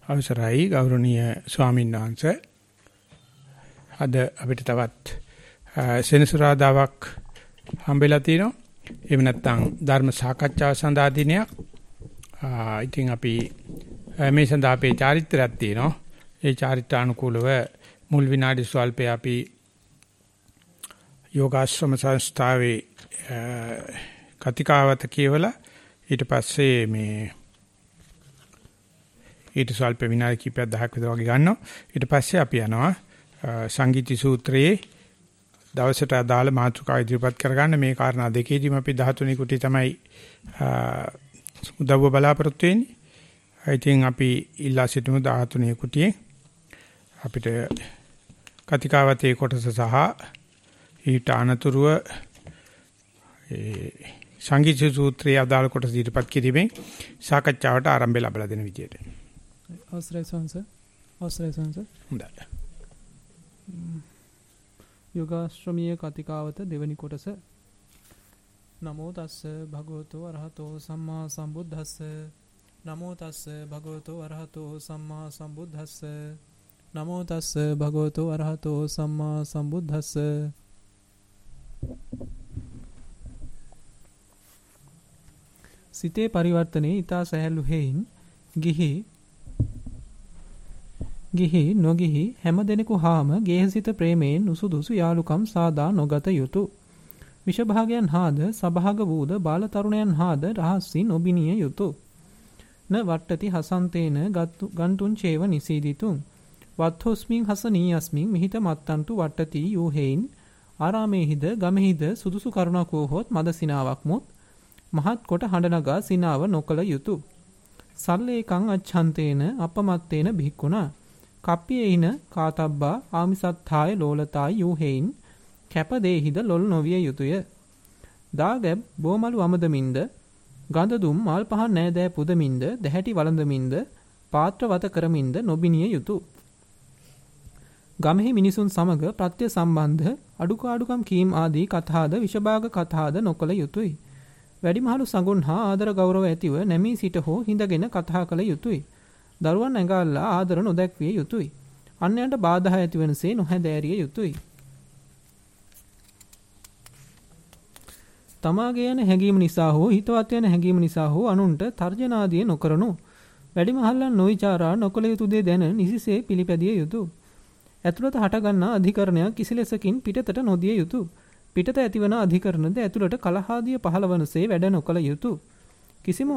අවසරයි ගෞරවනීය ස්වාමීන් වහන්සේ. අද අපිට තවත් සෙනසුරාදාවක් හම්බෙලා තිනවා. එහෙම නැත්නම් ධර්ම සාකච්ඡාව සඳහා දිනයක්. ඉතින් අපි මේ සඳහා අපේ චාරිත්‍රාක් තියෙනවා. ඒ චාරිත්‍රානුකූලව මුල් විනාඩි ස්වල්පේ අපි යෝගාශ්‍රම සංස්ථාවේ කතිකාවත කියවලා ඊට පස්සේ ඊට ස්වල්ප විනාඩි කිහිපයක් 10ක් විතර වගේ ගන්නවා. ඊට පස්සේ අපි යනවා සංගීති සූත්‍රයේ දවසට අදාළ මාතෘකා ඉදිරිපත් කරගන්න. මේ කාරණා දෙකේදීම අපි 13 කුටි තමයි උදව්ව බලාපොරොත්තු වෙන්නේ. ඉතින් අපි ඉල්ලා සිටිමු 13 කුටියේ අපිට කතිකාවතේ කොටස සහ ඊට අනතුරුව සංගීත සූත්‍රයේ අදාළ කොටස ඉදිරිපත් කිරීමෙන් සාකච්ඡාවට ආරම්භය ලැබලා දෙන විදියට. අවසරයි සංස. හොඳයි. යෝගාශ්‍රමීය කතිකාවත දෙවනි කොටස. නමෝ තස්ස භගවතෝ අරහතෝ සම්මා සම්බුද්දස්ස. නමෝ තස්ස භගවතෝ අරහතෝ සම්මා සම්බුද්දස්ස. නමෝ තස්ස භගවතෝ අරහතෝ සම්මා සම්බුද්දස්ස. සිතේ පරිවර්තනයේ ඊතා සැහැල්ලු හේයින් ගිහි නොගිහි හැම දෙනෙකු හාම ගේහසිත ප්‍රේමයෙන් උසුදුසු යාලුකම් සාදා නොගත යුතුය. විෂභාගයන් හාද සභාග වූද බාල තරුණයන් හාද රහසින් ඔබිනිය යුතුය. න වට්ටති හසන්තේන ගන්තුන් චේව නිසීදිතුන්. වත්හොස්මින් හසනීයස්මින් මිහිත මත්තන්තු වට්ටති යූහෙයින් ආරාමේහිද ගමෙහිද සුදුසු කරුණක් වූහොත් මද සිනාවක් මුත් මහත් කොට හඬ නගා සිනාව නොකළ යුතුය. සල්ලේකං අච්ඡන්තේන අපමත්තේන භික්ඛුනා කප්පියේන කාතබ්බා ආමිසත්ථාය ලෝලතාය යූහෙයින් කැප දේහිද ලොල් නොවිය යුතුය. දාගැබ් බෝමලු අමදමින්ද ගඳ දුම් මල් පහන් නෑදෑ පුදමින්ද දැහැටි වළඳමින්ද පාත්‍රවත කරමින්ද නොබිනිය යුතුය. ගමෙහි මිනිසුන් සමග ප්‍රත්‍ය සම්බන්ධ අඩුකාඩුකම් කීම් ආදී කතාද විෂභාග කතාද නොකළ යුතුය. වැඩිමහලු සඟුන් හා ආදර ගෞරව ඇතිව නැමී සිට හෝ හිඳගෙන කතා කළ යුතුය. දරුවන් ඇඟාල්ලා ආදර නොදැක්විය යුතුය. අන්‍යයන්ට බාධා ඇතිවනසේ නොහැදෑරිය යුතුය. තමාගේ යන හැඟීම නිසා හෝ හිතවත් යන හැඟීම නිසා හෝ අනුන්ට තර්ජනාදිය නොකරනු. වැඩිමහල්ලන් නොවිචාරා නොකළ යුතු දේ දැන නිසිසේ පිළිපැදිය යුතුය. ඇතුළත හටගන්නා අධිකරණයක් කිසිලෙසකින් පිටතට නොදිය යුතුය. පිටත ඇතිවන අධිකරණද ඇතුළට කලහාදිය පහළවනසේ වැඩ නොකළ යුතුය. කිසිම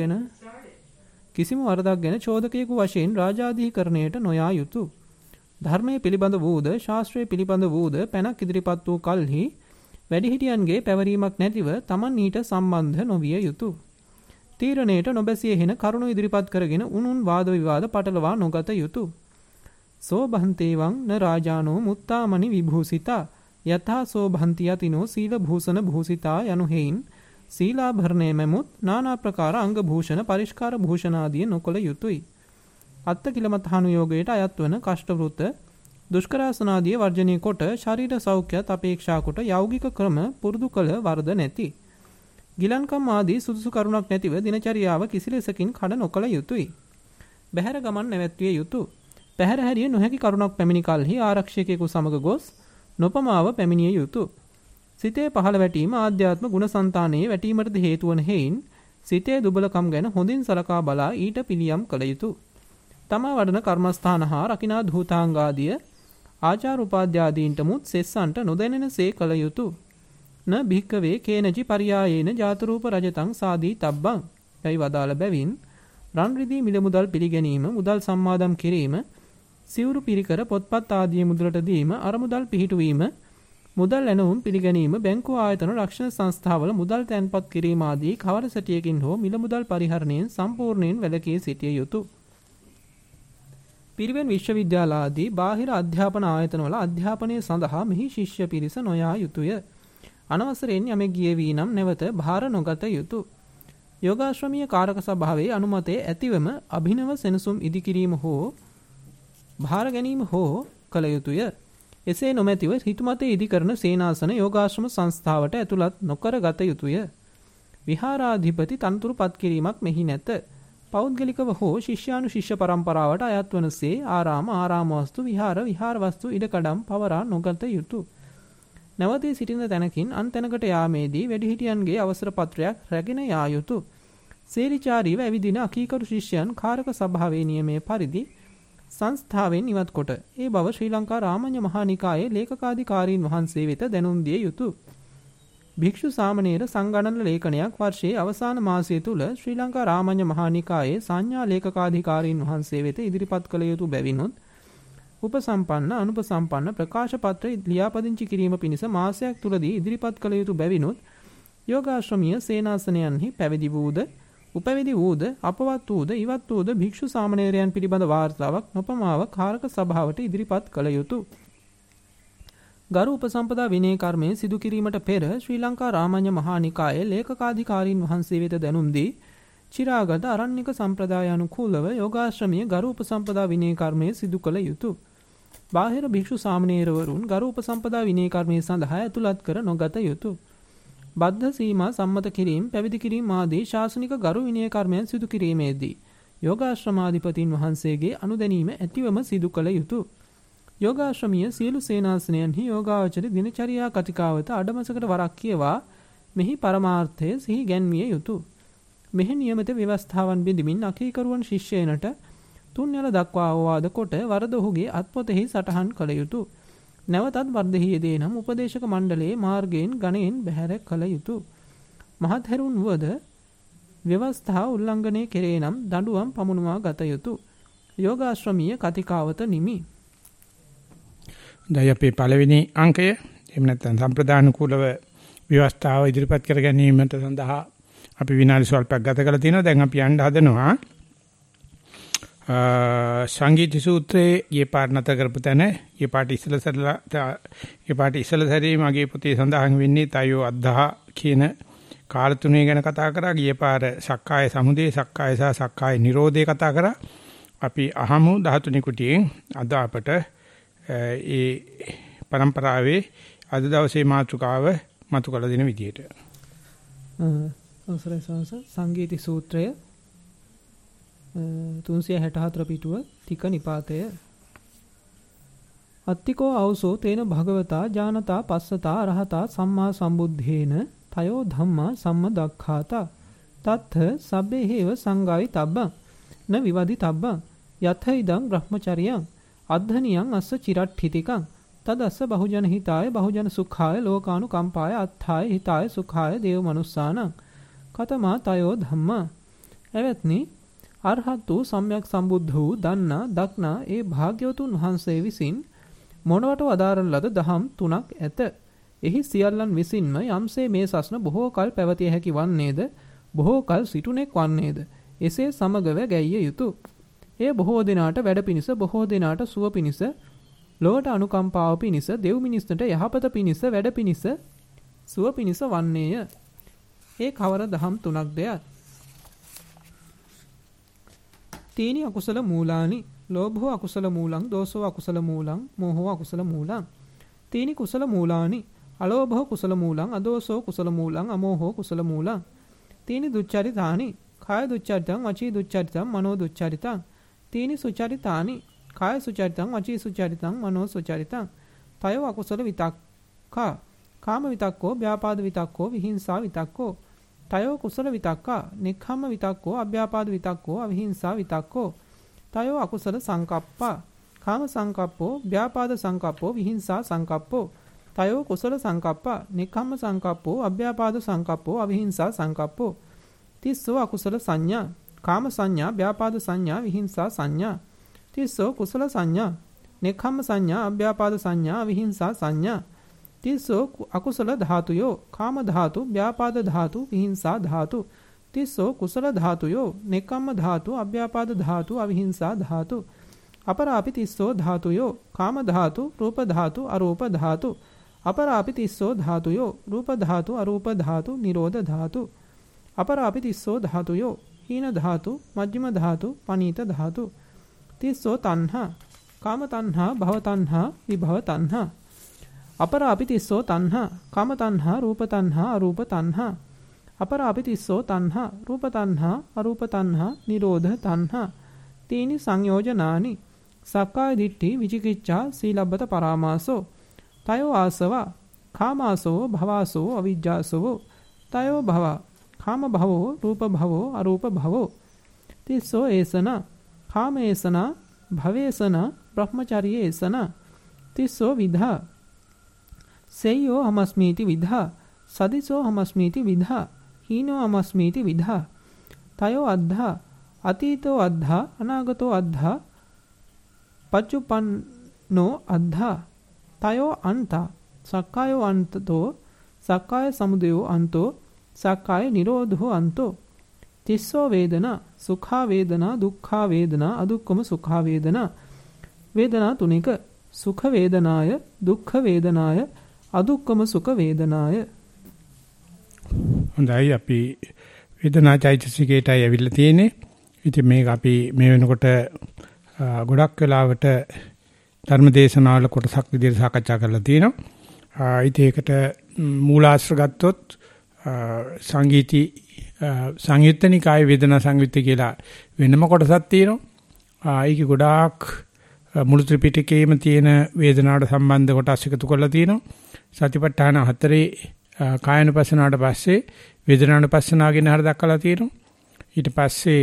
වරදක් ගැන චෝදකයෙකු වශයෙන් රාජාධිකරණයට නොයා යුතුය. ධර්මයේ පිළිබඳ වූද ශාස්ත්‍රයේ පිළිබඳ වූද පැනක් ඉදිරිපත් වූ කල්හි වැඩිහිටියන්ගේ පැවරීමක් නැතිව Taman ඊට සම්බන්ධ නොවිය යුතුය. තීරණයට නොබැසිය හෙන කරුණු ඉදිරිපත් කරගෙන උනුන් වාද විවාද පටලවා නොගත යුතුය. සෝභන්තේවං න රාජානෝ මුත්තාමනි විභූසිතා යථා සෝභන්ති යතිනෝ සීල භූෂණ භූසිතා යනු හේයින් සීලාභරණය මෙමුත් নানা ප්‍රකාර අංග භූෂණ පරිස්කාර භූෂණ ආදී නොකළ යුතුය. අත්ත කිලමතානුയോഗයට අයත් වන කෂ්ඨ වෘත දුෂ්කරාසනාදී වර්ජනීය කොට ශරීර සෞඛ්‍යත් අපේක්ෂා කොට යෞගික ක්‍රම පුරුදු කළ වරද නැති. ගිලන්කම් ආදී සුදුසු කරුණක් නැතිව දිනචරියාව කිසිලෙසකින් කඩ නොකළ යුතුය. බහැර ගමන් නැවැත්විය යුතුය. පැහැර හැරිය නොහැකි කරුණක් පැමිණි කලෙහි ආරක්ෂකයෙකු සමග ගොස් නොපමාව පැමිණිය යුතුය. සිතේ පහළ වැටීම ආධ්‍යාත්ම ගුණසංතානයේ වැටීමටද හේතු වන හේයින් සිතේ දුබලකම් ගැන හොඳින් සලකා බලා ඊට පිළියම් කළ යුතුය. තමා වඩන කර්මස්ථාන හා රකිනා ධූතාංගාදිය ආචාර උපාධ්‍යාදීන්ට මුත් සෙස්සන්ට නොදැනෙනසේ කළ යුතුය. න භික්කවේ කේනචි පරියායේන ජාතරූප රජතං සාදී තබ්බං යයි වදාළ බැවින් රන් රිදී මිල මුදල් පිළිගැනීම මුදල් සම්මාදම් කිරීම සිවුරු පිරිකර පොත්පත් ආදී මුදලට දීම අරමුදල් පිහිටුවීම මුදල් ඇනවුම් පිළිගැනීම බැංකු ආයතන රක්ෂණ සංස්ථාවල මුදල් තැන්පත් කිරීම ආදී කවර සැටියකින් හෝ මිල මුදල් පරිහරණයෙන් සම්පූර්ණයෙන් වැළකී සිටිය යුතුය. පිරිවෙන් විශ්වවිද්‍යාල ආදී බාහිර අධ්‍යාපන ආයතනවල අධ්‍යාපනය සඳහා මෙහි ශිෂ්‍ය පිරිස නොයා යුතුය. අනවසරයෙන් යමෙක් ගිය වී නම් නැවත භාර නොගත යුතුය. යෝගාශ්‍රමීය කාරක සභාවේ අනුමතයේ ඇතිවම අභිනව සෙනසුම් ඉදිකිරීම හෝ භාර ගැනීම හෝ කළ යුතුය. එසේ නොමැතිව හිතුමතේ ඉදිකරන සේනාසන යෝගාශ්‍රම සංස්ථාවට ඇතුළත් නොකර ගත යුතුය. විහාරාධිපති තනතුරු පත් කිරීමක් මෙහි නැත. පෞද්ගලිකව හෝ ශිෂ්‍යානුශිෂ්‍ය පරම්පරාවට අයත් වනසේ ආරාම වස්තු විහාර වස්තු ඉඩකඩම් පවරා නොගත යුතුය. නැවතී සිටින තැනකින් අන් තැනකට යාමේදී වැඩිහිටියන්ගේ අවසර පත්‍රයක් රැගෙන යා යුතුය. සේරිචාරීව ඇවිදින අකීකරු ශිෂ්‍යයන් කාරක සභාවේ නියමයේ පරිදි සංස්ථාවෙන් ඉවත් කොට ඒ බව ශ්‍රී ලංකා රාමඤ්ඤ මහා නිකායේ ලේකකාධිකාරීන් වහන්සේ වෙත දැනුම් දිය යුතුය. භික්ෂු සාමණේර සංගණන ලේඛනයක් වර්ෂයේ අවසාන මාසය තුල ශ්‍රී ලංකා රාමඤ්ඤ මහා නිකායේ සංඥා ලේකකාධිකාරීන් වහන්සේ වෙත ඉදිරිපත් කළ යුතු බැවිනුත් උපසම්පන්න අනුපසම්පන්න ප්‍රකාශ පත්‍ර ලියාපදිංචි කිරීම පිණිස මාසයක් තුලදී ඉදිරිපත් කළ යුතු බැවිනුත් යෝගාශ්‍රමීය සේනාසනයන්හි පැවිදි වූද උපවිදි වූද අපවත් වූද ඉවත් වූද භික්ෂු සාමණේරයන් පිළිබඳ වාර්තාවක් නොපමාව කාරක සභාවට ඉදිරිපත් කළ යුතුය. ගරු උපසම්පදා විනය කර්මය සිදු කිරීමට පෙර ශ්‍රී ලංකා රාමඤ්ඤ මහා නිකායේ ලේකකාධිකාරීන් වහන්සේ වෙත දැනුම් දී චිරාගත අරණ්‍යක සම්ප්‍රදාය අනුකූලව යෝගාශ්‍රමීය ගරු උපසම්පදා විනය කර්මය සිදු කළ යුතුය. බාහිර භික්ෂු සාමණේරවරුන් ගරු උපසම්පදා විනය කර්මය සඳහා ඇතුළත් කර නොගත යුතුය. බද්ධ සීමා සම්මත කිරීම පැවිදි කිරීම ආදී ශාසනික ගරු විනය කර්මයන් සිදු කිරීමේදී යෝගාශ්‍රමාධිපතීන් වහන්සේගේ අනුදැනීම ඇතිවම සිදු කළ යුතුය. යෝගාශ්‍රමීය සියලු සේනාසනයන්හි යෝගාවචර දිනචරියා කතිකාවත අඩමසකට වරක් කියවා මෙහි පරමාර්ථය සිහි ගැන්විය යුතුය. මෙහි නියමිත ව්‍යවස්ථාවන් බිඳමින් අකීකරුවන් ශිෂ්‍යයනට තුන්යල දක්වා අවවාද කොට වරද ඔහුගේ අත්පොතෙහි සටහන් කළ යුතුය. නැවතත් වර්ධෙහි යෙදේ නම් උපදේශක මණ්ඩලයේ මාර්ගයෙන් ගණයෙන් බැහැර කළ යුතුය. මහත්හැරුන් වුවද ව්‍යවස්ථා උල්ලංඝනය කෙරේ නම් දඬුවම් පමුණුවා ගත යුතුය. යෝගාශ්‍රමීය කතිකාවත නිමි. දැන් අපේ පළවෙනි අංකය එහෙම නැත්නම් සම්ප්‍රදානුකූලව ව්‍යවස්ථාව ඉදිරිපත් කර ගැනීමට සඳහා අපි විනාඩි ස්වල්පයක් ගත කරලා තිනවා. දැන් අපි යන්න හදනවා සංගීත සූත්‍රයේ ඊපාට නැත කරපු තැන ඊපාට ඉස්සල සැරේ මගේ පොතේ සඳහන් වෙන්නේ තයෝ අද්දහ කියන කාල තුනේ ගැන කතා කරා. ඊපාර සක්කාය සමුදය සක්කාය සහ සක්කාය නිරෝධය කතා කරා. අපි අහමු 13 කුටියෙන් අද අපට ඒ પરම්පරාවේ අද දවසේ මාතෘකාව මතු කළ දෙන විදියට අවසරයි සංගීති සූත්‍රය 364 පිටුව තික නිපාතය අත්තිකෝ අවසෝ තේන භගවතා ඥානතා පස්සතා අරහතා සම්මා සම්බුද්ධේන තයෝ ධම්මා සම්මදක්ඛාතා තත්ථ සබ්බේ හේව සංගායි තබ්බං න විවදි තබ්බං යත ඉදං බ්‍රහ්මචරියං අද්ධනියං අස්ස චිරට්ඨිතිකං තදස්ස බහුජන හිතාය බහුජන සුඛාය ලෝකානුකම්පාය අත්ථාය හිතාය සුඛාය දේව මනුස්සානං කතමා තයෝ ධම්මා. එවත්නි අරහත් වූ සම්්‍යක් සම්බුද්ධ වූ දන්නා දක්නා ඒ භාග්‍යවතුන් වහන්සේ විසින් මොනවට වදාරන ලද දහම් තුනක් ඇත. එහි සියල්ලන් විසින්ම යම්සේ මේ සස්න බොහෝ කල් පැවතිය හැකි වන්නේද බොහෝ කල් සිටුනෙක් වන්නේද එසේ සමගව ගැයිය යුතුය. එය බොහෝ දිනාට වැඩ පිණිස බොහෝ දිනාට සුව පිණිස ලොවට අනුකම්පාව පිණිස දෙව් මිනිස්නට යහපත පිණිස වැඩ පිණිස සුව පිණිස වන්නේය. ඒ කවර දහම් තුනක්ද යත් තීනි අකුසල මූලානි ලෝභෝ අකුසල මූලං දෝසෝ අකුසල මූලං මෝහෝ අකුසල මූලං තීනි කුසල මූලානි අලෝභෝ කුසල මූලං අදෝසෝ කුසල මූලං අමෝහෝ කුසල මූලං තීනි දුච්චරිතානි කාය දුච්චරිතං වචී දුච්චරිතං මනෝ දුච්චරිතං තීනි සුචරිතානි කාය සුචරිතං වචී සුචරිතං මනෝ සුචරිතං තයෝ අකුසල විතක්කා කාම විතක්කෝ ව්‍යාපාද විතක්කෝ විහිංසා විතක්කෝ තයෝ කුසල විතක්කා නික්ඛම්ම විතක්කෝ අභ්‍යාපාද විතක්කෝ අවිහිංසා විතක්කෝ තයෝ අකුසල සංකප්පා කාම සංකප්පෝ ව්‍යාපාද සංකප්පෝ විහිංසා සංකප්පෝ තයෝ කුසල සංකප්පා නික්ඛම්ම සංකප්පෝ අභ්‍යාපාද සංකප්පෝ අවිහිංසා සංකප්පෝ තිස්සෝ අකුසල සංඥා කාම සංඥා ව්‍යාපාද සංඥා විහිංසා සංඥා තිස්සෝ කුසල සංඥා නික්ඛම්ම සංඥා අභ්‍යාපාද සංඥා විහිංසා සංඥා තිස්සෝ අකුසල ධාතුයෝ කාම ධාතු ව්‍යාපාද ධාතු විහිංසා ධාතු තිස්සෝ කුසල ධාතුයෝ නික්ඛම්ම ධාතු අභ්‍යාපාද ධාතු අවිහිංසා ධාතු අපරාපි තිස්සෝ ධාතුයෝ කාම ධාතු රූප ධාතු අරූප ධාතු අපරාපි තිස්සෝ ධාතුයෝ රූප ධාතු අරූප ධාතු නිරෝධ ධාතු අපරාපි තිස්සෝ ධාතුයෝ හීන ධාතු මජ්ක්‍ධිම ධාතු පනීත ධාතු තිස්සෝ තණ්හා කාම තණ්හා භව තණ්හා විභව තණ්හා අපරාපි තිස්සෝ තණ්හා කාම තණ්හා රූප තණ්හා අරූප තණ්හා අපරාපි තිස්සෝ තණ්හා රූප තණ්හා අරූප තණ්හා නිරෝධ තණ්හා තීනි සංයෝජනානි සක්කාය දිට්ඨි විචිකිච්ඡා සීලබ්බත පරාමාසෝ තයෝ ආසවා කාමාසෝ භවාසෝ අවිජ්ජාසෝ තයෝ භව කාම භවෝ රූප භවෝ අරූප භවෝ තිස්සෝ ඒසන කාමේසන භවේසන බ්‍රහ්මචර්යේසන තිස්සෝ විධා සේයෝ හමස්මීති විධා සදිසෝ හමස්මීති විධා හීනෝ හමස්මීති විධා තයෝ අද්ධා අතීතෝ අද්ධා අනාගතෝ අද්ධා පච්චුපන්නෝ අද්ධා තයෝ අන්තා සක්කායෝ අන්තතෝ සක්කාය සමුදයෝ අන්තෝ සක්කාය නිරෝධෝ අන්තෝ තිස්සෝ වේදනා සුඛා වේදනා දුක්ඛා වේදනා අදුක්ඛම සුඛා වේදනා වේදනා තුනික සුඛ වේදනාය දුක්ඛ වේදනාය අදුක්ඛම සුඛ වේදනාය. හොඳයි අපි වේදනා චෛතසිකයටයි ඇවිල්ලා තියෙන්නේ. ඉතින් මේක අපි මේ වෙනකොට ගොඩක් වෙලාවට ධර්මදේශනාවල කොටසක් විදිහට සාකච්ඡා කරලා තියෙනවා. ඉතින් ඒකට මූලාශ්‍ර ගත්තොත් සංගීති සංයුත්තනිකාය වේදනා සංයුත්තේ කියලා වෙනම කොටසක් තියෙනවා. ඒක ගොඩාක් මුළු ත්‍රිපිටකයේම තියෙන වේදනාවට සම්බන්ධ කොටස් එකතු කරලා තියෙනවා. සතිපට්ඨාන හතරේ කායනුපස්සනාවට පස්සේ වේදනානුපස්සනාව ගැන හර දක්වලා තියෙනවා. ඊට පස්සේ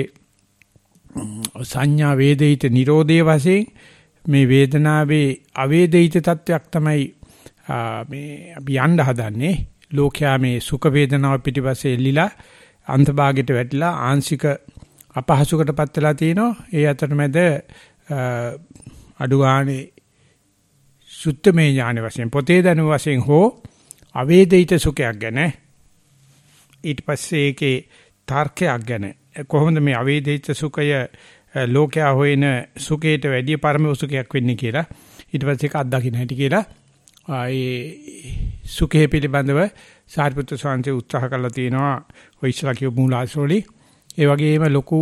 සංඥා වේදිත නිරෝධයේ වශයෙන් මේ වේදනාවේ අවේදිත තත්වයක් තමයි මේ අපි යන්න හදන්නේ. ලෝකයා මේ සුඛ වේදනාව පිටිපස්සේ එල්ලිලා අන්තභාගයට වැටිලා ආංශික අපහසුකටපත් වෙලා තිනවා. ඒ අතරමැද අඩුගානේ සුත්තමේ ඥාන වශයෙන් පොතේ දැනුම වශයෙන් හෝ අවේදිත සුඛයක් ගැන ඊට පස්සේ ඒකේ තාර්කයක් ගැන කොහොමද මේ අවේදිත සුඛය ලෝකයා හොයන සුඛයට වැඩිය පරම සුඛයක් වෙන්නේ කියලා ඊට පස්සේ ඒක අත්දකින්න හැටි කියලා ඒ සුඛය පිළිබඳව සාරිපුත්‍ර ස්වාමීන් උත්සාහ කළා තියෙනවා ඔය ඉස්සලා කියපු මූලාශ්‍රවලි. ඒ වගේම ලොකු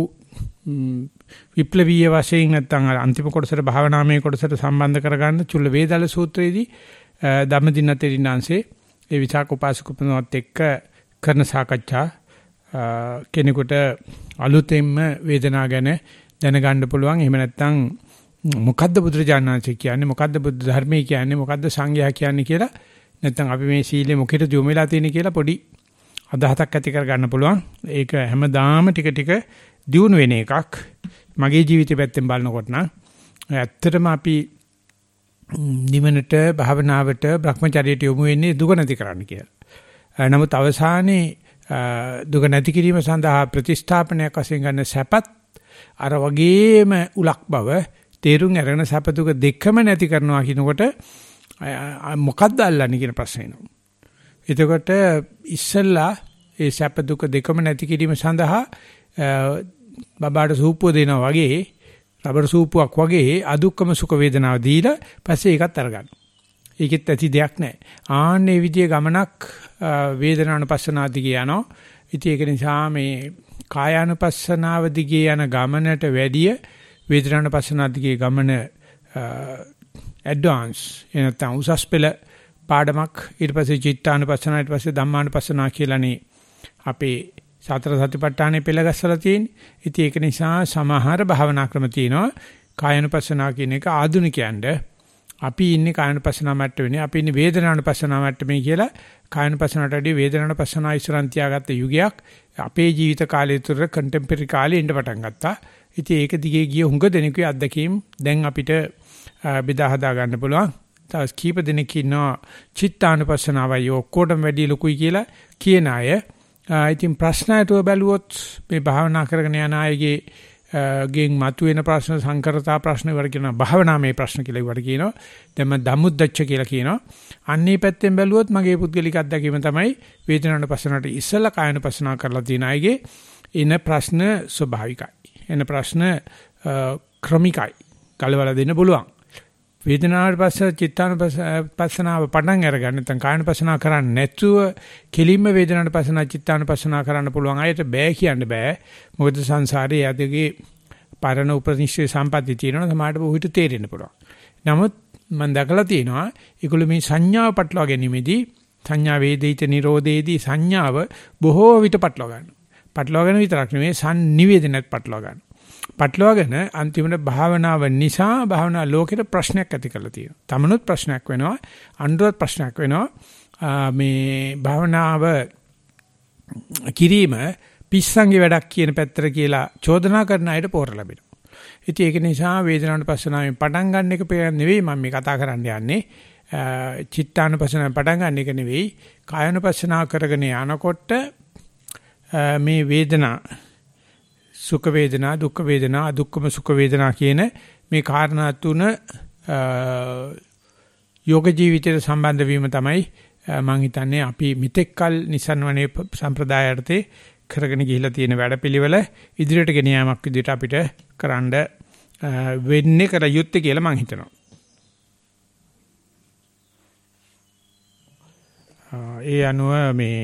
විප්ලවීය වශයෙන් නැත්නම් අන්තිම කොටසට භාවනාමය කොටසට සම්බන්ධ කරගන්න චුල්ල වේදල සූත්‍රයේදී ධම්මදින තෙරිණාංශේ ඒ විචාක උපාසකුපනවත් එක්ක කරන සාකච්ඡා කෙනෙකුට අලුතෙන්ම වේදනාව ගැන දැනගන්න පුළුවන්. එහෙම නැත්නම් මොකද්ද බුදුරජාණන් වහන්සේ කියන්නේ, මොකද්ද බුද්ධ ධර්මයේ කියන්නේ, මොකද්ද සංඝයා කියන්නේ කියලා නැත්නම් අපි මේ සීලෙ මොකේද යොමු වෙලා තියෙන්නේ කියලා පොඩි අදහසක් ඇති කරගන්න පුළුවන්. ඒක හැමදාම ටික ටික දියුණු වෙන එකක්. මගේ ජීවිතේ පැත්තෙන් බලනකොට නම් ඇත්තටම අපි නිවනට, භාවනාවට, භ්‍රමචර්යයට යොමු වෙන්නේ දුක නැති කරන්න කියලා. නමුත් අවසානයේ දුක නැති කිරීම සඳහා ප්‍රතිස්ථාපනයක් වශයෙන් ගන්න සැපත් අර වගේම උලක් බව තේරුම් අරගෙන සැප දුක දෙකම නැති කරනවා කියනකොට මොකක්ද අල්ලන්නේ කියන ප්‍රශ්නේ එනවා. එතකොට ඉස්සෙල්ලා ඒ සැප දුක දෙකම නැති කිරීම සඳහා බබාට සූපුව දෙනවා වගේ රබර් සූපුවක් වගේ අදුක්කම සුඛ වේදනාව දීලා පස්සේ ඒකත් අරගන්න. ඒකෙත් ඇති දෙයක් නැහැ. ආන්නේ විදිය ගමනක් වේදනානුපස්සනාව දිගේ යනවා. ඉතින් ඒක නිසා මේ කායානුපස්සනාව දිගේ යන ගමනට වැඩිය වේදනානුපස්සනාව දිගේ ගමන ඇඩ්වාන්ස් එනතන උසස් පෙළ පාඩමක්. ඊට පස්සේ චිත්තානුපස්සනාව, ඊට පස්සේ ධම්මානුපස්සනාව කියලානේ අපේ සතර සතිපට්ඨානෙ පෙළ ගැස්සලා තියෙන්නේ. ඉතින් ඒක නිසා සමහර භාවනා ක්‍රම තියෙනවා. කායනුපස්සනාව කියන එක ආධුනිකයන්ට අපි ඉන්නේ කායනුපස්සනාව මට්ටමේ, අපි ඉන්නේ වේදනානුපස්සනාව මට්ටමේ කියලා කායනුපස්සනාවට වඩා වේදනානුපස්සනාව ඉස්සරන් තියාගත්ත යුගයක් අපේ ජීවිත කාලය තුර කන්ටෙම්පරරි කාලේ ඉඳ පටන් ගත්තා. ඉතින් ඒක දිගේ ගිය හුඟ දෙනෙකුගේ අත්දැකීම් දැන් අපිට බෙදා හදා ගන්න පුළුවන්. තව කීප දෙනෙක් ඉන්නවා චිත්තානුපස්සනාවයි ඔක්කොටම වැඩි ලොකුයි කියලා කියන අය. ඉතින් ප්‍රශ්නයටව බැලුවොත් මේ භාවනා කරගෙන යන අයගේ ගෙන් මතුවෙන ප්‍රශ්න සංකරතා ප්‍රශ්න වල කියන භාවනාමය ප්‍රශ්න කියලා ඉවට කියනවා. දැන් මම ධම්මුද්දච්ච කියලා කියනවා. අන්නේ පැත්තෙන් බැලුවොත් මගේ පුද්ගලික අත්දැකීම තමයි වේදනානුපස්සනාවට ඉස්සලා කායනුපස්සනාව කරලා තියෙන අයගේ එන ප්‍රශ්න ස්වභාවිකයි. එන ප්‍රශ්න ක්‍රමිකයි. ගලවලා දෙන්න පුළුවන්. වේදනාවට පස්සේ චිත්තානුපස්සනාව පටන් අරගන්න නැත්නම් කායනුපස්සනාව කරන්නේ නැතුව කෙලින්ම වේදනානුපස්සනාව චිත්තානුපස්සනාව කරන්න පුළුවන් අයට බෑ කියන්න බෑ. මොකද සංසාරයේ යදගේ පරණ උපනිෂේ සම්පatti තියෙනවා සමහරට බොහෝට තේරෙන්න පුළුවන්. නමුත් මම දැකලා තියෙනවා ඒගොල්ලෝ මේ සංඥාව පටලවා ගැනීමේදී සංඥා වේදිත නිරෝධේදී සංඥාව බොහෝ විට පටලවා ගන්නවා. පටලවාගෙන විතරක් නෙවෙයි සංනිවේදනයත් පටලවා ගන්නවා. පටලවාගෙන අන්තිමට භාවනාව නිසා භාවනා ලෝකෙට ප්‍රශ්නයක් ඇති කරලා තියෙනවා. තමනුත් ප්‍රශ්නයක් වෙනවා, අනුරත් ප්‍රශ්නයක් වෙනවා. මේ භාවනාව කිරීම පිස්සන්ගේ වැඩක් කියන පැත්තට කියලා චෝදනා කරන අයට පොර ලැබෙනවා. ඉතින් ඒක නිසා වේදනානුපස්සනාවෙන් පටන් ගන්න එක නෙවෙයි මම මේ කතා කරන්න යන්නේ. චිත්තානුපස්සනාවෙන් පටන් ගන්න එක නෙවෙයි. කායනුපස්සනාව කරගෙන යනකොට මේ වේදනා සුඛ වේදනා දුක්ඛ වේදනා අදුක්ඛම සුඛ වේදනා කියන මේ කාරණා තුන යෝග ජීවිතයට සම්බන්ධ වීම තමයි මම හිතන්නේ අපි මෙතෙක්කල් නිසන්වනේ සම්ප්‍රදායයටතේ කරගෙන ගිහිලා තියෙන වැඩපිළිවෙල ඉදිරියට ගෙන යාමක් විදිහට අපිට කරන්න වෙන්නේ කර යුත්තේ කියලා මම හිතනවා. ඒ අනුව මේ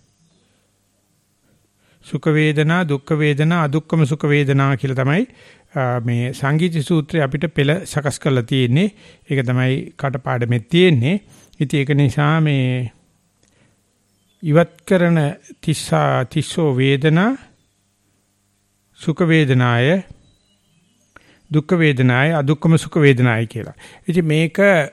සුඛ වේදනා දුක්ඛ වේදනා අදුක්ඛම සුඛ වේදනා කියලා තමයි මේ සංගීති සූත්‍රය අපිට පෙළ සකස් කරලා තියෙන්නේ. ඒක තමයි කටපාඩමේ තියෙන්නේ. ඉතින් ඒක නිසා මේ ඉවත් කරන තිස්සෝ වේදනා සුඛ වේදනාය දුක්ඛ වේදනාය අදුක්ඛම සුඛ වේදනාය කියලා. ඉතින් මේක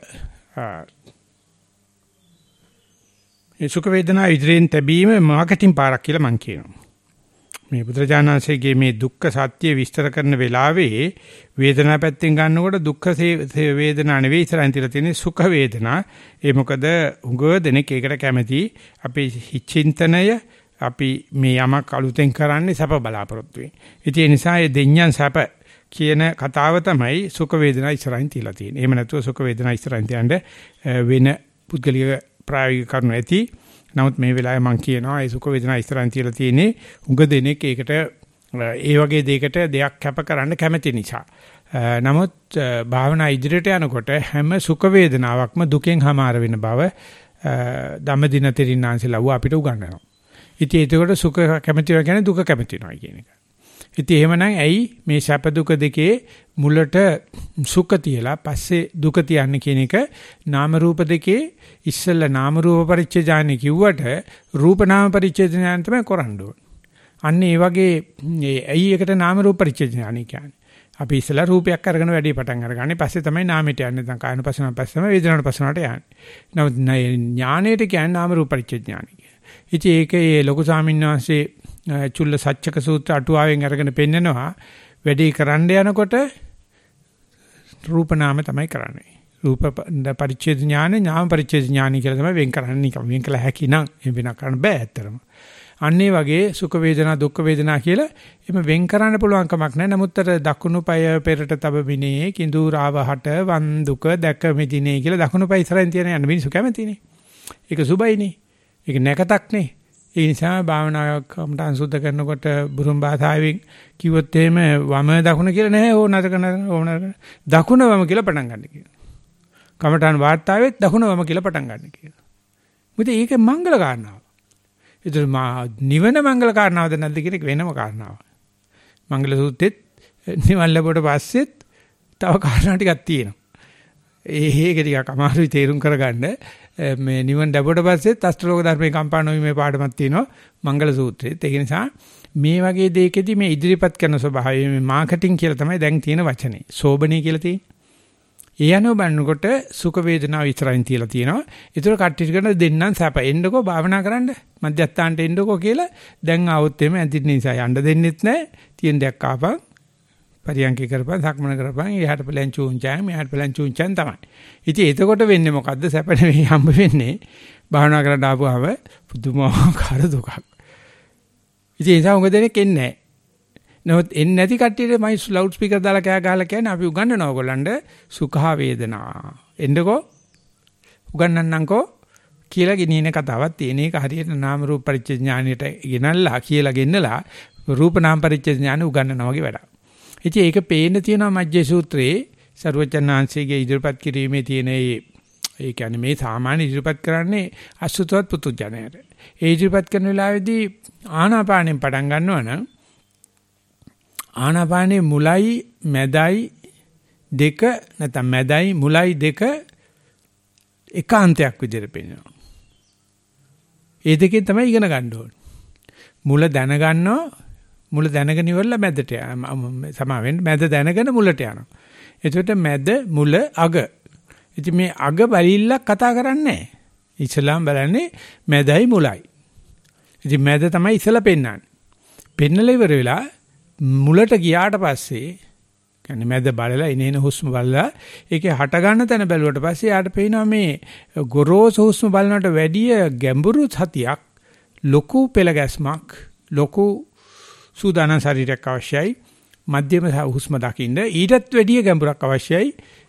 මේ සුඛ වේදනා ඉදිරියෙන් තැබීම මාකටිං පාරක් කියලා මම කියනවා. මේ බුදුරජාණන්සේගේ මේ දුක්ඛ සත්‍ය විස්තර කරන වෙලාවේ වේදනාව පැත්තෙන් ගන්නකොට දුක්ඛ වේදනා නෙවෙයි ඉස්සරහින් තියලා තියෙන්නේ සුඛ වේදනා. ඒ මොකද උගව දෙනෙක් ඒකට කැමති. අපේ චින්තනය අපි මේ යමක් අලුතෙන් කරන්නේ සැප බලාපොරොත්තු වෙන්නේ. ඉතින් ඒ නිසා මේ දෙඤ්ඤන් සැප කියන කතාව තමයි සුඛ වේදනා ඉස්සරහින් තියලා තියෙන්නේ. එහෙම නැතුව සුඛ වේදනා ඉස්සරහින් තියන්න වෙන පුද්ගලික ප්‍රායෝගික කරුණු ඇති. නමුත් මේ වෙලාවේ මම කියනවා ඒ සුඛ වේදනා ඉස්සරහින් තියලා තියෙන්නේ උඟ දෙනෙක් ඒකට ඒ වගේ දෙයකට දෙයක් කැප කරන්න කැමති නිසා. නමුත් භාවනා ඉදිරියට යනකොට හැම සුඛ වේදනාවක්ම දුකෙන් හමාර වෙන බව ධම්මදින තෙරින්නාන්සේලා අපිට උගන්වනවා. ඉතින් ඒකට සුඛ කැමතිව කියන්නේ දුක කැමතිනවා කියන එක. ඉතින් එහෙමනම් ඇයි මේ සැප දුක දෙකේ මුලට සුඛ තියලා පස්සේ දුක තියන්නේ කියන එක නාම රූප දෙකේ ඉස්සෙල්ලා නාම රූප පරිච්ඡේදයන් කිව්වට රූප නාම පරිච්ඡේදයන් තමයි කරන්න ඕන. අන්න ඒ වගේ ඇයි එකට නාම රූප පරිච්ඡේදයන් කියන්නේ. අපි ඉස්සෙල්ලා රූපයක් අරගෙන වැඩි පටන් අරගන්නේ පස්සේ තමයි නාමයට යන්නේ. නැත්නම් කායනුපස්සනාව පස්සේ තමයි වේදනානුපස්සනාවට යන්නේ. නමුත් ඥානයට කියන්නේ නාම රූප පරිච්ඡේදයන් කියන්නේ. ඉතින් ඒකේ ලොකු ස්වාමීන් වහන්සේ චුල්ල සච්චක සූත්‍ර අටුවාවෙන් අරගෙන පෙන්නනවා වැඩි කරන්න යනකොට රූප නාම තමයි කරන්නේ. රූප පරිච්ඡේද ඥාන නාම පරිච්ඡේද ඥාන කියලා තමයි වෙන් කරන්නේ. නිකම් වෙන් කළ හැකි නම් එහෙම වෙන කරන්න බෑ ඇත්තටම. අන්න ඒ වගේ සුඛ වේදනා දුක්ඛ වේදනා කියලා එimhe වෙන් කරන්න පුළුවන් කමක් නැහැ. නමුත් අර දකුණු පාය පෙරට තබමිනේ කිඳුරාවහට වන් දුක දැක මෙදිනේ කියලා දකුණු පාය ඉස්සරහින් තියන යන මිනිස්සු කැමතිනේ. ඒක සුබයිනේ. ඒක නැකතක්නේ. ඒ නිසා භාවනාවක් කමටහන් සුද්ධ කරනකොට බුරුම් භාෂාවෙන් කිව්වොත් එහෙම වම දකුණ කියලා නැහැ ඕනතක ඕන දකුණ වම කියලා පටන් ගන්න කියනවා. කමටහන් වාර්තාවෙත් දකුණ වම කියලා පටන් ගන්න කියනවා. මොකද ඒක මංගල කාරණාව. ඒතර නිවන මංගල කාරණාවද නැද්ද කියන එක වෙනම කාරණාවක්. මංගල සූත්‍රෙත් නිවන් ලැබුවට පස්සෙත් තව කාරණා ටිකක් තියෙනවා. ඒක ටිකක් අමාරුයි තේරුම් කරගන්න. මේ නිවන් ලැබුවට පස්සෙත් අෂ්ටලෝක ධර්මයේ කම්පා නොවීමේ පාඩමක් තියෙනවා මංගල සූත්‍රෙත්. ඒක නිසා මේ වගේ දෙයකදී මේ ඉදිරිපත් කරන ස්වභාවය මේ මාකටිං කියලා තමයි දැන් තියෙන වචනේ. සෝබනේ කියලා තියෙන්නේ. ඒ අනුව බලනකොට සුඛ වේදනාව ඉස්සරහින් තියලා තියෙනවා. ඒතර කට්ටිය කරන දෙන්නම් සැප එන්නකෝ භාවනා කරන්න. මධ්‍යස්ථානට එන්නකෝ කියලා දැන් ආවොත් එimhe ඇඳින්න නිසා යන්න දෙන්නෙත් නැහැ. තියෙන දෙයක් ආපන්. පරියන්කේ කරපන් සක්මන කරපන් එහාට පලයන් චූංචාම් එහාට පලයන් චූංචාම් තමයි. ඉතින් එතකොට වෙන්නේ මොකද්ද? සැප නෙවෙයි හම්බ වෙන්නේ. භාවනා කරන්න ආපුවාම පුදුමාකාර දුකක්. ඉතින් ඒ නිසා උඟ දෙනෙක් එන්නේ නැහැ. නමුත් එන්නේ නැති කට්ටියට මයි ලවුඩ් ස්පීකර් දාලා කෑ ගහලා කියන්නේ අපි උගන්වනවා ඔයගොල්ලන්ට සුඛා වේදනා. එන්නකෝ උගන්වන්නම්කෝ කියලා ගෙනියන කතාවක් තියෙන. ඒක හරියට නාම රූප පරිච්ඡේද ඥානෙට ගෙනල්ලා කියලා ගෙන්නලා රූප නාම පරිච්ඡේද ඥානෙ උගන්වනවා වගේ වැඩක්. ඉතින් ඒක පේන්න තියෙනවා මජ්ජේ සූත්‍රයේ සර්වචන්නාංශයේ ඉදිරිපත් කිරීමේ තියෙන ඒ කියන්නේ මේ සාමාන්‍ය ඉදිරිපත් කරන්නේ අසුතවත් පුතුජනයට. ඒ ඉදිරිපත් කරන වෙලාවේදී ආනාපානෙන් පටන් ගන්නවා නම් ආනාපානේ මුලයි මැදයි දෙක නැත්නම් මැදයි මුලයි දෙක එකාන්තයක් විදිහට පේනවා. ඒ දෙකෙන් තමයි ඉගෙන ගන්න ඕනේ. මුල දැනගන්නවා මුල දැනගෙන ඉවරලා මැදට සමාවෙන්න මැද දැනගෙන මුලට යනවා. එතකොට මැද මුල අග. ඉතින් මේ අග බලිල්ලක් කතා කරන්නේ නැහැ. ඉස්ලාම් බලන්නේ මැදයි මුලයි. ඉතින් මැද තමයි ඉස්සලා පෙන්නන්නේ. පෙන්නලා ඉවර වෙලා මුලට ගියාට පස්සේ කියන්නේ මැද බලලා ඉනේන හුස්ම බලලා ඒකේ හට ගන්න තැන බැලුවට පස්සේ යාට පේනවා මේ ගොරෝසු හුස්ම බලනට වැඩිය ගැඹුරු සතියක් ලොකු පෙළ ගැස්මක් ලොකු සූදානම් ශරීරයක් අවශ්‍යයි මධ්‍යම හුස්ම දකින්න ඊටත් වැඩිය ගැඹුරක් අවශ්‍යයි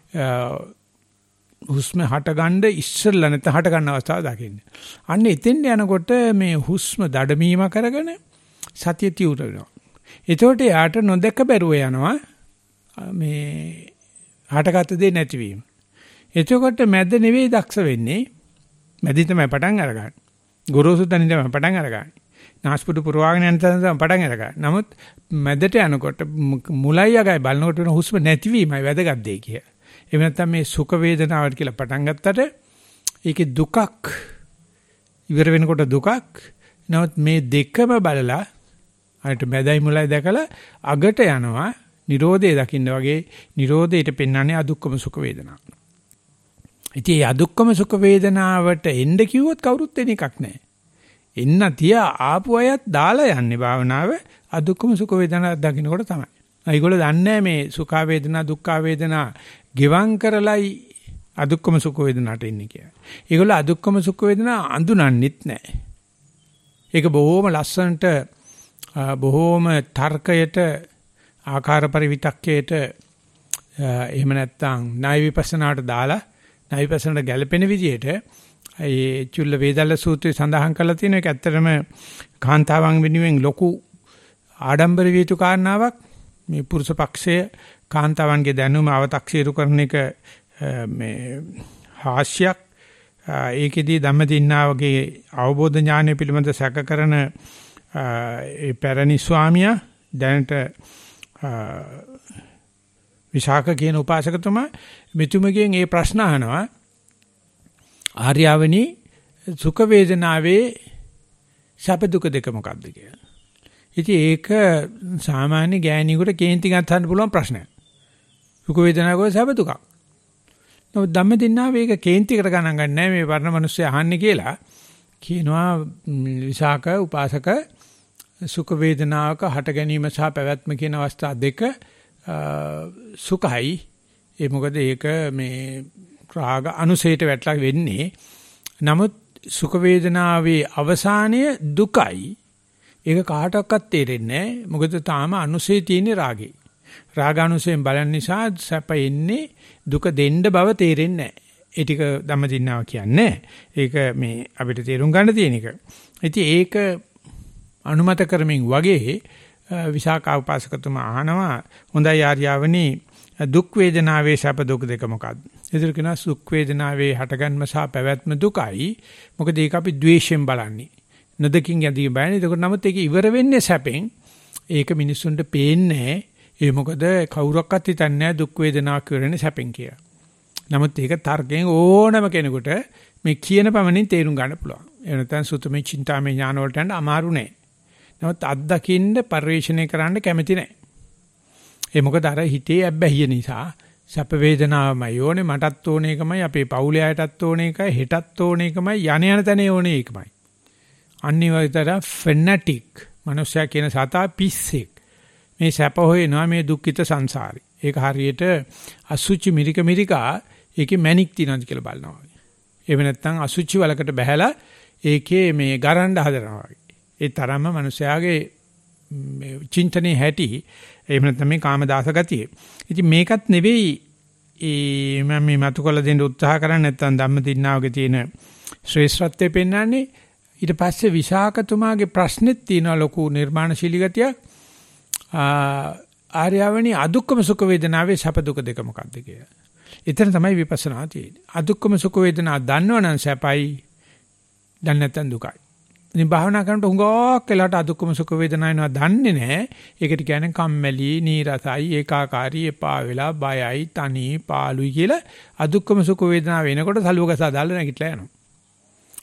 හුස්ම හට ගන්න ඉස්සෙල්ලා නැත්නම් හට ගන්න අවස්ථාව දකින්න. අන්න එතෙන් යනකොට මේ හුස්ම දඩමීම කරගෙන සතිය තියුර වෙනවා. එතකොට යාට නොදැක බැරුව යනවා මේ හටගත් දේ නැතිවීම. එතකොට මැද නෙවෙයි දක්ෂ වෙන්නේ. මැදි තමයි පටන් අරගන්නේ. ගොරෝසු තැනින් තමයි පටන් අරගන්නේ. නාස්පුඩු පුරවාගෙන යන තැන තමයි පටන් අරගන්නේ. නමුත් මැදට යනකොට මුලයි අගයි බලනකොට වෙන හුස්ම නැතිවීමයි වැදගත් දෙය කියලා. එහෙම නැත්නම් මේ සුඛ වේදනාවට කියලා පටන් ගත්තට ඒකේ දුකක් ඉවර වෙනකොට දුකක්. නමුත් මේ දෙකම බලලා අරට මැදයි මුලයි දැකලා අගට යනවා. නිරෝධය දකින්න වගේ නිරෝධයට පෙන්වන්නේ අදුක්කම සුඛ වේදනාව. ඉතින් මේ අදුක්කම සුඛ වේදනාවට එන්න කිව්වොත් කවුරුත් එන එකක් නැහැ. එන්න තියා ආපු අයත් දාලා යන්නේ භාවනාව අදුක්කම සුඛ වේදනාවක් දකින්නකොට තමයි. ඒගොල්ලෝ දන්නේ මේ සුඛ වේදනා දුක්ඛ වේදනා ගෙවම් කරලයි අදුක්කම සුඛ වේදනාට එන්නේ කියලා. ඒගොල්ලෝ අදුක්කම සුඛ වේදනා අඳුනන්නෙත් නැහැ. ඒක බොහොම ලස්සනට බොහොම තර්කයට ආකාර පරිවිතක්කයට එහෙම නැත්නම් ණය විපස්සනාට දාලා ණය විපස්සනාට ගැලපෙන විදිහට ඒ චුල්ල වේදල්ල සූත්‍රයේ සඳහන් කරලා තියෙන එක ඇත්තටම කාන්තාවන් වෙනුවෙන් ලොකු ආඩම්බර වියතු කාරණාවක් මේ පුරුෂ පක්ෂය කාන්තාවන්ගේ දැනුම අව탁සීරු කරන එක මේ හාස්‍යයක් ඒකෙදී ධම්මදින්නාවගේ අවබෝධ ඥානය පිළිබඳ සැක කරන ඒ පැරණි ස්වාමියා දැනට විශාක කියන උපාසකතුමා මෙතුමගෙන් මේ ප්‍රශ්න අහනවා ආර්යවනි සුඛ වේදනාවේ සැප දුක දෙක මොකක්ද කියලා. ඉතින් ඒක සාමාන්‍ය ගෑණියෙකුට කේන්ති ගන්න පුළුවන් ප්‍රශ්නයක්. සුඛ වේදනාවක සැප දුකක්. නමුත් ධම්මදින්නාව මේක කේන්තිකට ගණන් ගන්න නැහැ මේ වර්ණ මිනිස්සු අහන්නේ කියලා කියනවා විශාක උපාසක සුඛ වේදනාවක හට ගැනීම සහ පැවැත්ම කියන අවස්ථා දෙක සුඛයි. ඒ මොකද ඒක මේ රාග අනුසයට වැටලා වෙන්නේ. නමුත් සුඛ වේදනාවේ අවසානය දුකයි. ඒක කාටවත් තේරෙන්නේ නැහැ. මොකද තාම අනුසය තියෙන රාගේ. රාගානුසයෙන් බලන නිසා සැප එන්නේ දුක දෙන්න බව තේරෙන්නේ නැහැ. ඒ ටික ධම්මදින්නාව කියන්නේ. ඒක මේ අපිට තේරුම් ගන්න තියෙන එක. ඉතින් ඒක අනුමත කරමින් වගේ විසාකා උපාසකතුමා අහනවා හොඳයි ආර්යවනි දුක් වේදනාවේ සැප දුක් දෙක මොකක්ද? ඒතර කියනවා සුඛ වේදනාවේ හටගන්ම සහ පැවැත්ම දුකයි. මොකද ඒක අපි ද්වේෂයෙන් බලන්නේ. නොදකින් යදී බයනේ. ඒක නමුත් ඒක ඉවර වෙන්නේ සැපෙන්. ඒක මිනිස්සුන්ට පේන්නේ ඒ මොකද කවුරක්වත් හිතන්නේ නැහැ දුක් වේදනාවක් කරන්නේ සැපෙන් කියලා. නමුත් ඒක තර්කයෙන් ඕනම කෙනෙකුට මේ කියන පමණින් තේරුම් ගන්න පුළුවන්. ඒ නැත්නම් සුතමේ චින්තාමේ ඥාන වලට යන්න අමාරු නෑ. නමුත් අත්දකින්න පරිශ්‍රණය කරන්න කැමති නෑ. ඒ මොකද අර හිතේ ඇබ්බැහිය නිසා සැප වේදනාවමයි ඕනේ මටත් ඕනේ එකමයි අපේ පවුලේ අයටත් ඕනේ එකයි හෙටත් ඕනේ එකමයි යන තැනේ ඕනේ එකමයි. අනිවාර්යතර ෆැනටික් මනුස්සයා කියන සතා පිස්සෙක්. මේ සැප හොයනවා මේ දුක්ඛිත සංසාරේ. ඒක හරියට අසුචි මිරිකා ඒකේ මැණික් තියනවාද කියලා බලනවා. එහෙම නැත්නම් අසුචි වලකට බහැලා ඒකේ මේ ගරන්න හදනවා වගේ. ඒ තරම්ම මනුස්සයාගේ චින්තනයේ හැටි එහෙම නැත්නම් මේ කාමදාස ගතිය. ඉතින් මේකත් නෙවෙයි මම මේ මතු කළ දෙන්න උත්සාහ කරන්නේ නැත්නම් ධම්මදින්නාවගේ තියෙන ශ්‍රේෂ්ඨත්වය පෙන්වන්නේ. ඊට පස්සේ විශාකතුමාගේ ප්‍රශ්නෙත් තියෙනවා ලොකු නිර්මාණශීලී ගතියක්. ආර්යවනි අදුක්කම සුඛ වේදනාවේ සැප දුක දෙක මොකක්ද කියලා. එතන තමයි විපස්සනා තියෙන්නේ. අදුක්කම සුඛ වේදනා දන්නවනම් සැපයි දැන් නැත්නම් දුකයි. ඉතින් භාවනා කරනකොට හුඟක් වෙලාට අදුක්කම සුඛ වේදනා එනවා දන්නේ නැහැ. ඒකට කියන්නේ කම්මැලි, නීරසයි, ඒකාකාරී, එපා වෙලා, බයයි, තනි, පාළුයි කියලා අදුක්කම සුඛ වේදනා වෙනකොට සලුවකසා දාලා නැගිටලා යනවා.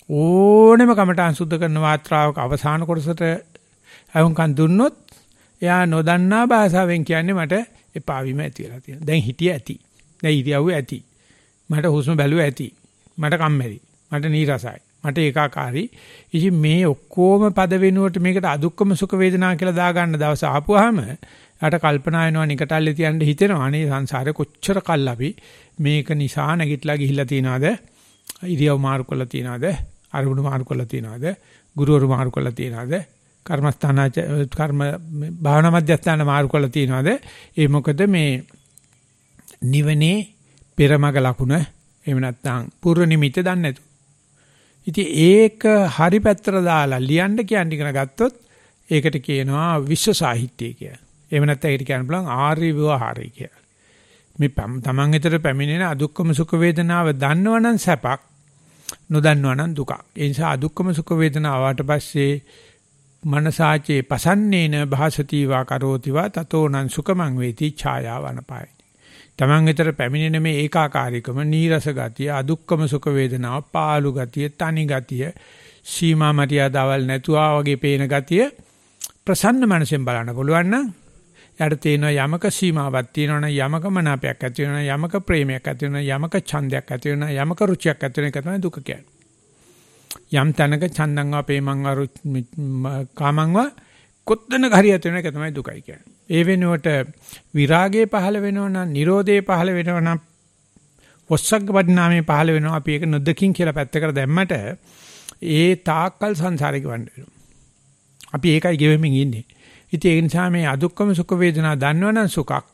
ඕනෙම කමටහන් සුද්ධ කරන මාත්‍රාවක අවසාන කොටසට අහුම්කන් දුන්නොත් එයා නොදන්නා භාෂාවෙන් කියන්නේ මට එපා වීම ඇති වෙලා තියෙනවා. දැන් හිටිය ඇති. දැන් ඉරියව්ව ඇති. මට හුස්ම බැලුව ඇති. මට කම්මැලි. මට නීරසයි. මට ඒකාකාරී. ඉතින් මේ ඔක්කොම පද වෙනුවට මේකට අදුක්කම සුඛ වේදනා කියලා දාගන්න දවස ආපුවාම යාට කල්පනා වෙනවා නිකටල්ලේ තියන්න හිතෙනවා. අනේ සංසාරේ කොච්චර කල් අපි මේක නිසා නැගිටලා ගිහිල්ලා තියනවාද? ඉරියව් මාරු කරලා තියනවාද? අරමුණු මාරු කරලා තියනවාද? ගුරුවරු මාරු කරලා තියනවාද? කර්ම භාවනා මධ්‍යස්ථාන මාරු කරලා තියනවාද? ඒ මොකද මේ නිවනේ පෙරමග ලකුණ එහෙම නැත්නම් පූර්ව නිමිත්ත දන්නේ නැතු. ඉතින් ඒක හරි පැත්තට දාලා ලියන්න කියන්නේ ඉගෙන ගත්තොත් ඒකට කියනවා විශ්ව සාහිත්‍යය කියලා. එහෙම නැත්නම් ඒකට කියන්න පුළුවන් ආර්ය විවහාරය කියලා. මේ තමන් විතර පැමිණෙන අදුක්කම සුඛ වේදනාව දන්නවනම් සැපක් නොදන්නවනම් දුකක්. ඒ නිසා අදුක්කම සුඛ වේදනාව ආවට පස්සේ මනසාචේ පසන්නේන භාසතිවා කරෝතිවා තතෝනං සුඛමං වේති ඡායාවනපායි. තමන් විතර පැමිණෙන මේ ඒකාකාරීකම නීරස ගතිය අදුක්කම සුඛ වේදනාව පාළු ගතිය තනි ගතිය සීමා මරියාදාවල් නැතුවා වගේ පේන ගතිය ප්‍රසන්න මනසෙන් බලන්න පුළුවන් නම් යාට තේනවා යමක සීමාවක් තියෙනවනම් යමක මනාපයක් ඇති වෙනවනම් යමක ප්‍රේමයක් ඇති වෙනවනම් යමක ඡන්දයක් ඇති වෙනවනම් යමක රුචියක් ඇති වෙන එක තමයි දුක කියන්නේ. යම් තැනක ඡන්දං වා ප්‍රේමං වා කාමං වා කොත්තනක හරි ඇති වෙන එක තමයි දුකයි කියන්නේ. ඒ වෙනුවට විරාගයේ පහළ වෙනවනම් නිරෝධයේ පහළ වෙනවනම් වස්සග්ග පරිණාමයේ පහළ වෙනවා අපි ඒක නොදකින් කියලා පැත්තකට දැම්මට ඒ තාක්කල් සංසාරේ ගවන්න වෙනවා. අපි ඒකයි ගෙවෙමින් ඉන්නේ. ඉතින් ඒ නිසා මේ අදුක්කම සුඛ වේදනා දන්නවනම් සුඛක්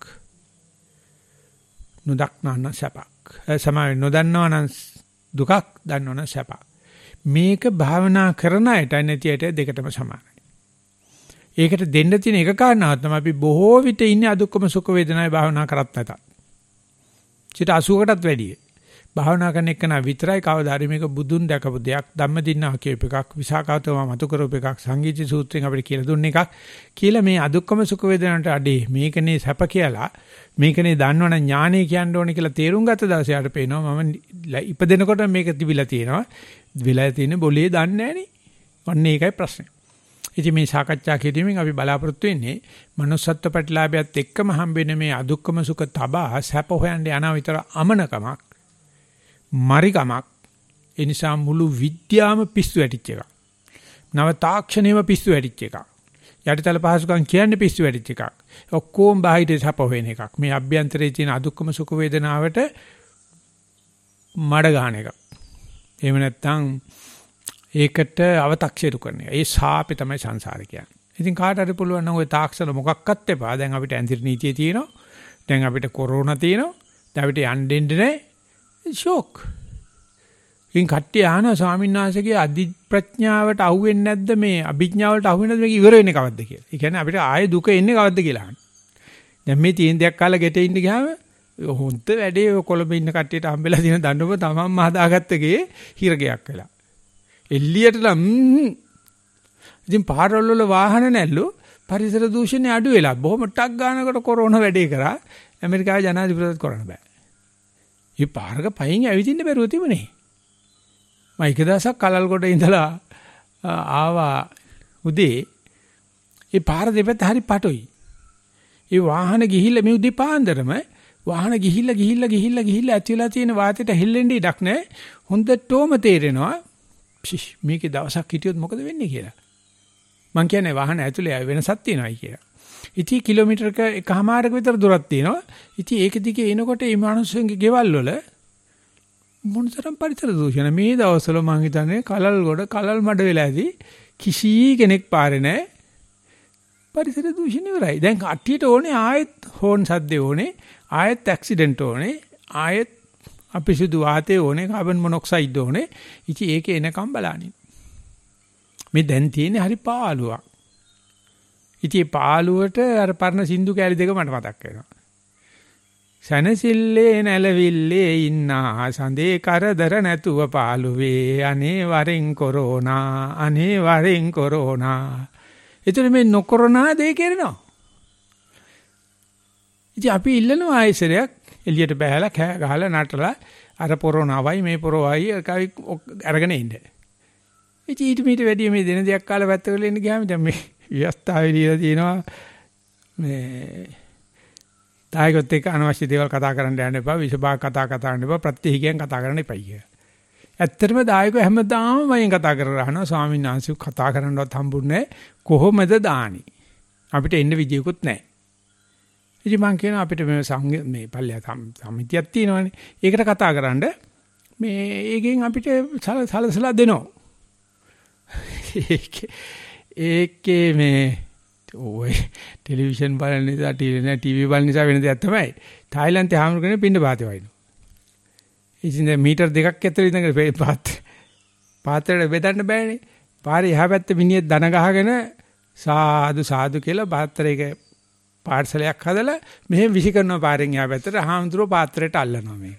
නොදක්නවනම් සැපක්. සමාවෙ නොදන්නවනම් දුකක් දන්නවනම් සැපක්. මේක භාවනා කරන අයට නැති අයට දෙකටම සමානයි. ඒකට දෙන්න තියෙන එක කාරණාවක් තමයි අපි බොහෝ විට ඉන්නේ අදුක්කම සුඛ වේදනාවේ භාවනා කරත් නැතත්. 80%කටත් වැඩිය. භාවනා කරන එක නා විතරයි කවදාද මේක බුදුන් දැකපු දෙයක් ධම්මදින්නා කියප එකක් විසාකාතව මතු කරපු එකක් සංගීති සූත්‍රයෙන් අපිට කියලා දුන්න එකක් කියලා මේ අදුක්කම සුඛ වේදනාවට අඩේ මේකනේ සැප කියලා මේකනේ දන්නවනම් ඥානෙ කියන්න ඕනේ කියලා තේරුම් ගත්ත දවසේ යාට පේනවා මම ඉපදෙනකොට මේක තිබිලා තියෙනවා වෙලා තියෙන બોලේ දන්නේ නැහනේ. ඔන්න ඒකයි ප්‍රශ්නේ. ඉතින් මේ සාකච්ඡා කිරීමෙන් අපි බලාපොරොත්තු වෙන්නේ manussත්ත්ව ප්‍රතිලාභයත් එක්කම හම්බෙන මේ අදුක්කම සුඛ තබා සැප හොයන්න යනවා විතර අමනකමක් මරිකමක්. ඒ නිසා මුළු විද්‍යාවම පිස්සු වැටිච්ච එකක්. නව තාක්ෂණයම පිස්සු වැටිච්ච එකක්. යටිතල පහසුකම් කියන්නේ පිස්සු වැටිච්ච එකක්. ඔක්කොම බාහිර සැප හොයන එකක්. මේ අභ්‍යන්තරයේ තියෙන අදුක්කම සුඛ වේදනාවට මඩ ගන්න එකක්. එහෙම නැත්නම් ඒකට අව탁සිරු කරන එක. ඒ ශාපේ තමයි සංසාරේ කියන්නේ. ඉතින් කාට හරි පුළුවන් නම් ওই තාක්ෂණ මොකක්වත් එපා. දැන් අපිට ඇන්තිර් නීතිය තියෙනවා. දැන් අපිට කොරෝනා තියෙනවා. දැන් අපිට යන්න දෙන්න නැහැ. ෂොක්. ඉන් කට්ටිය ආන ස්වාමීන් වහන්සේගේ අධි ප්‍රඥාවට අහුවෙන්නේ නැද්ද මේ අභිඥාවලට අහුවෙන්නේ නැද්ද මේක ඉවර වෙන්නේ කවද්ද කියලා. ඒ කියන්නේ අපිට ආයේ දුක එන්නේ කවද්ද කියලා අහන්නේ. දැන් මේ තියෙන දෙයක් කාලා ගෙට ඉන්න ගියාම හොන්ත වැඩේ ඔය කොළඹ ඉන්න කට්ටියට හම්බෙලා තියෙන දඬුවම තමන්ම හදාගත්තගේ හිරගයක් වෙලා. එල්ලියට නම් ඉතින් පාරවල් වල වාහන නැල්ලු පරිසර දූෂණය අඩු වෙලා බොහොම ටක් ගන්නකොට කොරෝනා වැඩේ කරා ඇමරිකාවේ ජනාධිපතිත් කරන්න බෑ. මේ පාරක පයින් ඇවිදින්න බැරුව තිබුණේ. මම එක දවසක් කලල්ගොඩ ඉඳලා ආවා උදේ. ඒ පාර දෙපැත්ත හරි පටොයි. ඒ වාහන ගිහිල්ලා මේ උදේ පාන්දරම වාහන ගිහිල්ලා ඇතිලා තියෙන වාතයට හෙල්ලෙන්න ඉඩක් නැහැ. හොඳටම තේරෙනවා මේකේ දවසක් හිටියොත් මොකද වෙන්නේ කියලා. මං කියන්නේ වාහන ඇතුලේ වෙනසක් තියෙනවායි කියලා. ඉතින් කිලෝමීටරක එකමාරක විතර දුරක් තියෙනවා. ඉතින් ඒක දිගේ එනකොට මේ මිනිස්සුන්ගේ ගෙවල් වල මොනතරම් පරිසර දූෂණ මේ දවස්වල මං හිතන්නේ කලල්ගොඩ කලල් මඩ වෙලා ඇති කිසි කෙනෙක් පාරේ නැහැ. පරිසර දූෂණ ඉවරයි. දැන් කට්ටියට ඕනේ ආයෙත් හෝන් සද්දේ ඕනේ ආයෙත් ඇක්සිඩන්ට් ඕනේ ආයෙත් අපිසුදු වාතය ඕනේ කාබන් මොනොක්සයිඩ් ඕනේ. ඉතින් ඒක එනකම් බලන්නේ. මේ දැන් තියෙන්නේ හරි පාළුවක්. ඉතින් පාළුවට අර පරණ සින්දු කැලි දෙක මට මතක් වෙනවා. සනසිල්ලේ නැලවිල්ලේ ඉන්නා සඳේ කරදර නැතුව පාළුවේ අනේ වරෙන් කොරෝනා එතන මේ නොකොරෝනා දෙය කරනවා. ඉතින් අපි ඉල්ලනවා ආයෙසරයක් එළියට බහැලා කෑ ගහලා නටලා අර කොරෝනාවයි මේ පොරොවයි එකයි අරගෙන ඉන්න. ඊට මීට වැඩි මේ දෙන දෙයක් කාලා වැත්තකල ඉන්න ගියාම දැන් මේ විවස්ථාවේ දීලා තියෙනවා මේ තායිකොත් එක්ක අනවශ්‍ය දේවල් කතා කරන්න යන්න එපා, විසභාග කතා කරන්න එපා, ප්‍රතිහිකයන් කතා කරන්න එපා කියලා. ඇත්තටම දායකයෝ හැමදාම මයෙන් කතා කරලා අහනවා ස්වාමීන් වහන්සේ කතා කරන්නවත් හම්බුන්නේ කොහොමද දානි? අපිට එන්න විදියකුත් නැහැ. ඉතින් මං කියනවා අපිට මේ පල්ලිය සමිතියක් තියෙනවානේ. ඒකට කතා කරන්න මේ ඒකෙන් අපිට සලසලා දෙනවා. ඒකේ මේ ඔය ටෙලිවිෂන් බලන නිසා ටීවී බලන නිසා වෙන දෙයක් තමයි. තායිලන්තේ හාමුදුරු කෙනෙක් පින්න පාතේ වයින්නවා. ඉතින් දැන් මීටර් 2ක් ඇතුළේ ඉඳන් පාත්‍රයට බෙදන්න බෑනේ. පාරේ එහා පැත්තේ මිනිහෙක් දන ගහගෙන සාදු සාදු කියලා පාත්‍රයක පාර්සලයක් හදලා මෙහෙම විසි කරනවා පාරෙන් එහා පැත්තට. හාමුදුරුවෝ පාත්‍රයට අල්ලනවා මේක.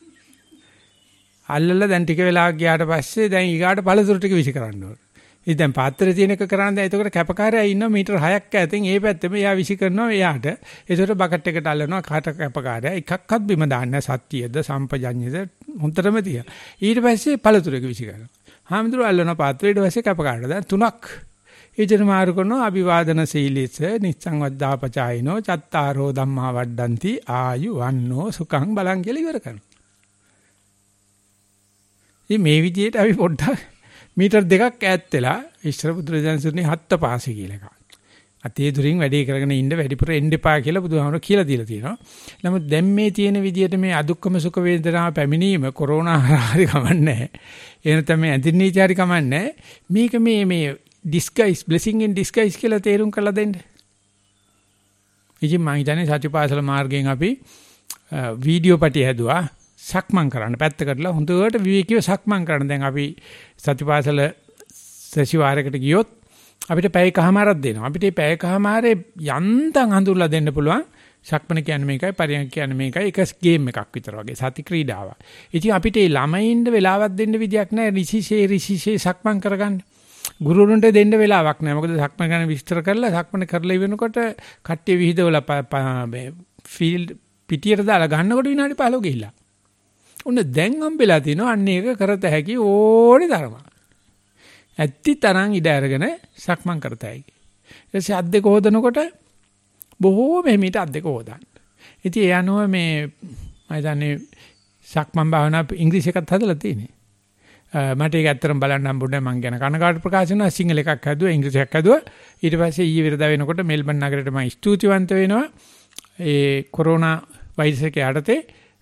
අල්ලලා දැන් ටික වෙලාවක් ගියාට පස්සේ දැන් ඊගාට පළතුරු ටික විසි කරන්න ඕන. ඉතින් දැන් පාත්‍රයේ තියෙන එක කරන්නේ දැන් එතකොට කැපකාරයා ඉන්නවා මීටර 6ක් ඈතින් ඒ පැත්තෙම එයා විසි කරනවා එයාට. ඒකට බකට් එකට අල්ලනවා කාට කැපකාරයා එකක්වත් බිම දාන්නේ සත්‍යයද සම්පජඤ්ඤයද හොන්තරම තියා. ඊට පස්සේ පළතුරු එක විසි කරනවා. හාමුදුරුවෝ අල්ලනවා පාත්‍රයට පස්සේ කැපකාරයා දැන් 3ක්. ඊටම මාරු කරනවා අභිවාදන සීලෙස නිච්ඡං වද්දාපචායිනෝ චත්තාරෝ ධම්මා වඩ්ඩಂತಿ ආයු වන්නෝ සුඛං බලං කියලා ඉවර කරනවා. ඉතින් මේ විදිහට අපි පොඩ්ඩක් මීටර් 2ක් ඈත් වෙලා ඉස්සර බුදුරජාණන්සේනේ හත්ත පාසි කියලා එකක්. අතේ දුරින් වැඩේ කරගෙන ඉන්න වැඩිපුර එන්න එපා කියලා බුදුහාමුදුරුවෝ කියලා දීලා තියෙනවා. නමුත් දැන් මේ තියෙන විදිහට මේ අදුක්කම සුඛ වේදනා පැමිණීම කොරෝනා හරි කමන්නේ. ඒ නැත්නම් මේ ඇඳින්නීච හරි කමන්නේ. මේක මේ disguise blessing in disguise කියලා තේරුම් කරලා දෙන්න. ඉතින් මම හිතන්නේ සත්‍යපාසල මාර්ගයෙන් අපි වීඩියෝ පටි හැදුවා. සක්මන් කරන්න පැත්තකටලා හොඳට විවේකීව සක්මන් කරන්න. දැන් අපි සතිපාසල සතිವಾರයකට ගියොත් අපිට පැයකමාරක් දෙනවා. අපිට මේ පැයකමාරේ යන්තම් හඳුල්ලා දෙන්න පුළුවන්. සක්මන කියන්නේ මේකයි, පරියන්ක කියන්නේ මේකයි. එක ගේම් එකක් විතර වගේ සති ක්‍රීඩාවක්. ඉතින් අපිට මේ ළමයින්ට වෙලාවක් දෙන්න විදියක් නැහැ. රිසිසේ සක්මන් කරගන්න. ගුරුවරුන්ට දෙන්න වෙලාවක් නැහැ. මොකද සක්මන ගැන විස්තර කරලා සක්මන කරලා ඉවරනකොට කට්ටිය විහිදවලා ෆීල්ඩ් පිටියට දාලා ගන්නකොට විනාඩි 15 ගිහිල්ලා. උන්න දැන් හම්බෙලා තිනවා අන්න ඒක කරත හැකි ඕනේ තරම. ඇත්ති තරම් ඉඩ අරගෙන සක්මන් කරත හැකි. ඊට පස්සේ අත් දෙක හොදනකොට බොහෝම හිමීට අත් දෙක හොදන්න. ඉතින් ඒ අනුව මේ මම දන්නේ සක්මන් භාවනා ඉංග්‍රීසි එකත් හදලා තියෙන්නේ. මට ඒක ඇත්තටම බලන්න හම්බුනේ මම ගැන කනකාට ප්‍රකාශ කරනවා සිංහල එකක් හැදුවා ඉංග්‍රීසි එකක් හැදුවා. ඊට පස්සේ ඊයේ විරදා වෙනකොට මෙල්බන් නගරයට මම ස්තුතිවන්ත වෙනවා. ඒ කොරෝනා වෛරස් එක යටතේ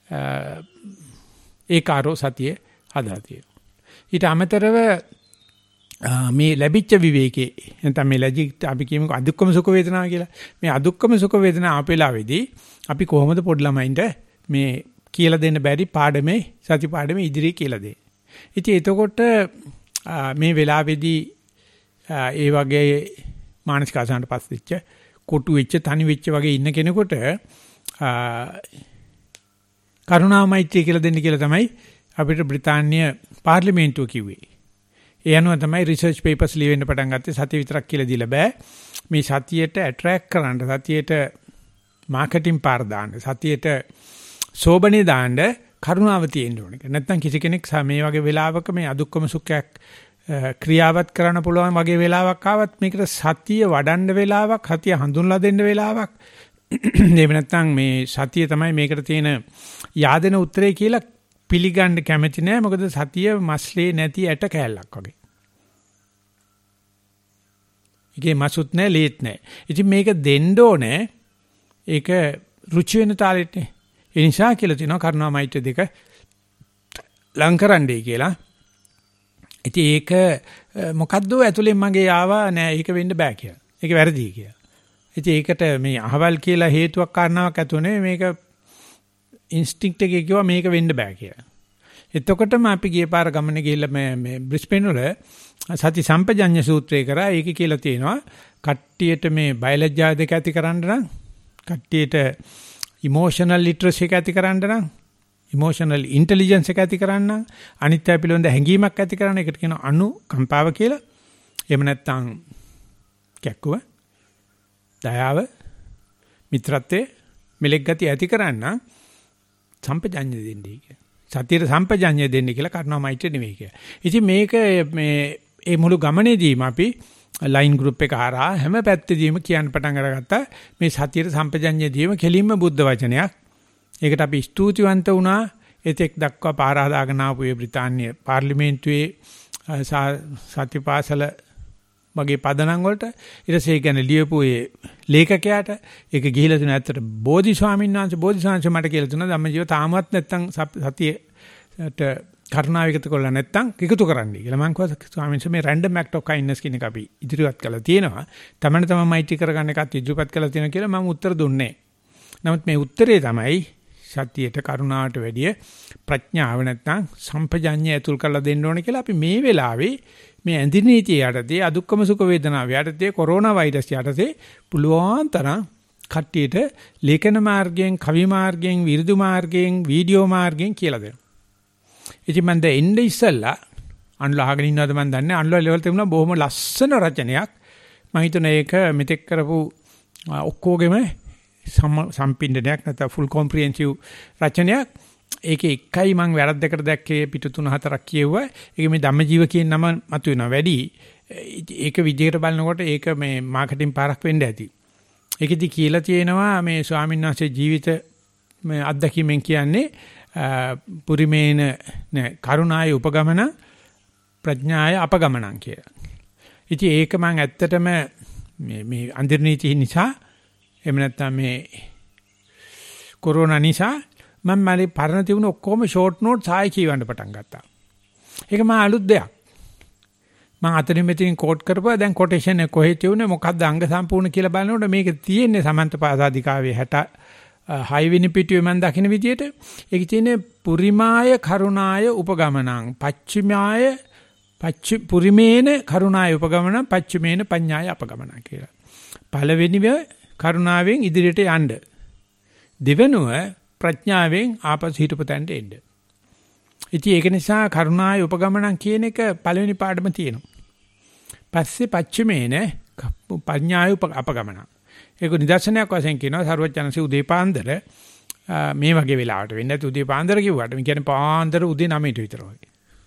ඒකාරෝ සතිය හදලා තියෙනවා. ඊට අමතරව මේ ලැබිච්ච විවේකේ නැත්නම් මේ ලැජික් අපි කියමුකෝ අදුක්කම සුඛ වේදනා කියලා. මේ අදුක්කම සුඛ වේදනා ආපෙලාවේදී අපි කොහොමද පොඩි ළමයින්ට මේ කියලා දෙන්න බැරි පාඩමේ සති පාඩමේ ඉදිරියේ කියලා දෙන්නේ. ඉතින් එතකොට මේ වෙලාවේදී ඒ වගේ මානසික අසහනට පස් වෙච්ච කොටු වෙච්ච තනි වෙච්ච වගේ ඉන්න කෙනෙකුට කරුණා මෛත්‍රිය කියලා දෙන්න කියලා තමයි අපිට බ්‍රිතාන්‍ය පාර්ලිමේන්තුව කිව්වේ. ඒ අනුව තමයි රිසර්ච් පේපර්ස් ලියවෙන්න පටන් ගත්තේ. සතිය විතරක් කියලා දීලා බෑ. මේ සතියට ඇට්‍රැක්ට් කරන්න, සතියට මාකටිං පාර දාන්න, සතියට සෝබනේ දාන්න කරුණාව තියෙන්න ඕනේ. නැත්නම් කිසි කෙනෙක් මේ වගේ වෙලාවක මේ අදුක්කම සුඛයක් ක්‍රියාවත් කරන්න පුළුවන් වගේ වෙලාවක් ආවත් මේකට සතිය වඩන්න වෙලාවක්, සතිය හඳුන්ලා දෙන්න වෙලාවක්. එහෙම නැත්නම් මේ සතිය තමයි මේකට තියෙන yaadena උත්තරේ කියලා පිළිගන්න කැමති නෑ. මොකද සතිය මස්ලේ නැති ඇට කෑල්ලක් වගේ. ඒකේ මසුත් නෑ, ලේත් නෑ. ඉතින් මේක දෙන්න ඕනේ. ඒක රුචි වෙන තාලෙටනේ. ඒ නිසා කියලා තියෙනවා කරුණා මෛත්‍රිය දෙක ලං කරන්නයි කියලා. ඉතින් ඒක මොකද්ද ඇතුලෙන් මගේ ආවා නෑ ඒක වෙන්න බෑ කියලා. ඒක වැරදි කියලා. ඉතින් ඒකට මේ අහවල් කියලා හේතුවක් කාරණාවක් ඇතුනේ මේක ඉන්ස්ටින්ක්ට් එකේ කිව්වා මේක වෙන්න බෑ කියලා. එතකොටම අපි ගිය පාර ගමනේ ගිහිල්ලා මේ බ්‍රිස්බේන් වල සති සම්පජඤ්ඤ සූත්‍රය කරා. ඒකේ කියලා තියෙනවා කට්ටියට මේ බයලජ්ජා දෙක ඇති කරන්න නම්, කට්ටියට ඉමෝෂනල් ලිටරසි එක ඇති කරන්න නම්, ඉමෝෂනල් ඉන්ටෙලිජන්ස් එක ඇති කරන්න නම්, අනිත්‍ය පිළිබඳ හැඟීමක් ඇති කරන්න එකට කියනවා අනුකම්පාව කියලා. එහෙම නැත්නම් කැක්කුව, දයාව, මිත්‍රත්වයේ මෙලෙක් ගතිය ඇති කරන්න සම්පජඤ්ඤය දෙන්නේ කියලා. සතියේ සම්පජඤ්ඤය දෙන්නේ කියලා කරුණා මෛත්‍රිය නෙවෙයි කියලා. ඉතින් මේක මේ ඒ මුළු ගමනේදීම අපි ලයින් ගෲප් එක හරහා හැම පැත්තෙදීම කියන්න පටන් අරගත්තා මේ සතියේ සම්පජඤ්ඤය දීම කෙලින්ම බුද්ධ වචනයක්. ඒකට අපි ස්තුතිවන්ත වුණා. ඒතෙක් දක්වා පාර හදාගෙන ආපු ඒ බ්‍රිතාන්‍ය පාර්ලිමේන්තුවේ සතිපාසල වගේ පදනම් වලට ඊට පස්සේ ගැන ලියපු ඒ ලේඛකයාට ඒක ගිහිලා තුන ඇත්තට බෝධි ස්වාමීන් වහන්සේ මට කියලා තුන ධම්මජීව තාමත් නැත්තම් සතියට කරුණාවිගත කරලා නැත්තම් කිකුතු කරන්නයි කියලා මම කිව්වා ස්වාමීන් වහන්සේ මේ රැන්ඩම් ඇක්ට් ඔෆ් කයින්ඩ්නස් කියන එක අපි ඉදිරිපත් කළා තියෙනවා තමන්න තමයි මෛත්‍රී කරගන්න එකත් ඉදිරිපත් කළා තියෙනවා කියලා මම උත්තර දුන්නේ. නමුත් මේ උත්තරේ තමයි සතියට කරුණාවට වැඩිය ප්‍රඥාව නැත්තම් සම්පජඤ්ඤය ඇතුල් කරලා දෙන්න ඕනේ කියලා අපි මේ වෙලාවේ මේ ඇඳි නීතිය යටතේ අදුක්කම සුඛ වේදනාව යටතේ කොරෝනා වෛරස් යටතේ පුළුවන් තරම් කට්ටියට ලේඛන මාර්ගයෙන් කවි මාර්ගයෙන් විරුදු මාර්ගයෙන් වීඩියෝ මාර්ගයෙන් කියලා දෙනවා. ඉතින් මම දැන් එන්නේ ඉස්සෙල්ලා අන්ලා අහගෙන ඉන්නවද මම දන්නේ අන්ලා ලෙවල් තිබුණා බොහොම ලස්සන රචනයක්. මම හිතන්නේ ඒක මෙතෙක් කරපු ඔක්කොගෙම සම්පින්ඩනයක් නැත්නම් ෆුල් කොම්ප්‍රිහෙන්සිව් රචනයක්. ඒකේ එකයි මම වැරද්දකට දැක්කේ පිටු 3-4ක් කියුවා. ඒක මේ ධම්මජීව කියන නම මතුවෙනවා වැඩි. ඒක විදිහට බලනකොට ඒක මේ මාකටිං පාරක් වෙන්න ඇති. ඒකෙදි කියලා තියෙනවා මේ ස්වාමීන් වහන්සේ ජීවිත මේ අත්දැකීමෙන් කියන්නේ පුරිමේන කරුණාය උපගමන ප්‍රඥාය අපගමනං කියලා. ඉතින් ඒක මම ඇත්තටම මේ අන්තර්නීති නිසා එහෙම නැත්නම් මේ කොරෝනා නිසා මම මගේ පරණ තිබුණ ඔක්කොම ෂෝට් නෝට්ස් ආයි කියවන්න පටන් ගත්තා. ඒක මම අලුත් දෙයක්. මම අතරින් මෙතනින් කෝට් කරපුවා දැන් කොටේෂන් එක කොහෙද තියුනේ මොකක්ද අංග සම්පූර්ණ කියලා බලනකොට මේක තියෙන්නේ සමන්තපාසාදිකාවේ 66 වෙනි පිටුවේ මම දකින විදිහට ඒක තියෙන්නේ පුරිමාය කරුණාය උපගමනං පච්චිමාය පුරිමේන කරුණාය උපගමනං පච්චිමේන පඤ්ඤාය අපගමනං කියලා. පළවෙනිව කරුණාවෙන් ඉදිරියට යන්න. දෙවෙනුව ප්‍රඥාවෙන් ආපසු හිටපතන්ට එන්න. ඉතින් ඒක නිසා කරුණාය උපගමනං කියන එක පළවෙනි පාඩම තියෙනවා. පස්සේ පච්චමේන පඤ්ඤාය අපගමනං. ඒක නිදර්ශනයක් වශයෙන් කියනවා සර්වඥාන්සේ උදේ පාන්දර මේ වගේ වෙලාවට වෙන්නේ නැති උදේ පාන්දර කිව්වට මේ කියන්නේ පාන්දර උදේ 9ට විතර වගේ.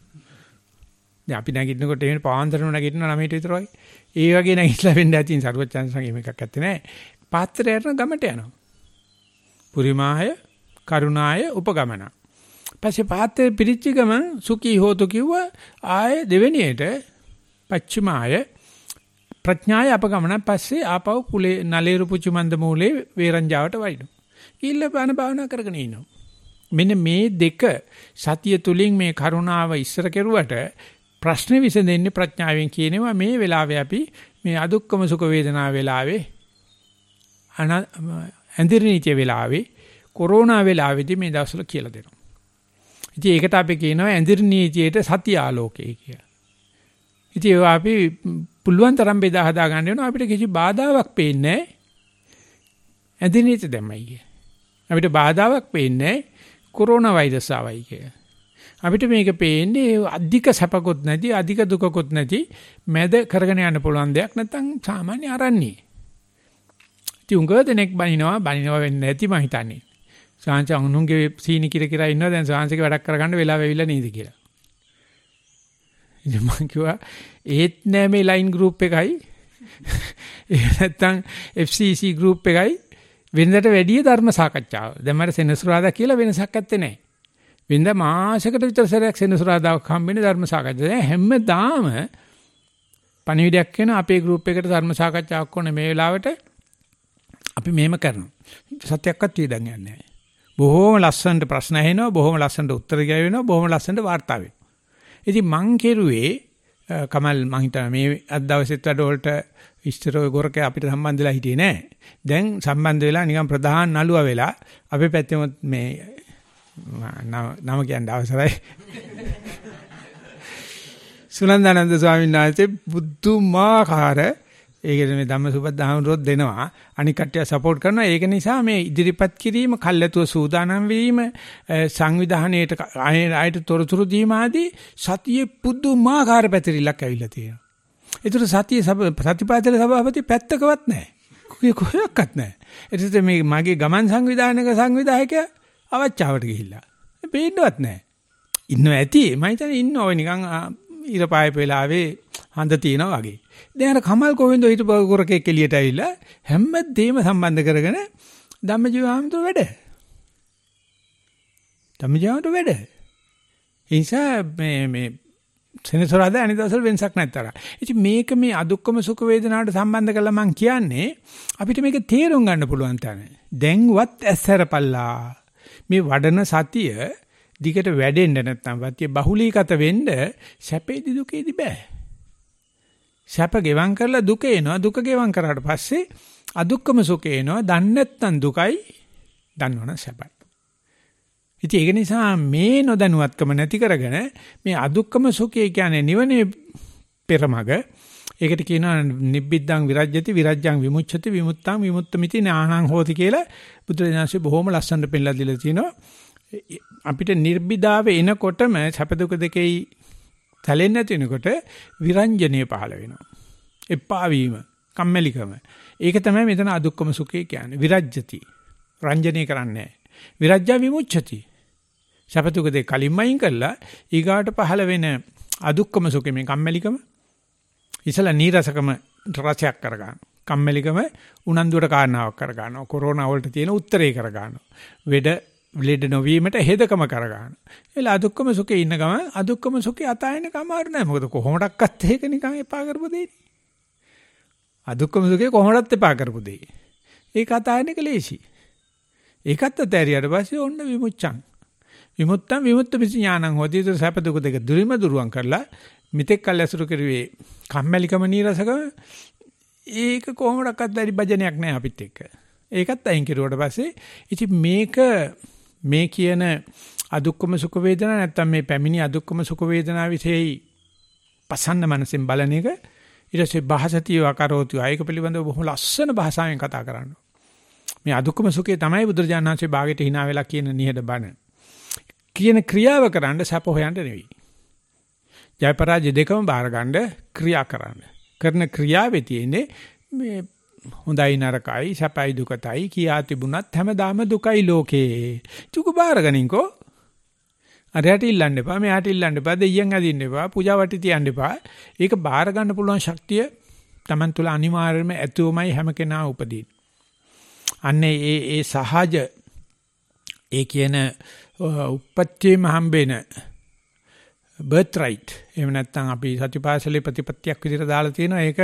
දැන් අපි නැගිටිනකොට එහෙම පාන්දරම නැගිටිනවා 9ට විතර වගේ. ඒ වගේ නැගිටලා වෙන්න ඇති සර්වඥාන්සේගේ මේකක් ඇත්තේ නැහැ. පාත්‍රය යන ගමට යනවා. පුරිමාය කරුණාය උපගමන. පස්සේ පාත්‍රය පිරිච්ච ගමන් සුඛී හෝතු කිව්වා ආයේ දෙවෙනියට පච්චමාය ප්‍රඥාය අපගමන පස්සේ ආපහු කුලේ නලේරු පුචු මන්ද මූලේ වේරංජාවට වයින්නවා. ඊළ බාන භාවනා කරගෙන ඉන්නවා. මෙන්න මේ දෙක සතිය තුලින් මේ කරුණාව ඉස්සර කෙරුවට ප්‍රශ්නේ විසඳෙන්නේ ප්‍රඥාවෙන් කියනවා මේ වෙලාවේ අපි මේ අදුක්කම සුඛ වේදනා වෙලාවේ ඇඳිරිනිතිය වෙලාවේ කොරෝනා වෙලාවේදී මේ දවස්වල කියලා දෙනවා. ඉතින් ඒකට අපි කියනවා ඇඳිරිනිතියට සත්‍ය ආලෝකය කියලා. ඉතින් ඒවා අපි පුළුවන් තරම් බෙදා හදා ගන්න වෙනවා අපිට කිසි බාධාවක් පේන්නේ නැහැ. ඇඳිරිනිතිය දැම්මයි කිය. අපිට බාධාවක් පේන්නේ නැහැ කොරෝනා වෛරස් ආවයි කිය. අපිට මේක පේන්නේ අධික සැපකොත් නැති අධික දුකකොත් නැති මැද කරගෙන යන්න පුළුවන් දෙයක් නැත්නම් සාමාන්‍ය ආරන්නේ. තුංග දෙනෙක් බනිනවා වෙන්නේ නැති මං හිතන්නේ. සාංශ අනුන්ගේ සීනි කිර ඉන්නවා දැන් සාංශික වැඩක් කරගන්න වෙලාව වෙවිලා නේද කියලා. ඉතින් මං කිව්වා ඒත් නෑ මේ ලයින් ගෲප් එකයි ඒ නැත්තම් FCC ගෲප් එකයි වෙනදට වැඩිය ධර්ම සාකච්ඡාව. දැන් මට සෙනසුරාදා කියලා වෙනසක් නැත්තේ නෑ. වෙනද මාසයකට විතර සැරයක් සෙනසුරාදාවක් හම්බෙන්නේ ධර්ම සාකච්ඡාව. දැන් හැමදාම පණිවිඩයක් වෙන අපේ ගෲප් එකට ධර්ම සාකච්ඡාවක් ඕනේ මේ වෙලාවට අපි මෙහෙම කරනවා. සත්‍යයක්වත් වියදම් යන්නේ නැහැ. බොහොම ලස්සනට ප්‍රශ්න ඇහෙනවා, බොහොම ලස්සනට උත්තර ගෑවෙනවා, බොහොම ලස්සනට වාර්තා වෙනවා. ඉතින් මං කෙරුවේ කමල් මං හිතා මේ අද දවසෙත් වැඩවලට ඉස්තර ඔය ගොරක අපිට සම්බන්ධ වෙලා හිටියේ නැහැ. දැන් සම්බන්ධ වෙලා නිකන් ප්‍රධාන නළුවා වෙලා අපේ පැත්තෙම මේ නම කියන්න අවසරයි. සුනන්දානන්ද ස්වාමීන් වහන්සේ බුදුමාකාර ඒකද මේ ධම්මසුපදහමරොත් දෙනවා අනික් කට්ටිය සපෝට් කරනවා ඒක නිසා මේ ඉදිරිපත් කිරීම කල්ැතුව සූදානම් වීම සංවිධානයේට ආයත තොරතුරු දීම ආදී සතියේ පුදුමාකාර පැතිරිල්ලක් ඇවිල්ලා තියෙනවා. ඒතර සතියේ ප්‍රතිපාදල සභාපති පැත්තකවත් නැහැ. කොහොක්වත් නැහැ. ඒත් මේ මගේ ගමන් සංවිධායකයා අවචාවට ගිහිල්ලා. බේන්නවත් නැහැ. ඉන්නව ඇති මම හිතන්නේ ඉන්නව නිකන් ඉර පායපු වෙලාවේ හඳ තියනවා වගේ. දැන් අර කමල් කොහෙන්ද හිටපු ගොරකෙක් එළියට ඇවිල්ලා හැමදේම සම්බන්ධ කරගෙන ධම්මජීවහාමුදුර වැඩ. ධම්මජීවහාමුදුර වැඩ. ඒ නිසා මේ සෙනසුරාදා අනිදාසල් වෙනසක් නැත්තර. ඉතින් මේක මේ අදුක්කම සුඛ වේදනාවට සම්බන්ධ කරලා මම කියන්නේ අපිට මේක තේරුම් ගන්න පුළුවන් තැන. දැන්වත් ඇස්සරපල්ලා. මේ වඩන සතිය දිගට වැඩෙන්න නැත්නම් වාතිය බහුලීගත වෙන්න සැපේදි දුකේදි බෑ. සැප ගෙවම් කරලා දුක එනවා. දුක ගෙවම් කරාට පස්සේ අදුක්කම සුඛේ එනවා. දන්නේ නැත්නම් දුකයි, දන්නවනම් සැපයි. ඉතින් ඒක නිසා මේ නොදැනුවත්කම නැති කරගෙන මේ අදුක්කම සුඛය කියන්නේ නිවනේ පෙරමග. ඒකට කියනවා නිබ්බිද්දං විරජ්‍යති විරජ්‍යං විමුච්ඡති විමුත්තං විමුක්තമിതി නාහං හෝති කියලා බුදුරජාණන්සේ බොහොම ලස්සනට පෙන්නලා දීලා තිනවා. අපිට නිර්බිදාව එනකොටම සැප දුක දෙකේ තැලෙන්නේ නැති වෙනකොට විරංජනීය පහළ වෙනවා. එපා වීම, කම්මැලිකම. ඒක තමයි මෙතන අදුක්කම සුඛය කියන්නේ. විරජ්‍යති. රංජනීය කරන්නේ නැහැ. විරජ්‍ය විමුච්ඡති. සැප දුක දෙක කලින්ම අයින් කරලා ඊගාට පහළ වෙන අදුක්කම සුඛය මේ කම්මැලිකම ඉසලා නීරසකම රසයක් කරගන්න. කම්මැලිකම උනන්දුවට කාරණාවක් කරගන්නවා. කොරෝනා වලට තියෙන උත්තරේ කරගන්නවා. ලෙඩ නොවීමට හෙදකම කරගන්න. එල අදුක්කම සුඛේ ඉන්න ගම අදුක්කම සුඛේ අතාරින්න කමාරු නැහැ. මොකද කොහොමඩක්වත් ඒක නිකන් එපා කරපු දෙයක්. අදුක්කම සුඛේ කොහොමඩත් එපා කරපු දෙයක්. ඒක අතාරින්න එක ලේසි. ඒකත් අතෑරියට පස්සේ ඔන්න විමුච්ඡං. විමුත්තං විමුක්තമിതി ඥානං හොදී සැප දුක දෙක දුරිම දුරුවන් කරලා මිත්‍යක් කල් ඇසුරු කරුවේ කම්මැලිකම නීරසකම ඒක කොහොමඩක්වත් බැරි භජනයක් නැහැ අපිත් එක්ක. ඒකත් අයින් කෙරුවට පස්සේ ඉතින් මේ කියන අදුක්කම සුඛ වේදනා නැත්තම් මේ පැමිණි අදුක්කම සුඛ වේදනා විශේෂයි පසන්න මනසෙන් බලන එක ඊට පස්සේ භාසතිය වකරෝතිය ඒක පිළිබඳව බොහොම ලස්සන භාෂාවෙන් කතා කරනවා. මේ අදුක්කම සුඛේ තමයි බුදුරජාණන් වහන්සේ භාගයට hina වෙලා කියන නිහඬ බණ. කියන ක්‍රියාව කරන්න සැප හොයන්න නෙවෙයි. ජය පරාජය දෙකම බාර ගන්න ක්‍රියා කරන්න. කරන ක්‍රියාවේ තියෙන්නේ මේ හොඳයි නරකයි සැපයි දුකයි කියා තිබුණත් හැමදාම දුකයි ලෝකේ. චුක බාර ගනින්කෝ. අරයට ඉල්ලන්න එපා මෙයාට ඉල්ලන්න එපා දෙයියන් අදින්න එපා පූජා වටි තියන්න එපා. ඒක බාර ගන්න පුළුවන් ශක්තිය Taman තුල අනිවාර්යයෙන්ම ඇතුවමයි හැම කෙනා උපදින්නේ. අන්නේ ඒ සහජ ඒ කියන උපත්තියම හම්බෙන බර්ත් රයිට් එහෙම නැත්නම් අපි සතිපාසලේ ප්‍රතිපත්තියක් විදිහට දාලා තියෙනවා. ඒක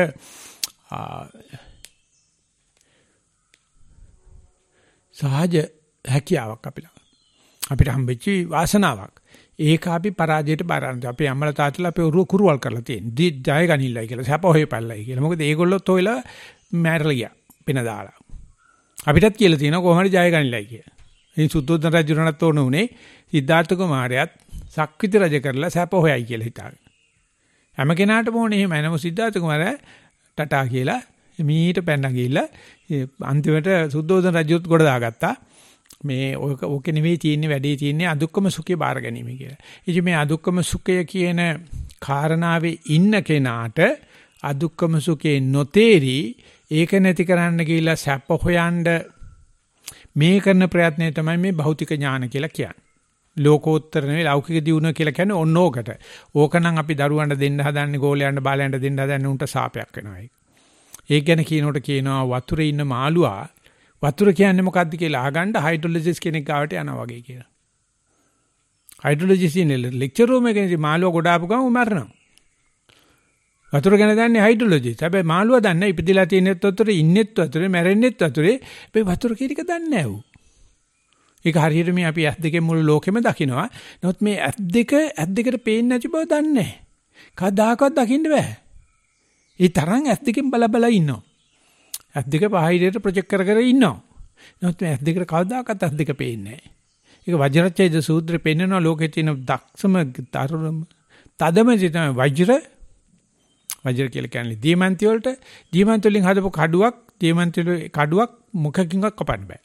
සහජ හැකියාවක් අපිට හම්බෙච්ච වාසනාවක්. ඒක අපි පරාජයට බාරන්න. අපි අම්මලා තාත්තලා අපේ උරුව කුරුවල් කරලා තියෙන්නේ. ජය ගනින්නයි කියලා. සැප හොයපල්ලයි කියලා. මොකද ඒගොල්ලොත් හොයලා මැරලා ගියා. පින දාලා. අපිටත් කියලා තියෙනවා කොහොමද ජය ගනින්නයි කියලා. ඉතින් සුද්ධෝදන රජුණත් ඕන උනේ සිද්ධාර්ථ කුමාරයාත් සක්විති රජ කරලා සැප හොයයි කියලා හිතාගෙන. හැම කෙනාටම ඕනේ එහෙම. එනම සිද්ධාර්ථ කුමාරයා ටටා කියලා මීට පැන්න ගිහිල්ලා අන්තිමට සුද්ධෝදන රජුත් ගොඩ දාගත්තා. මේ ඕකේ නෙවෙයි තියෙන්නේ වැඩේ තියෙන්නේ අදුක්කම සුඛය බාර ගැනීම කියලා. ඉතින් මේ අදුක්කම සුඛය කියන කාරණාවේ ඉන්න කෙනාට අදුක්කම සුඛේ නොතේරි ඒක නැති කරන්න කියලා සැප හොයන්න මේ කරන ප්‍රයත්නය තමයි මේ භෞතික ඥාන කියලා කියන්නේ. ලෝකෝත්තර නෙවෙයි ලෞකික දියුණුව කියලා කියන්නේ ඔන්න ඕකට. ඕකනම් අපි දරුවන්ට දෙන්න හදන්නේ ගෝලයන්ට බාලයන්ට දෙන්න හදන්නේ උන්ට සාපයක් වෙනවා ඒක. ඒක ගැන කියනකොට කියනවා වතුරේ ඉන්න මාළුවා වතුර කියන්නේ මොකද්ද කියලා අහගන්න හයිඩ්‍රොලොජිස්ට් කෙනෙක් ගාවට යනවා වගේ කියලා. හයිඩ්‍රොලොජිස්ට් ඉන්නේ ලෙක්චර් රූම් එකේ මාළුවා ගොඩ ආපු ගමන් මරනවා. වතුර ගැන දන්නේ හයිඩ්‍රොලොජිස්ට්. හැබැයි මාළුවා දන්නේ ඉපදිලා තියෙනෙත් වතුරේ ඉන්නෙත් වතුරේ මැරෙන්නෙත් වතුරේ. මේ වතුර කියන එක දන්නේ නැහැ ඌ. ඒක හරියට මේ අපි S2 මුළු ලෝකෙම දකිනවා. නමුත් මේ S2කට පේන්නේ නැති බව දන්නේ නැහැ. කවදාකවත් දකින්න බෑ. ඒ තරම් S2 බල ඉන්නවා. S2 පහයිරේට ප්‍රොජෙක්ට් කර කර ඉන්නවා. නමුත් මේ S2කට කවදාකවත් S2 පේන්නේ නැහැ. ඒක වජ්‍රච්ඡේද සූත්‍රේ පෙන්නනවා ලෝකේ තියෙන දක්ෂම තදම තමයි වජ්‍ර කියලා කියන්නේ දියමන්ති වලට දියමන්ති වලින් හදපු කඩුවක් මුඛකින්වත් කපන්න බෑ.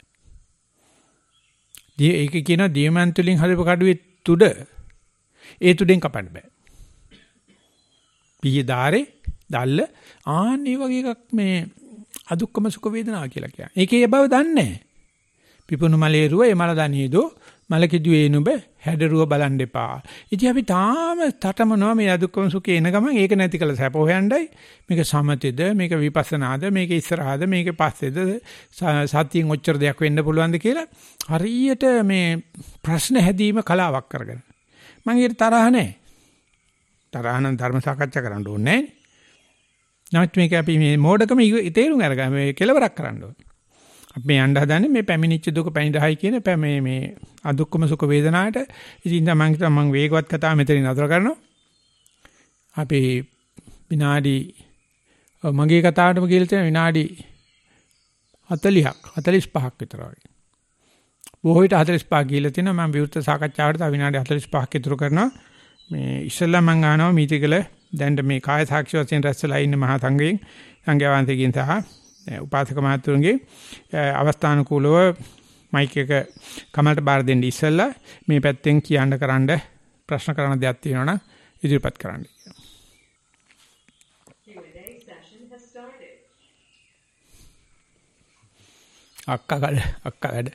ඒක කියනවා දියමන්ති වලින් හදපු කඩුවේ තුඩ ඒ තුඩෙන් කපන්න බෑ. පීයේ දාරේ දැල්ල ආන්නේ වගේ එකක් මේ අදුක්කම සුඛ වේදනා කියලා කියන්නේ. ඒකේ බව දන්නේ නැහැ. පිපුණු මලේරුව ඒ මල දනියදෝ මලකිදුවේ නුඹ හැඩරුව බලන් දෙපා. ඉතින් අපි තාම තටමනවා මේ අදුක්කම සුඛේ එන ගමන් ඒක නැති කළ සැප හොයන්නයි. මේක සමතේද මේක විපස්සනාද මේක ඉස්සරහද මේක පස්සේද සතියෙන් ඔච්චර දෙයක් වෙන්න පුළුවන්ද කියලා හරියට මේ ප්‍රශ්න හැදීම කලාවක් කරගෙන. මම ඊට තරහ නැහැ. තරහ නම් ධර්ම සාකච්ඡා කරන්න ඕනේ නැහැ. නැත්නම් මේක අපි මේ මෝඩකම තේරුම් අරගන්න මේ කෙලවරක් කරන්න ඕනේ. අපි මේ යන්න හදන්නේ මේ පැමිණිච්ච දුක පැනිරහයි කියන මේ අදුක්කම සුඛ වේදනාවට. ඉතින් මම හිතුවා මම වේගවත් කතාව මෙතනින් නතර කරනවා. අපි විනාඩි මගේ කතාවටම කියලා තියෙන විනාඩි 40ක් 45ක් විතර වගේ. බොහෝ විට 45ක් කියලා තියෙනවා. මම විවෘත සාකච්ඡාවට තව විනාඩි 45ක් ඉතුරු කරනවා. මේ ඉස්සෙල්ලා මම අහනවා මීතිකල දැන් මේ කාය සාක්ෂි වශයෙන් රැස්ලා ඉන්න මහා සංඝයෙන් සංඝයාන්තකින් සහ උපාසක මහතුරුන්ගේ අවස්ථානුකූලව මයික් එක කමලට බාර දෙන්න ඉස්සෙල්ලා මේ පැත්තෙන් කියන්න කරන්න ප්‍රශ්න කරන දෙයක් තියෙනවා නම් ඉදිරිපත් කරන්න. අක්කා වැඩ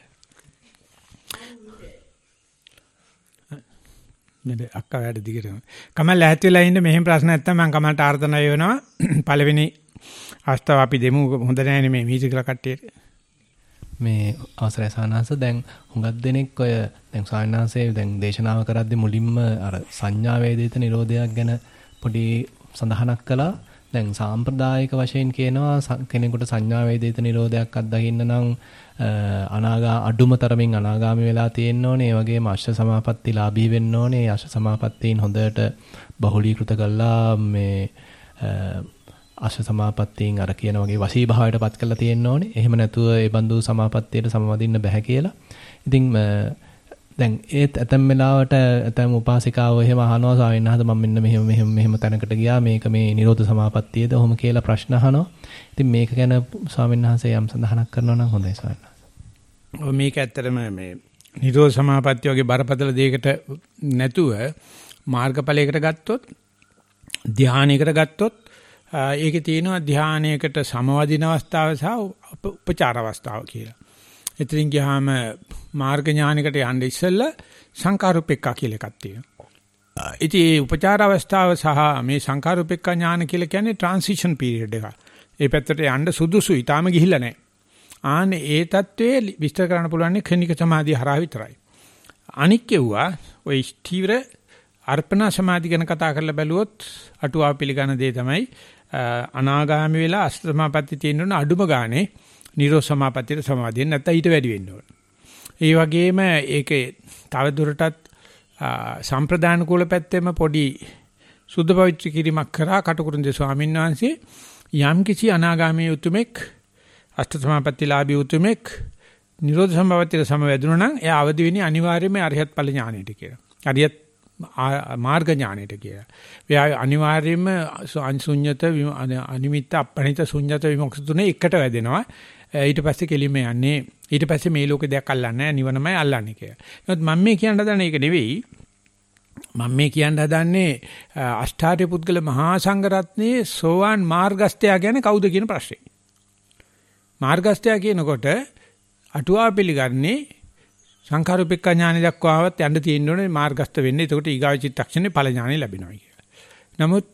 නේද අක්කා වැඩ දිගටම කමල් ඇහත් වෙලා ඉන්න මෙහෙම ප්‍රශ්න නැත්තම් මම කමල්ට ආර්දනා වෙනවා පළවෙනි අවස්ථාව අපි දෙමු හොඳ නැහැ මේ මියුසිකල් කට්ටියට මේ අවසරයි සානාස දැන් හුඟක් දෙනෙක් ඔය දැන් සානාසයේ දැන් දේශනාව කරද්දී මුලින්ම අර සංඥා වේදිත නිරෝධයක් ගැන පොඩි සඳහනක් කළා දැන් සාම්ප්‍රදායික වශයෙන් කියනවා කෙනෙකුට සංඥා වේදිත නිරෝධයක් අත්දකින්න නම් අදුම තරමින් අනාගාමී වෙලා තියෙන්න ඕනේ. ඒ වගේම අෂ්ඨ සමාපatti ලාභී වෙන්න ඕනේ. අෂ්ඨ සමාපත්තීන් හොඳට බහුලීකృత කළා මේ අෂ්ඨ සමාපත්තීන් අර කියන වගේ වශී භාවයටපත් කරලා තියෙන්න ඕනේ. එහෙම නැතුව ඒ බඳු සමාපත්තියට සමවදින්න බෑ කියලා. ඉතින් දැන් ඒත් ඇතැම් වෙලාවට ඇතැම් උපාසිකාව එහෙම අහනවා ස්වාමීන් වහන්සේ මම මෙන්න මෙහෙම තැනකට ගියා මේක මේ නිරෝධ සමාපත්තියද ඔහොම කියලා ප්‍රශ්න අහනවා. ඉතින් මේක ගැන ස්වාමීන් වහන්සේ යම් සඳහනක් කරනවා නම් හොඳයි ස්වාමීන් වහන්සේ. මේක ඇත්තටම මේ නිරෝධ සමාපත්තිය වගේ බරපතල දෙයකට නැතුව මාර්ගඵලයකට ගත්තොත් ධානයකට ගත්තොත් ඒකේ තියෙනවා ධානයකට සමවදින අවස්ථාව සහ උපචාර අවස්ථාව කියලා. එතනින් ගියාම මාර්ග ඥානයකට යන්න ඉස්සෙල්ලා සංකාරූපෙක්කා කියලා එකක් තියෙනවා. ඉතින් මේ උපචාර අවස්ථාව සහ මේ සංකාරූපෙක්කා ඥාන කියලා කියන්නේ ට්‍රාන්සිෂන් පීරියඩ් එක. ඒ පැත්තට යන්න සුදුසුයි. ඊටාම ගිහිල්ලා නැහැ. ආන්නේ ඒ தત્ත්වයේ විස්තර කරන්න පුළුවන් ක්ෂණික සමාධිය හරහා විතරයි. අනික් කෙවුවා ওই ස්ථීවර අර්පණ සමාධිය ගැන කතා කරලා බැලුවොත් අටුවාව පිළිගන්න දේ තමයි අනාගාමී වෙලා අෂ්ටමාපatti තියෙන්න අඩුම ගානේ නිරෝධ සමාපත්තියට සමාදින්න නැත්නම් ඊට වැඩි වෙන්න ඕන. ඒ වගේම ඒකේ තව දුරටත් සම්ප්‍රදාන කුල පැත්තෙම පොඩි සුද්ධ පවිත්‍ර කිරීමක් කරා කටුකුරුන්ද ස්වාමීන් වහන්සේ යම් කිසි අනාගාමී උතුමෙක් අෂ්ට සමාපත්තිලාභී උතුමෙක් නිරෝධ සමාපත්තියට සමවැදුණා නම් එයා අවදි වෙන්නේ අනිවාර්යයෙන්ම අරිහත් ඵල ඥානයට කියලා. අරිහත් මාර්ග ඥානයට කියලා. එයා අනිවාර්යයෙන්ම අනිසුඤ්ඤත අනිමිත්ත අපනිත ශුඤ්ඤත විමුක්ති තුනේ එකට වැදෙනවා. ඊට පස්සේ කෙලින්ම යන්නේ ඊට පස්සේ මේ ලෝකේ දෙයක් අල්ලන්නේ නැහැ නිවනමයි අල්ලන්නේ කියලා. නමුත් මම මේ කියන්න හදන්නේ ඒක නෙවෙයි. මම මේ කියන්න හදන්නේ අෂ්ටාර්ය පුද්ගල මහා සංඝරත්නයේ සෝවාන් මාර්ගස්ත්‍යා ගැන කවුද කියන ප්‍රශ්නේ. මාර්ගස්ත්‍යා කියනකොට අටුවා පිළිගන්නේ සංඛාරූපේක්ඛ ඥානෙ දක්වාවත් යන්න තියෙන්න ඕනේ මාර්ගස්ත වෙන්නේ. එතකොට ඊගාව චිත්තක්ෂණේ ඵල ඥානෙ ලැබෙනවා කියලා. නමුත්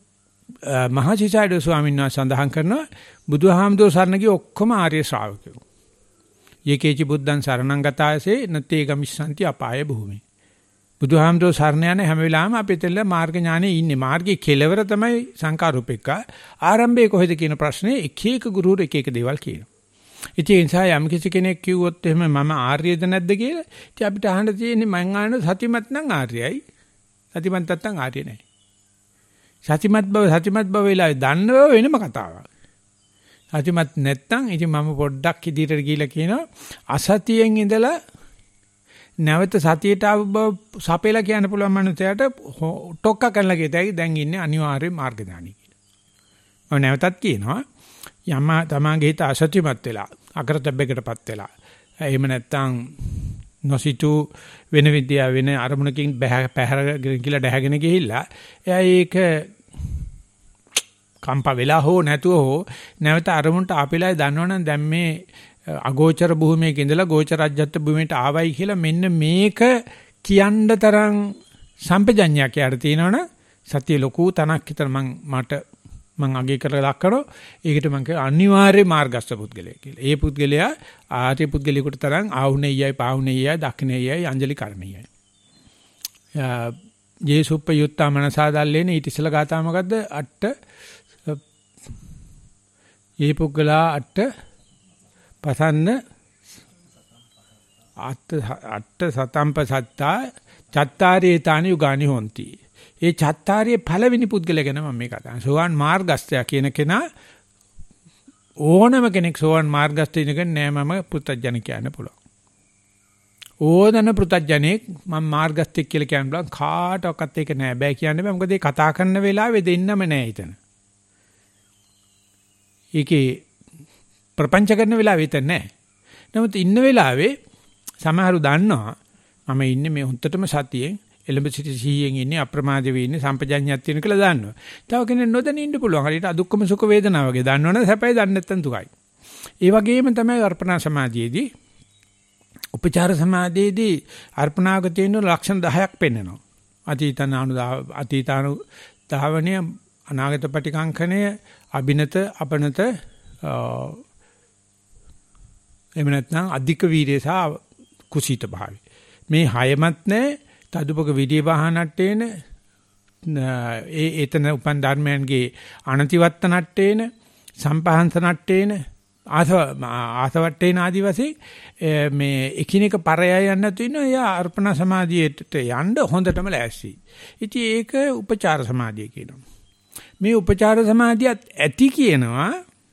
මහසිසාරද ස්වාමීන් වහන්සේ සඳහන් කරනවා බුදුහාමුදුර සරණ ගිය ඔක්කොම ආර්ය ශ්‍රාවකයෝ. යේකේචි බුද්ධං සරණං ගතාසේ නත්තේ ගමිස්සන්ති අපාය භූමි. බුදුහාමුදුර සරණ යන හැම වෙලාවෙම අපි තෙල්ල මාර්ග ඥානෙ ඉන්නේ. මාර්ගයේ කෙලවර තමයි සංඛාරූපේක්ඛ. ආරම්භයේ කොහෙද කියන ප්‍රශ්නේ එක එක ගුරුවරු එක එක දේවල් කියනවා. ඉතින් ඒ නිසා යම් කිසි කෙනෙක් කිව්වොත් එහෙම මම ආර්යද නැද්ද කියලා ඉතින් අපිට අහන්න තියෙන්නේ මං ආන සතිමත් නම් ආර්යයි සතිමත් නැත්නම් ආර්ය නැහැ. සතිමත් බව වෙලාවේ දන්නව වෙනම කතාවක්. සතිමත් නැත්නම් ඉතින් මම පොඩ්ඩක් ඉදිරියට ගිහිල්ලා කියනවා අසතියෙන් ඉඳලා නැවත සතියට ආව බව සපේලා කියන්න පුළුවන් මනුස්සයාට ටොක්ක කරලා කියතයි දැන් ඉන්නේ අනිවාර්ය මාර්ග ඥානයි කියලා. ඔය නැවතත් කියනවා යම තමාගේ හිත අසත්‍යමත් වෙලා අකරතැබ්බයකටපත් වෙලා එහෙම නැත්නම් නොසිතු වෙන විද්‍යාව වෙන අරමුණකින් පැහැර කියලා දැහැගෙන ගිහිල්ලා එයා ඒක කම්ප වෙලා හෝ නැතුව හෝ නැවත අරමුණට ආපෙලා දන්නවනම් දැන් මේ අගෝචර භූමියක ඉඳලා ගෝචරජ්‍යත් භූමියට ආවයි කියලා මෙන්න මේක කියන්න තරම් සම්පජඤ්ඤයක් යාට තියෙනවනේ සතිය ලොකු තනක් විතර මම අගය කරලා ලක්කරෝ ඒකට මම කිය අනිවාර්ය මාර්ගස්ත පුද්ගලයා කියලා. ඒ පුද්ගලයා ආර්ය පුද්ගලයෙකුට තරම් ආහුණෙයයි පාහුණෙයයි දක්ෂණෙයයි අංජලි කරණෙයයි. යේසුප්ප යුත්තා මනසාදල්ලේන ඊට ඉස්සලා ගාථා මොකද්ද? ඒ පුද්ගලා පසන්න අට සතම්පසත්තා චත්තාරේ තානි යුගානි හොಂತಿ. ඒ චත්තාරියේ පළවෙනි පුද්ගලයා ගැන මම මේ කතා කරන්නේ. සෝවාන් මාර්ගස්ත්‍ය කියන කෙනා ඕනම කෙනෙක් සෝවාන් මාර්ගස්ත්‍ය ඉගෙන නෑ මම පුත්තජන කියන්න පුළුවන්. ඕනන පුත්තජනෙක් මම මාර්ගස්ත්‍ය කියලා කියන්න බලන් කාටවත් ඒක නෑ බෑ කියන්න බෑ. මොකද ඒ කතා කරන වෙලාවේ දෙන්නම නෑ හිතන. ඒකේ ප්‍රපංච කරන වෙලාවෙ හිතන්නේ නෑ. නමුත් ඉන්න වෙලාවේ සමහරු දන්නවා මම ඉන්නේ මේ හුත්තටම සතියෙන් එළඹ සිටි සිහියෙන් ඉන්නේ අප්‍රමාදී වෙ ඉන්නේ සම්පජඤ්ඤයක් තියෙන කියලා දන්නවා. තව කෙනෙක් නොදැන ඉන්න පුළුවන්. හරියට අදුක්කම සුඛ වේදනා වගේ දන්නවනේ සැපයි දන්නේ නැත්නම් දුකයි. ඒ වගේම තමයි අර්පණා සමාධියේදී උපචාර සමාධියේදී අර්පණාවක තියෙන ලක්ෂණ 10ක් පෙන්වනවා. අතීතානු ධාවනය අනාගත පටිකංකණය අභිනත අපනත එහෙම නැත්නම් අධික වීර්යය සහ කුසීත භාවය. මේ හයමත් නැහැ තදුපක විදිය වාහනට්ටේන ඒතන උපන් ධර්මයන්ගේ අනතිවත්ත නට්ටේන සම්පහන්ස නට්ටේන ආසවට්ටේන ආදි වශයෙන් මේ එකිනෙක පරයය යන්න තියෙනවා. එයා අර්පණ සමාධියට යන්න හොඳටම ලෑස්ති. ඉතින් ඒක උපචාර සමාධිය කියනවා. මේ උපචාර සමාධියත් ඇති කියනවා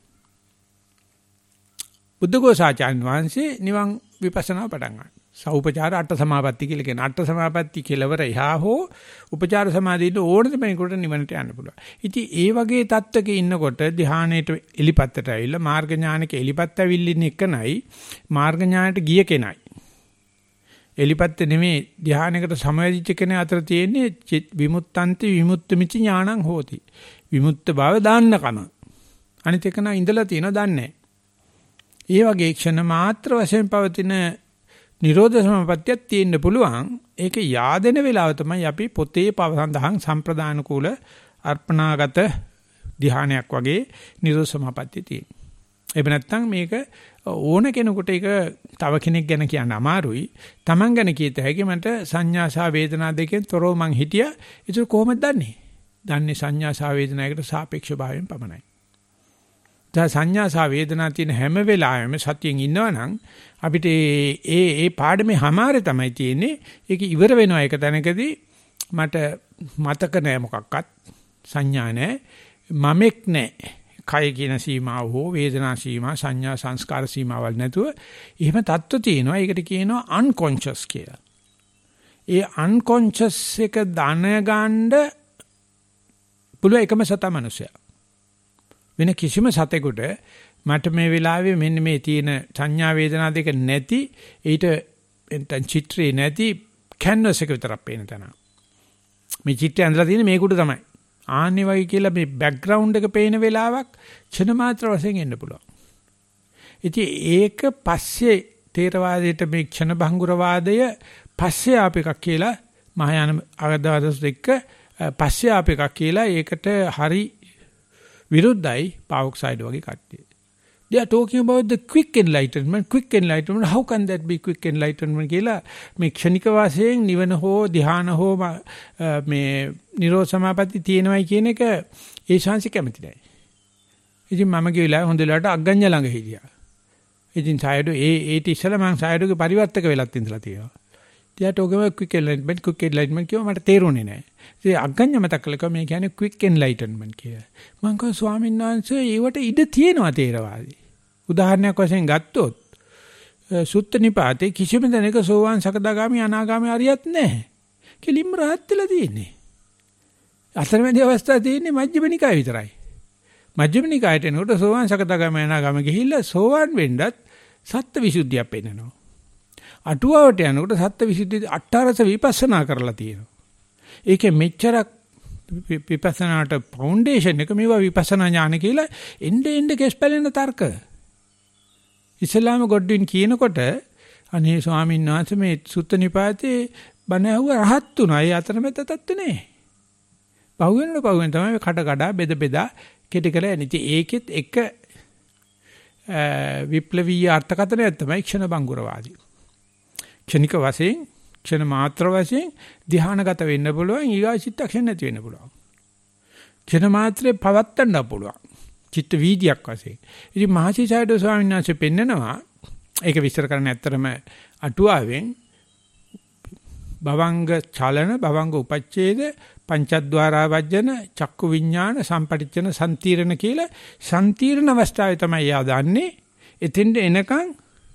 බුද්ධඝෝසාචාර්ය වහන්සේ නිවන් විපස්සනා පටන් ගන්නවා. සෞපචාර අට සමාපatti කියලා කියන අට සමාපatti කෙලවර එහා හෝ උපචාර සමාධියට ඕනද මේකට නිවනට යන්න පුළුවන්. ඉතින් ඒ වගේ தත්වක ඉන්නකොට ධ්‍යානයේට එලිපත්තට ඇවිල්ලා මාර්ග ඥානක එලිපත්ත ඇවිල්ලින් එකනයි මාර්ග ඥානට ගිය කෙනයි. එලිපත්ත නෙමේ ධ්‍යානයකට සමවැදිච්ච කෙනා අතර තියෙන්නේ විමුක්තන්ති විමුක්තමිච ඥානං හෝති. විමුක්ත බව දාන්න කම. අනිත් එක නා ඉඳලා තියෙනවා දන්නේ. ඒ වගේ ක්ෂණ මාත්‍ර වශයෙන් පවතින නිරෝධ සමාපත්තියක් තියෙන්න පුළුවන්. ඒක yaadෙන වෙලාව තමයි අපි පොතේ සඳහන් සම්ප්‍රදාන කුල අර්පණාගත ධ්‍යානයක් වගේ නිරෝධ සමාපත්තිය තියෙනවා. එහෙම නැත්නම් මේක ඕන කෙනෙකුට ඒක තව කෙනෙක් ගැන කියන්න අමාරුයි. Taman ගැන කීත හැකි මට සංඥා සහ වේදනා දෙකෙන් තොරව මං හිටියා. ඒක කොහොමද දන්නේ? දන්නේ සංඥා සහ වේදනායකට සාපේක්ෂ භාවයෙන් පමණයි. දැන් සංඥා සහ වේදනා තියෙන හැම වෙලාවෙම සතියෙන් ඉන්නවනම් අපිට ඒ පාඩමේ හැමාරේ තමයි තියෙන්නේ. ඒක ඉවර වෙනවා එක තැනකදී මට මතක නෑ මොකක්වත් සංඥා නෑ මමෙක් නෑ. කය කියන සීමාව හෝ වේදනා සීමා සංඥා සංස්කාර සීමාවල් නැතුව එහෙම තත්ත්ව තියෙනවා. ඒකට කියනවා unconscious කියලා. ඒ unconscious එක දැනගන්න පුළුවන් එකම සතා මනුස්සයා. වෙන කිසිම සතෙකුට මට මේ වෙලාවේ මෙන්න මේ තියෙන සංඥා වේදනා දෙක නැති ඊට එතන චිත්‍රේ නැති කැන්වස් එක විතරක් පේන තැන. මේ චිත්‍රය ඇඳලා තියෙන්නේ මේකට තමයි. ආන්නේ වගේ කියලා මේ බෑග්ග්‍රවුන්ඩ් එක පේන වෙලාවක් ක්ෂණ මාත්‍ර වශයෙන් එන්න පුළුවන්. ඉතින් ඒක පස්සේ තේරවාදයට මේ ක්ෂණ භංගුර වාදය පස්සේ ආප එකක් කියලා මහායාන අගදවාදස් එක්ක පස්සේ ආප එකක් කියලා ඒකට හරි විරුද්ධයි පාවොක්සයිඩ් වගේ කට්ටිය. They are talking about the quick enlightenment. How can that be quick enlightenment කියලා මේ ක්ෂණික වාසයෙන් නිවන හෝ ධ්‍යාන හෝ මේ නිරෝධ සමාපatti තියෙනවයි කියන එක ඒ ශාන්සි කැමති නැහැ. ඉතින් මම ගිහලා හොඳ වෙලාවට අග්ගඤ්ඤ ළඟ හිටියා. ඉතින් සායඩෝ ඒට ඉස්සලා මම සායඩෝගේ පරිවර්තක වෙලත් ඉඳලා තියෙනවා. They are talking about quick enlightenment කියව මට තේරුණේ නැහැ. ඉතින් අග්ගඤ්ඤ මතක් කළා මේ කියන්නේ quick enlightenment කියලා. මම කිව්වා ස්වාමීන් වහන්සේ ඒවට ඉඩ තියෙනවා තේරවාදී. උදාහරණයක් වශයෙන් ගත්තොත් සුත්ත නිපාතේ කිසිම දෙයක සෝවාන් සකදාගාමි අනාගාමි අරියත් නැහැ. කෙලින්ම රහත් වෙලා තියෙන්නේ. අතරමැදි අවස්ථාව තියෙන්නේ මජ්ක්‍ධිම නිකාය විතරයි. මජ්ක්‍ධිම නිකායට එනකොට සෝවාන් සකදාගාමි අනාගාමි ගිහිල්ලා සෝවාන් වෙන්නත් සත්ත්ව විසුද්ධියක් පෙන්නනවා. අටුවාවට යනකොට සත්ත්ව විසුද්ධි අට්ඨාරස විපස්සනා කරලා තියෙනවා. ඒකේ මෙච්චරක් විපස්සනාට ෆවුන්ඩේෂන් එක මේවා විපස්සනා ඥාන කියලා එnde කෙස් පැලෙන තර්ක. ඉස්ලාම ගොඩින් කියනකොට අනේ ස්වාමීන් වහන්සේ මේ සුත්ත නිපාතේ බණ ඇහුව රහත් උනා. ඒ අතරමැද තත්ත්වේ නෑ. පහුවෙන තමයි කඩ බෙද බෙදා කෙටි කරලා යන්නේ. ඉතින් ඒකෙත් එක විප්ලවීය අර්ථකථනයක් තමයි ක්ෂණ බංගුරවාදී. ක්ෂණික වශයෙන් ක්ෂණ මාත්‍ර වශයෙන් ධ්‍යානගත වෙන්න පුළුවන්, ඊගා චිත්තක්ෂණ නැති වෙන්න පුළුවන්. ක්ෂණ මාත්‍රේ පවත්තන්න පුළුවන්. චිත්ත වීදියක් වශයෙන්. ඉතින් මහසිසාරද ස්වාමීන් වහන්සේ පෙන්නනවා ඒක විස්තර කරන්න ඇත්තරම අටුවාවෙන් භවංග චලන භවංග උපච්ඡේද පංචද්වාරා වජ්ජන චක්කු විඥාන සම්පටිච්ඡන සම්තිරණ කියලා සම්තිරණ අවස්ථාවේ තමයි යා දන්නේ. එතෙන්ද එනකන්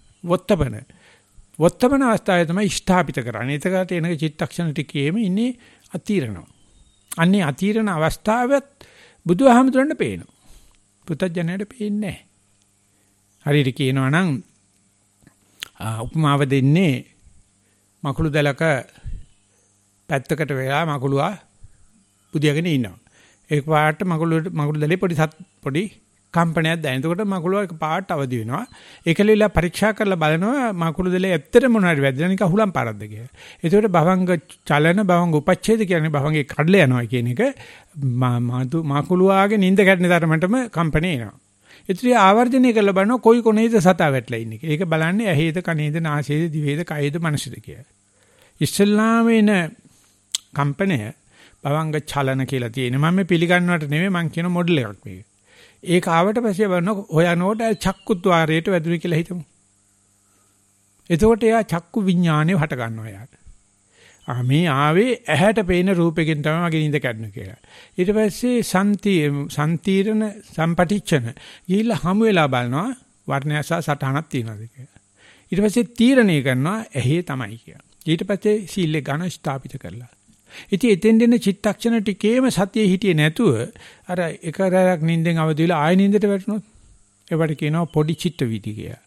වොත්තපන අවස්ථාවේ තමයි ස්ථාපිත කරන්නේ. එතකට එනක චිත්තක්ෂණ ටිකේම ඉන්නේ අතිරණව. අන්නේ අතිරණ අවස්ථාවත් බුදුහාමුදුරන්ට පේනවා. පුතඥයට පේන්නේ නැහැ. හරියට කියනවා නම් උපමාව දෙන්නේ මකුළු දැලක පැත්තකට වෙලා මකුළුවා බුදියාගෙන ඉන්නවා. ඒක පාට මකුළු දැලේ පොඩි කම්පනයක් දැනෙන. එතකොට මකුළුවා එක පාට අවදි වෙනවා. ඒකලෙලා පරීක්ෂා කරලා බලනවා මකුළු දැලේ ඇත්තට මොනවාරි වැදලා නිකන් හුලම් පාරක්ද කියලා. එතකොට භවංග චලන භවංග උපච්ඡේද කියන්නේ භවංගේ කඩලා යනවා කියන එක මකුළුවාගේ නිින්ද කැඩෙන තරමටම කම්පණය එනවා. ඉතින් ආවර්ජනය කරලා බලනවා කොයි කොනේද සතා වැටලා ඉන්නේ කියලා. ඒක බලන්නේ ඇහේද කනේද නාසයේද දිවේද කයේද මනසේද කියලා. ඉස්ලාමේන කම්පණය භවංග චලන කියලා තියෙනවා. මම මේ පිළිගන්නවට නෙමෙයි මම කියන මොඩල් එකක් මේක. ඒක ආවට පස්සේ බලනවා හොයනකොට චක්කුද්්වාරයට වැදුනේ කියලා හිතමු. එතකොට එයා චක්කු විඥානය හට ගන්නවා යාට. මේ ආවේ ඇහැට පේන රූපෙකින් තමයි මගේ නිඳ කැඩුනේ කියලා. ඊට පස්සේ සම්තිරණ සම්පටිච්ඡන ගිහිල්ලා හමු වෙලා බලනවා වර්ණය සහ සටහනක් තියෙනවද කියලා. ඊට පස්සේ තීරණය කරනවා ඇහි තමයි කියලා. ඊට පස්සේ සීලේ ගණ ස්ථාපිත කරලා. ඉතින් එතෙන් දෙන චිත්තක්ෂණ ටිකේම සතියේ හිටියේ නැතුව අර එකරයක් නිින්දෙන් අවදි වෙලා ආය නිින්දට වැටුණොත් ඒවට කියනවා පොඩි චිත්ත වීති කියලා.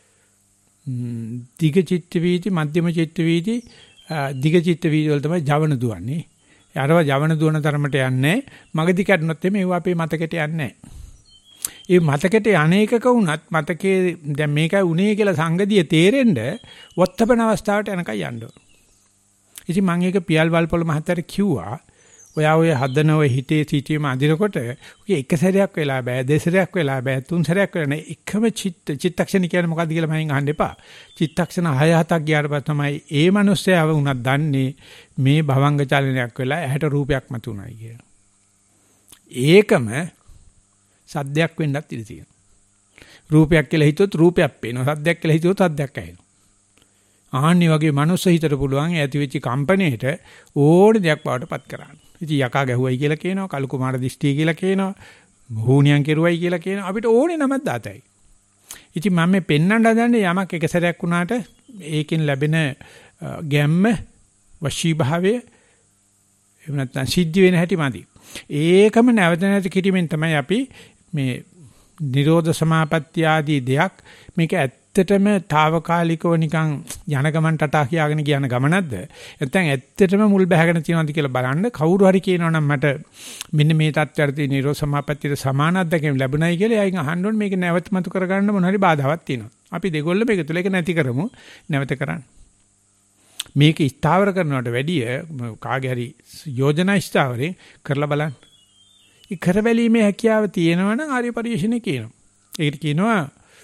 දිග චිත්ත වීති, මධ්‍යම චිත්ත වීති, දිග චිත්ත වීති වල තමයි ජවන දුවන්නේ. යාරව ජවන දුවන තරමට යන්නේ. මගදී කැඩුණොත් එමේ ඒව අපේ මතකෙට යන්නේ නැහැ. ඒ මතකෙට අනේකක වුණත් මතකේ දැන් මේකයි උනේ කියලා සංගතිය තේරෙන්න වත්තපන අවස්ථාවට යනකම් යන්න ඕන. ඉතින් මම ඒක පියල් වල්පොළ මහත්තයාට කිව්වා. ඔය හදන ඔය හිතේ සිටීම අදිනකොට ඔය එක සැරයක් වෙලා බෑ, දෙසරයක් වෙලා බෑ, තුන් සැරයක් වෙලා නෑ. එකම චිත්තක්ෂණ කියන්නේ මොකද්ද කියලා මම අහන්න එපා. චිත්තක්ෂණ 6-7ක් ගියාට පස්සේ තමයි ඒ මිනිස්සයව උනත් දන්නේ මේ භවංග චලනයක් වෙලා ඇහැට රූපයක් මතුණයි කියලා. ඒකම සද්දයක් වෙන්නත් ඉඩ තියෙනවා. රූපයක් කියලා හිතුවොත් රූපයක් පේනවා. සද්දයක් කියලා හිතුවොත් සද්දයක් ඇහෙනවා. ආන්නේ වගේ මනුස්ස හිතට පුළුවන් ඇති වෙච්ච කම්පණයට ඕන දෙයක් බවට පත් කරන්න. ඉතින් යකා ගැහුවයි කියලා කියනවා, කලු කුමාර දිෂ්ටි කියලා කියනවා, භූණියන් කෙරුවයි කියලා කියනවා. අපිට ඕනේ නමක් දාතයි. ඉතින් මම මේ පෙන්වන්න හදන්නේ යමක් එක සැරයක් වුණාට ඒකෙන් ලැබෙන ගැම්ම, වශී භාවය එහෙම නැත්නම් සිද්ධ වෙන හැටි මදි. ඒකම නැවත නැවත කිරීමෙන් තමයි අපි මේ නිරෝධ සමාපත්තිය ආදී දෙයක් මේක ඇත්තටම తాවකාලිකව නිකන් යන ගමන් ටටා කියාගෙන කියන ගමනක්ද නැත්නම් ඇත්තටම මුල් බැහැගෙන තියෙනවද කියලා බලන්න කවුරු හරි කියනවනම් මට මෙන්න මේ තත්ත්වයට තියෙන නිරෝධ සමාපත්තියට සමාන අත්දැකීම් ලැබුණයි කියලා එයාගෙන් අහන්න ඕනේ මේක නැවත මතු කරගන්න මොන හරි බාධාවක් තියෙනවා. අපි දෙගොල්ල මේක තුල ඒක නැති කරමු නැවත කරන්න. මේක ස්ථාවර කරනවට වැඩිය කාගේ හරි යෝජනා ස්ථාවරේ කරලා බලන්න. ඒ කරබැලීමේ හැකියාව තියෙනවා නම් ආර්ය පරිශ්‍රණය කියනවා. ඒකට කියනවා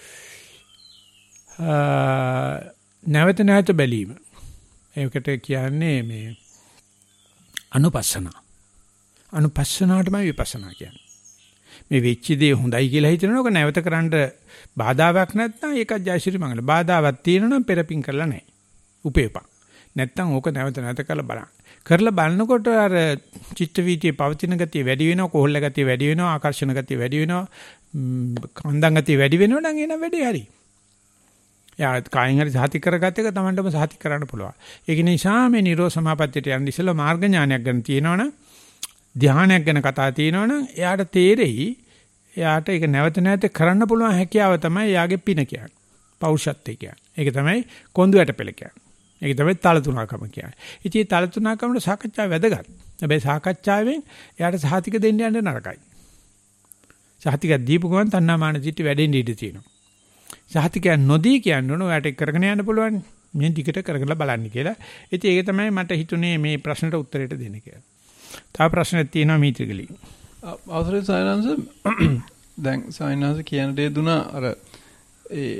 නැවත නැවත බැලීම. ඒකට කියන්නේ මේ අනුපස්සන. අනුපස්සනාවටමයි විපස්සනා කියන්නේ. මේ වෙච්ච දේ හොඳයි කියලා හිතනකොට නැවත කරන්න බාධාවක් නැත්නම් ඒකත් ජයශ්‍රී මංගල. බාධාවක් තියෙනවා නම් පෙරපින් කරලා නැහැ. උපේපන්. නැත්නම් ඕක නැවත නැවත කරලා බලන්න. කරලා බලනකොට අර චිත්ත වීතියේ පවතින ගතිය වැඩි වෙනවා, කොහොල්ල ගතිය වැඩි වෙනවා, ආකර්ෂණ ගතිය වැඩි වෙනවා, කන්දන් ගතිය වැඩි වෙනවා නම් එන වැඩේ හරි. යා කායින් හරි සාති කරගත්ත එක Tamanටම සාති කරන්න පුළුවන්. ඒක නිසා මේ නිරෝධ සමාපත්තියට යන්න ඉස්සෙල්ලා මාර්ග ඥානයක් ගැන තියෙනවනම්, ධානයක් ගැන කතා තියෙනවනම් එයාට තේරෙයි එයාට ඒක නැවත නැවත කරන්න පුළුවන් හැකියාව තමයි එයාගේ පින කියන්නේ. පෞරුෂත්වය කියන්නේ. ඒක තමයි කොඳු ඇටපෙළ කියන්නේ. ඒක තමයි තලතුණකම කියන්නේ. ඉතින් මේ තලතුණකමට සාකච්ඡා වැදගත්. හැබැයි සාකච්ඡාවෙන් එයාට සහතික දෙන්න යන්න නරකයි. සහතික දීපු ගමන් තණ්හාමාන දිටි වැඩෙන්න ඉඩ තියෙනවා. සහතිකයන් නොදී කියන්න ඕන ඔයාට කරගෙන යන්න පුළුවන්. මේ ටිකට කරගෙන බලන්න කියලා. ඉතින් ඒක තමයි මට හිතුනේ මේ ප්‍රශ්නට උත්තරයට දෙන්න කියලා. තව ප්‍රශ්නයක් තියෙනවා මීත්‍රිගලි. අවසරයි සයනංශ දැන් සයනංශ කියන දේ දුනා අර ඒ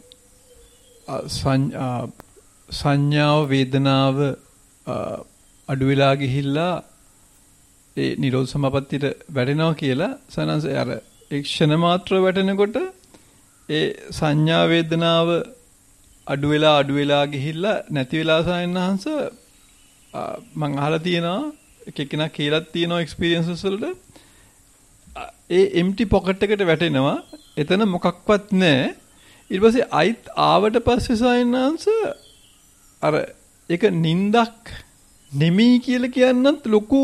සංඥාව වේදනාව අඩු වෙලා ගිහිල්ලා ඒ නිරෝධ සමාපත්තියට වැටෙනවා කියලා සයනංශ අර ඒ ක්ෂණ මාත්‍ර වැටෙනකොට ඒ සංඥා වේදනාව අඩු වෙලා ගිහිල්ලා නැති වෙලා සයනංශ මම අහලා තියෙනවා එකෙක්කෙනා කියලා තියෙනවා එක්ස්පීරියන්සස් වලට ඒ එම්ටි පොකට් එකට වැටෙනවා එතන මොකක්වත් නැහැ ඊට පස්සේ අයිත් ආවට පස්සේ සයනංශ අර ඒක නින්දක් නෙමෙයි කියලා කියන්නත් ලොකු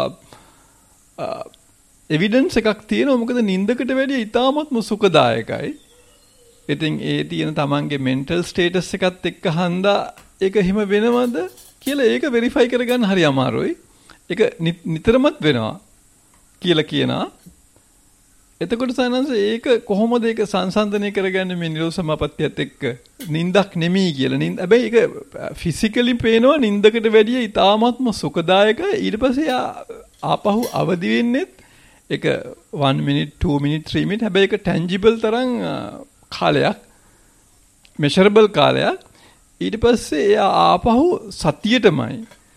එවිඩන්ස් එකක් තියෙනවා මොකද නින්දකට වැඩිය ඉතාමත්ම සුඛදායකයි ඉතින් ඒ තියෙන තමන්ගේ මෙන්ටල් ස්ටේටස් එකත් එක්ක හන්දා ඒක හිම වෙනවද කියලා ඒක වෙරිෆයි කරගන්න හරි අමාරුයි ඒක නිතරමත් වෙනවා කියලා කියනවා එතකොට සයනංශ ඒක කොහොමද ඒක සංසන්දනය කරගන්නේ මේ නිරෝධ සමාපත්තියත් එක්ක නින්දක් නෙමෙයි කියලා. හැබැයි ඒක ෆිසිකලි පේනවා නින්දකට වැඩිය ඉතාමත්ම සුඛදායකයි. ඊට පස්සේ ආපහු අවදි වෙන්නෙත් ඒක 1 minute 2 minute 3 minute හැබැයි ඒක tangible තරම් කාලයක් measurable කාලයක්. ඊට පස්සේ එයා ආපහු සතියටමයි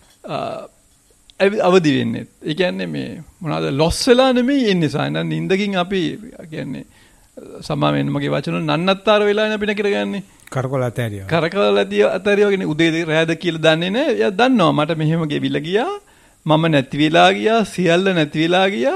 අවදි වෙන්නේ. ඒ කියන්නේ මේ මොනවාද ලොස් වෙලා නෙමෙයි එන්නේ සායන නින්දකින් අපි කියන්නේ සමාවෙන්න මගේ වචන නන්නත්තර වෙලානේ අපි නකරගන්නේ. කරකොලතරිය. කරකොලතරිය වගේ උදේ රැද කියලා දන්නේ නැහැ. එයා දන්නවා මට මෙහෙම ගෙවිලා ගියා. මම නැති වෙලා ගියා. සියල්ල නැති වෙලා ගියා.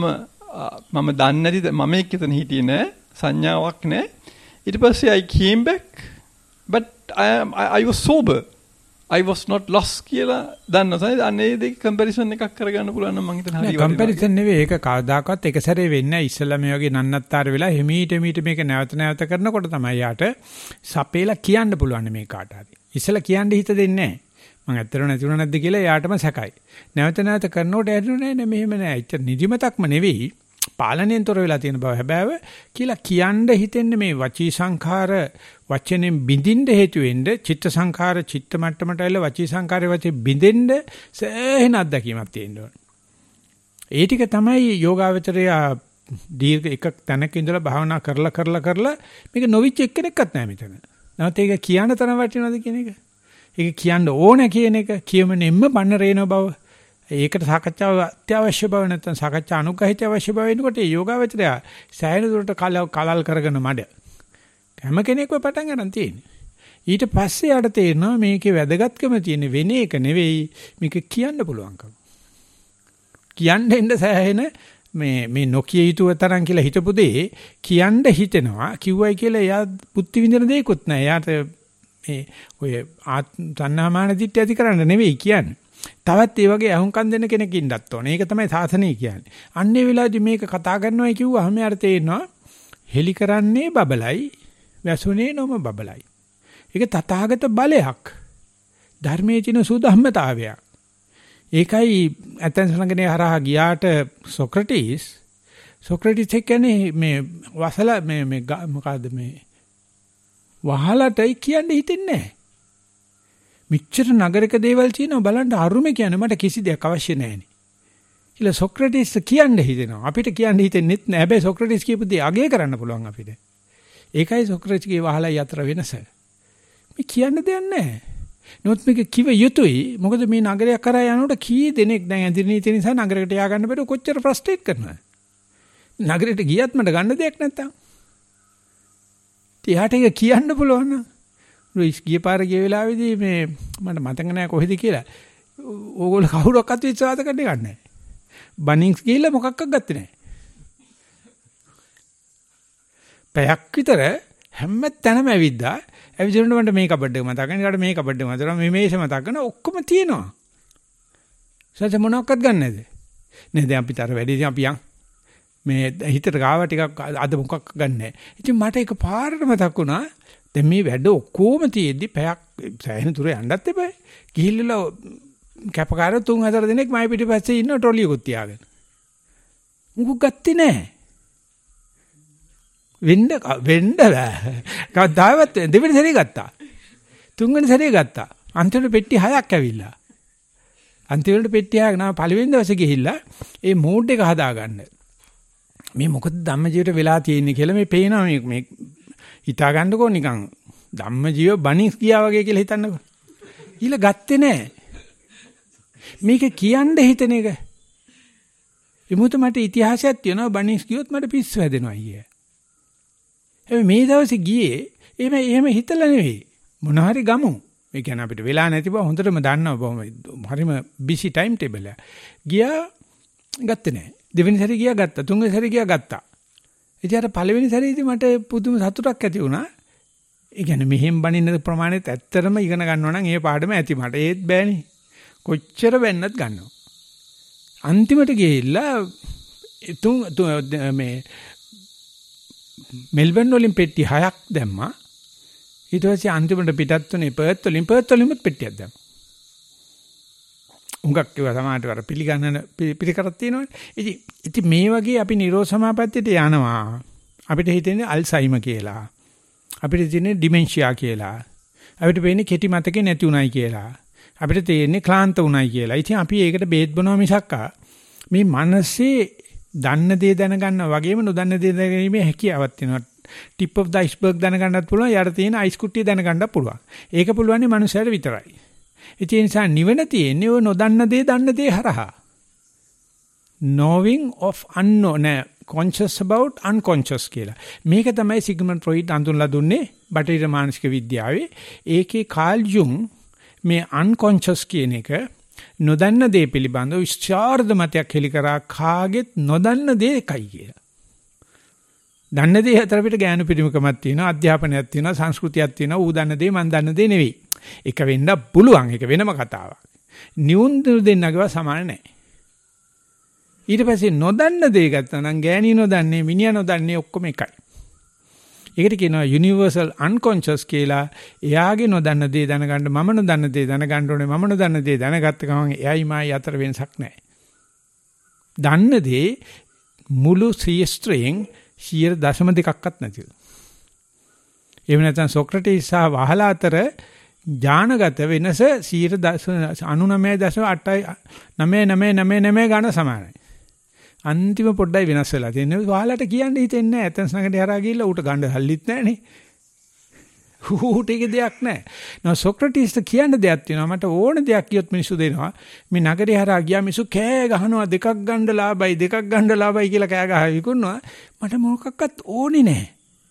මම දන්නේ නැති මම එක්ක එතන හිටියේ නැහැ. සංඥාවක් නැහැ. ඊට පස්සේ I came back but I was sober. I was not lost කියලා දන්නවද? අනේ දෙක කම්පැරිසන් එකක් කරගන්න පුළුවන් නම් මම හිතන හරියට. කම්පැරිසන් නෙවෙයි ඒක කවදාකවත් එක සැරේ වෙන්නේ නැහැ. ඉස්සෙල්ලා මේ වගේ නන්නත්තර වෙලා හිමීට මේක නැවත කරනකොට තමයි යාට සපේලා කියන්න පුළුවන් මේ කාට හරි. ඉස්සෙල්ලා කියන්න හිත දෙන්නේ නැහැ. මම ඇත්තට නැතිුණා නැද්ද කියලා යාටම සැකයි. නැවත කරනකොට ඇදුනේ නැහැ මෙහෙම නැහැ. ඉතින් නිදිමතක්ම නෙවෙයි. පාලනයෙන් තොර වෙලා තියෙන බව හැබෑව කියලා කියන්න හිතෙන්නේ මේ වචී සංඛාර වචනෙන් බිඳින්න හේතු වෙන්නේ චිත්ත සංඛාර චිත්ත මට්ටමට ඇවිල්ලා වචී සංඛාරේ වචේ බිඳෙන්න සෑහෙන අත්දැකීමක් තියෙන්න ඕන. ඒ ටික තමයි යෝගාවචරය දීර්ඝ එක තැනක ඉඳලා භාවනා කරලා මේක නොවිච් එක්කෙනෙක්වත් නැහැ මෙතන. නැවත ඒක කියන්න තරම් වටිනවද කියන එක. ඒක කියන්න ඕන කියන එක කියමනෙන්න බන්න රේන බව ඒකට සාකච්ඡාව අත්‍යවශ්‍ය බව නැත්නම් සාකච්ඡා අනුගහිත අවශ්‍ය බව වෙනකොට ඒ යෝගාවචරය සෑහෙන දුරට කලල් කරගෙන මඩ හැම කෙනෙක්ව පටන් ගන්න තියෙන්නේ. ඊට පස්සේ යාට තේරෙනවා මේකේ වැදගත්කම තියෙන වෙන එක නෙවෙයි මේක කියන්න පුළුවන්කම. කියන්න එන්න සෑහෙන මේ නොකිය යුතුව තරම් කියලා හිතපු දේ කියන්න හිතෙනවා. කිව්වයි කියලා එයා බුද්ධි විඳින දෙයක්වත් නැහැ. එයාට මේ ඔය තණ්හාමාන දිට්ඨිය ඇති කරන්න නෙවෙයි කියන්නේ. තවත් ඒ වගේ අහුම්කම් දෙන්න කෙනෙක් ඉන්නත් ඕනේ. ඒක තමයි සාසනය කියන්නේ. අන්නේ වෙලාවේදී මේක කතා කරනවායි කිව්වහම යාට තේරෙනවා හෙලි කරන්නේ බබලයි, වැසුනේ නොම බබලයි. ඒක තථාගත බලයක්. ධර්මයේ තියෙන සුධම්මතාවයක්. ඒකයි ඇතන් සංගනේ හරහා ගියාට සොක්‍රටිස් කියන්නේ මේ වසල මේ මොකද්ද මේ වහලටයි කියන්නේ හිතෙන්නේ නැහැ. මිච්ඡර නගරක දේවල් තියෙනවා බලන්න අරුමේ කියන්නේ මට කිසි දෙයක් අවශ්‍ය නැහැනේ. කියලා සොක්‍රටිස් කියන්නේ හිතෙනවා. අපිට කියන්න හිතෙන්නෙත් නැහැ. හැබැයි සොක්‍රටිස් කියපු දේ අගය කරන්න පුළුවන් අපිට. ඒකයි සොක්‍රටිස්ගේ වහලයි අතර වෙනස. මේ කියන්න දෙයක් නැහැ. නමුත් මේක කිව යුතුයි. මොකද මේ නගරයක් කරා යනකොට කී දෙනෙක් දැන් ඇඳිරි නීති නිසා නගරයකට යා ගන්න බැරුව කොච්චර ෆ්‍රස්ට්‍රේට් කරනවද? නගරයට ගියත් මට ගන්න දෙයක් නැත්තම්. තියාට ඒක කියන්න පුළුවන් නේද? රුයිස් ගිය පාර ගිය වෙලාවේදී මේ මට මතක නැහැ කොහෙද කියලා. ඕගොල්ලෝ කවුරක්වත් විශ්වාස කරන්නේ නැහැ. බනින්ස් ගිහිල්ලා මොකක්වත් ගත්තේ නැහැ. පැයක් විතර හැම තැනම ඇවිද්දා. ඇවිදිනකොට මට මේ කබඩ් එක මතක ගන්න. ඊට මේ කබඩ් එක මතක මේ මේෂ මතක ගන්න ඔක්කොම තියෙනවා. සත්‍ය මොනක්වත් ගන්න නැද? නේද අපි තර වැඩි අපි යන් මේ හිතට ගාව ටිකක් අද මොකක් ගන්න නැහැ. ඉතින් මට ඒක පාරට මතක් වුණා. දැන් මේ වැඩ ඔක්කොම තියෙද්දි පැයක් සෑහෙන දුර යන්නත් එපා. ගිහිල්ලා කැපකාර 3-4 දිනක් මයි පිටිපස්සේ ඉන්න ට්‍රොලියකුත් තියාගෙන. මුකුත් ගත්තේ නැහැ. වෙන්න බෑ. කවදාවත් දෙවෙනි සැරේ ගත්තා. තුන්වෙනි සැරේ ගත්තා. අන්තිමට පෙට්ටි 6ක් ඇවිල්ලා. අන්තිමට පෙට්ටි 6ක් නා පළවෙනි දවසේ ගිහිල්ලා ඒ මූඩ් එක හදාගන්න. මේ මොකද ධම්මජීවිත වෙලා තියෙන්නේ කියලා මේ පේනවා මේ හිතා ගන්නකෝ නිකන් ධම්මජීව බණිස් ගියා වගේ කියලා හිතන්නකෝ. ඊළ ගත්තේ නෑ. මේක කියන්න හිතන එක. එමුත මට ඉතිහාසයක් තියෙනවා බණිස් ගියොත් මට පිස්සු හැදෙනවා අයියේ. හැබැයි මේ දවසේ ගියේ එහෙම හිතලා නෙවෙයි. මොන හරි ගමු. ඒ කියන්නේ අපිට වෙලා නැති බව හොඳටම දන්නවා බොහොම හරිම බිසි ටයිම් ටේබල් එක. ගියා ගත්තේ නෑ. දෙවෙනි සැරේ ගියා ගත්තා. තුන්වෙනි සැරේ ගියා ගත්තා. ඉතින් අර පළවෙනි සැරේදී මට පුදුම සතුටක් ඇති වුණා. ඒ කියන්නේ මෙහෙම බණින්න ප්‍රමාණයත් ඇත්තටම ඉගෙන ගන්නවා නම් ඒ පාඩම ඇති මට ඒත් බෑනේ. කොච්චර වෙන්නත් ගන්නවා. අන්තිමට ගිහිල්ලා මේ මෙල්බන් වලින් පෙට්ටි 6ක් දැම්මා. ඊට පස්සේ අන්තිමට පිටත් තුනේ පර්ත් වලින් පෙට්ටියක් දැම්මා. උඟක් ඒවා සමානට වර පිළිගන්නන පිළිකරක් තියෙනවනේ. ඉතින් මේ වගේ අපි නිරෝධ සමාපත්තියට යනවා. අපිට හිතෙන්නේ අල්සයිමර් කියලා. අපිට තියෙන්නේ ඩිමෙන්ෂියා කියලා. අපිට වෙන්නේ කෙටි මතකේ නැති උනායි කියලා. අපිට තේරෙන්නේ ක්ලාන්ත උනායි කියලා. ඉතින් අපි ඒකට බේත් බොනවා මිසක් මේ මනසේ දන්න දේ දැනගන්නා වගේම නොදන්න දේ දැනගැනීමේ හැකියාවක් තියෙනවා. ටිප් ඔෆ් ද අයිස්බර්ග් දැනගන්නත් පුළුවන්. යට තියෙන අයිස් කුට්ටිය දැනගන්නත් පුළුවන්. ඒක පුළුවන් මනුස්සයර විතරයි. ඒ නිසා නිවන තියෙන්නේ ඔය නොදන්න දේ දන්න දේ හරහා. knowing of unknown conscious about unconscious කියලා. මේක තමයි සිග්මන්ඩ් ෆ්‍රොයිඩ් අඳුන්ලා දුන්නේ බටහිර මානසික විද්‍යාවේ. ඒකේ කාල් ජුන් මේ unconscious කියන එක නොදන්න දේ පිළිබඳව විශ්චාරද මතයක් හෙලි කරා කාගෙත් නොදන්න දේ එකයි කියලා. දන්න දේ අතර පිට ඥාන පිරිමකමක් තියෙනවා, අධ්‍යාපනයක් තියෙනවා, සංස්කෘතියක් තියෙනවා. ඌ දන්න දේ මන් දන්න දේ නෙවෙයි. එක වෙන්න පුළුවන්. ඒක වෙනම කතාවක්. නියුන් දෙන්නගව සමාන නැහැ. ඊට පස්සේ නොදන්න දේ ගත්තා නම් ගෑණි නොදන්නේ, මිනිහා නොදන්නේ ඔක්කොම එකයි. ඒකට කියනවා universal unconscious කියලා. එයාගේ නොදන්න දේ දැනගන්න මම නොදන්න දේ දැනගන්න ඕනේ. මම නොදන්න දේ දැනගත්ත ගමන් එයයි මායි අතර වෙනසක් නැහැ. දන්න දේ මුළු ශ්‍රේෂ්ඨයෙන් 0.2ක්වත් නැතිව. එහෙම නැත්නම් සොක්‍රටිස් සහ වහලා අතර ඥානගත වෙනස 99.89999 ගන්න සමානයි. අන්තිම පොඩ්ඩයි වෙනස් වෙලා තියෙන්නේ. වහලට කියන්න හිතෙන්නේ නැහැ. ඇතන්ස් ළඟට හරහා ගිහිල්ලා ඌට ගන්න හල්ලිත් නැහනේ. ඌට ඒක දෙයක් නැහැ. නෝ සොක්‍රටිස්ට කියන්න දෙයක් තියෙනවා. මට ඕන දෙයක් කියොත් මිනිස්සු දෙනවා. මේ නගරේ හරහා ගියා මිනිස්සු කෑ ගහනවා දෙකක් ගන්න ලාභයි කියලා කෑ ගහලා විකුණනවා. මට මොකක්වත් ඕනේ නැහැ.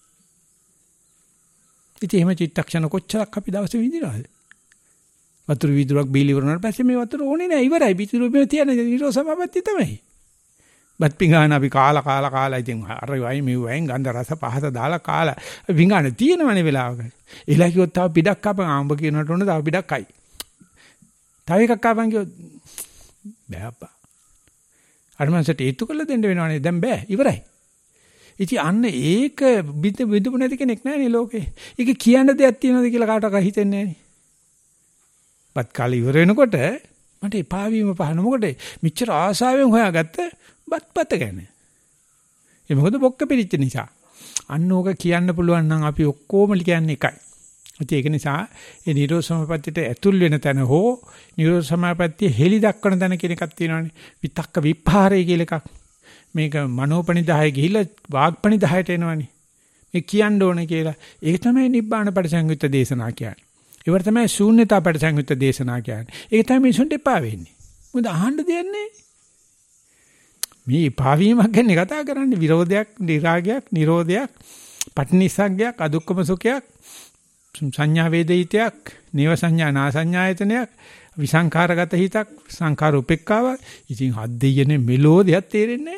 ඉතින් එහෙම චිත්තක්ෂණ කොච්චරක් අපි දවසේ විඳිනවද? වතුර විදුරක් බීලි වුණාට පස්සේ මේ වතුර ඕනේ නැහැ ඉවරයි. පිටුරු මේ තියෙන නිරෝධ සමාපත්තිය තමයි. බත් පිඟාන අපි කාලා ඉතින් අර වයි මේ වයින් ගන්ධ රස පහත දාලා කාලා පිඟාන තියෙනවනේ වෙලාවක. එලා කිව්වොත් තව පිටක් කපන් ආඹ කියනට ඕන තව පිටක් අයි. තව එකක් කපන් කිව්වොත් බෑ අප්පා. අර මනසට ඒත්තු කළ දෙන්න වෙනවනේ දැන් බෑ ඉවරයි. ඉතින් අන්න ඒක විදුපු නැති කෙනෙක් නැහැ නේ ලෝකේ. ඒක කියන්න දෙයක් තියෙනවද කියලා කාටවත් හිතෙන්නේ නැහැ නේ. බත් කාලේ ඉවර වෙනකොට මට එපා වීම පහන මොකද මෙච්චර ආසාවෙන් හොයාගත්ත බත්පත ගැන. ඒ මොකද බොක්ක පිළිච්ච නිසා. අන්න ඕක කියන්න පුළුවන් නම් අපි ඔක්කොම කියන්නේ එකයි. ඒක නිසා ඒ නිරෝධ සමාපත්තියට ඇතුල් වෙන තැන හෝ නිරෝධ සමාපත්තිය හෙලි දක්වන තැන කියන එකක් තියෙනවානේ. විතක්ක විපහාරය කියලා එකක්. මේක මනෝපනිදාය ගිහිල්ලා වාග්පනිදායට එනවනේ. මේ කියන්න ඕනේ කියලා. ඒක තමයි නිබ්බාන පරිසංයුක්ත දේශනා කියන්නේ. ඒවට තමයි ශූන්‍යතා පරිසංයුක්ත දේශනා කියන්නේ. ඒක තමයි මිනිසුන්ට එපා වෙන්නේ. මොකද අහන්න දෙයක් නැහැ. මේ පාවීමක් ගැන කතා කරන්නේ විරෝධයක්, නිරාගයක්, නිරෝධයක්, පටිනිස්සග්ගයක්, අදුක්කම සුඛයක්, සංඥා වේදිතයක්, නේව සංඥා නාසඤ්ඤායතනයක්, විසංඛාරගත හිතක්, සංඛාර උපේක්ඛාව. ඉතින් හත් දෙයනේ මෙලෝදියක් තේරෙන්නේ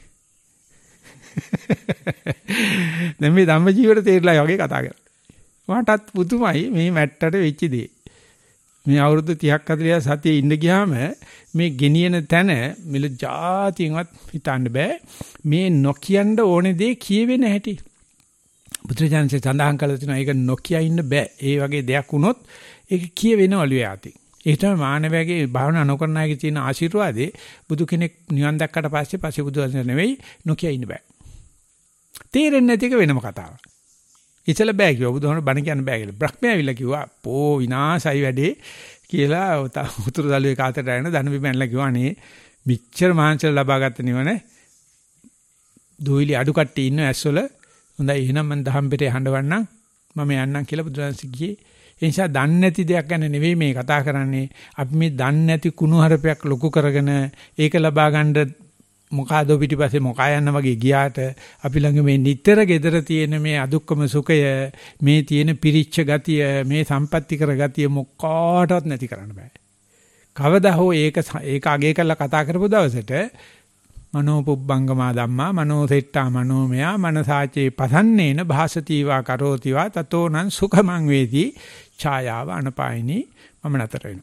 නැහැ. දැන් මේ ධම්ම ජීවිත තේරිලා වගේ කතා කරන්නේ. වාටත් පුදුමයි මේ මැට්ටට වෙච්ච දේ. මේ අවුරුදු 30ක් 40 සතියේ ඉඳ ගියාම මේ ගෙනියන තැන මෙල જાතියවත් හිතන්න බෑ. මේ නොකියන්න ඕනේ දේ කියවෙන හැටි. බුදුරජාණන්සේ සඳහන් කළා තියෙනවා ඒක නොකිය ඉන්න බෑ. ඒ වගේ දෙයක් වුණොත් ඒක කියවෙනවලු යාති. ඒ තමයි මානවයාගේ භාවනා නොකරන අයගේ තියෙන ආශිර්වාදේ. බුදු කෙනෙක් නිවන් දැක්කට පස්සේ බුදුන් නෙවෙයි නොකිය ඉන්න බෑ. තේරෙන්නේ නැති එක වෙනම කතාවක්. ඉතල බෑ කිව්වා බුදුහාමුදුරුවෝ බණ කියන්න බෑ කියලා. බ්‍රහ්මයා ඇවිල්ලා කිව්වා පෝ විනාසයි වැඩේ කියලා උතුරු දළුවේ කාතට ඇරෙන ධනබිම ඇනලා කිව්වා අනේ මිච්ඡර මහන්සිය ලබාගත්ත නිවන දුවිලි අඩු කට්ටිය ඉන්න ඇස්වල හොඳයි එහෙනම් මම දහම්පිටේ හඬවන්නම් මම යන්නම් කියලා බුදුරජාණන් කිව්වේ. ඒ නිසා දන්නේ නැති දෙයක් ගැන නෙවෙයි මේ කතා කරන්නේ. අපි මේ දන්නේ නැති කුණුහරුපයක් ලොකු කරගෙන ඒක ලබා ගන්න මොකාදෝ පිටිපස්සේ මොකා යන්න වගේ ගියාට අපි ළඟ මේ නිතර gedara තියෙන මේ අදුක්කම සුඛය මේ තියෙන පිරිච්ච ගතිය මේ සම්පatti කර ගතිය මොකාටවත් නැති කරන්න බෑ. කවදා හෝ ඒක අගේ කරලා කතා කරපු දවසට මනෝපුබ්බංගමා ධම්මා මනෝසෙට්ටා මනෝමයා මනසාචේ පසන්නේන භාසතිවා කරෝතිවා තතෝනං සුඛමං වේති ඡායාව අනපායිනී මම නතර වෙනවා.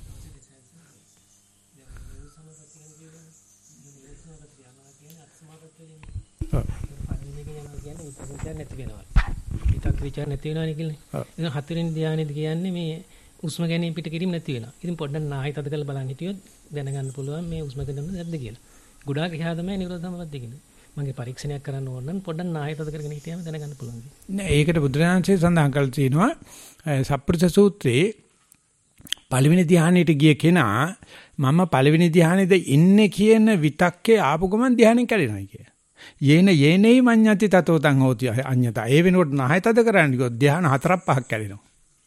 නැති වෙනවා. පිටත් විචාර නැති වෙනවනේ කියන්නේ. ඉතින් හතරෙනි ධානයේදී කියන්නේ මේ උස්ම ගැනීම පිට කිරීම නැති වෙනවා. ඉතින් පොඩ්ඩක් නාහය තද කරලා බලන්න හිටියොත් දැනගන්න පුළුවන් මේ උස්ම ගැනීම නැද්ද කියලා. ගොඩාක් එහා තමයි නිරෝධ සමාපatti කියන්නේ. මගේ පරීක්ෂණයක් කරන්න ඕන නම් පොඩ්ඩක් නාහය තද කරගෙන හිටියාම දැනගන්න පුළුවන්. නෑ ඒකට බුදුරජාණන්සේ සඳහන් කරලා තියෙනවා සප්පෘත සූත්‍රයේ පළවෙනි ධානයට ගිය කෙනා මම පළවෙනි ධානයේද ඉන්නේ කියන විතක්කේ ආපු ගමන් ධානයෙන් කැඩෙනවා කිය. යේනයි මඤ්ඤති තතෝ තං හෝති අඤ්ඤතා. ඒ වෙනකොට නහය තද කරන්නේ කිව්වොත් ධාන 4-5ක් කැඩෙනවා.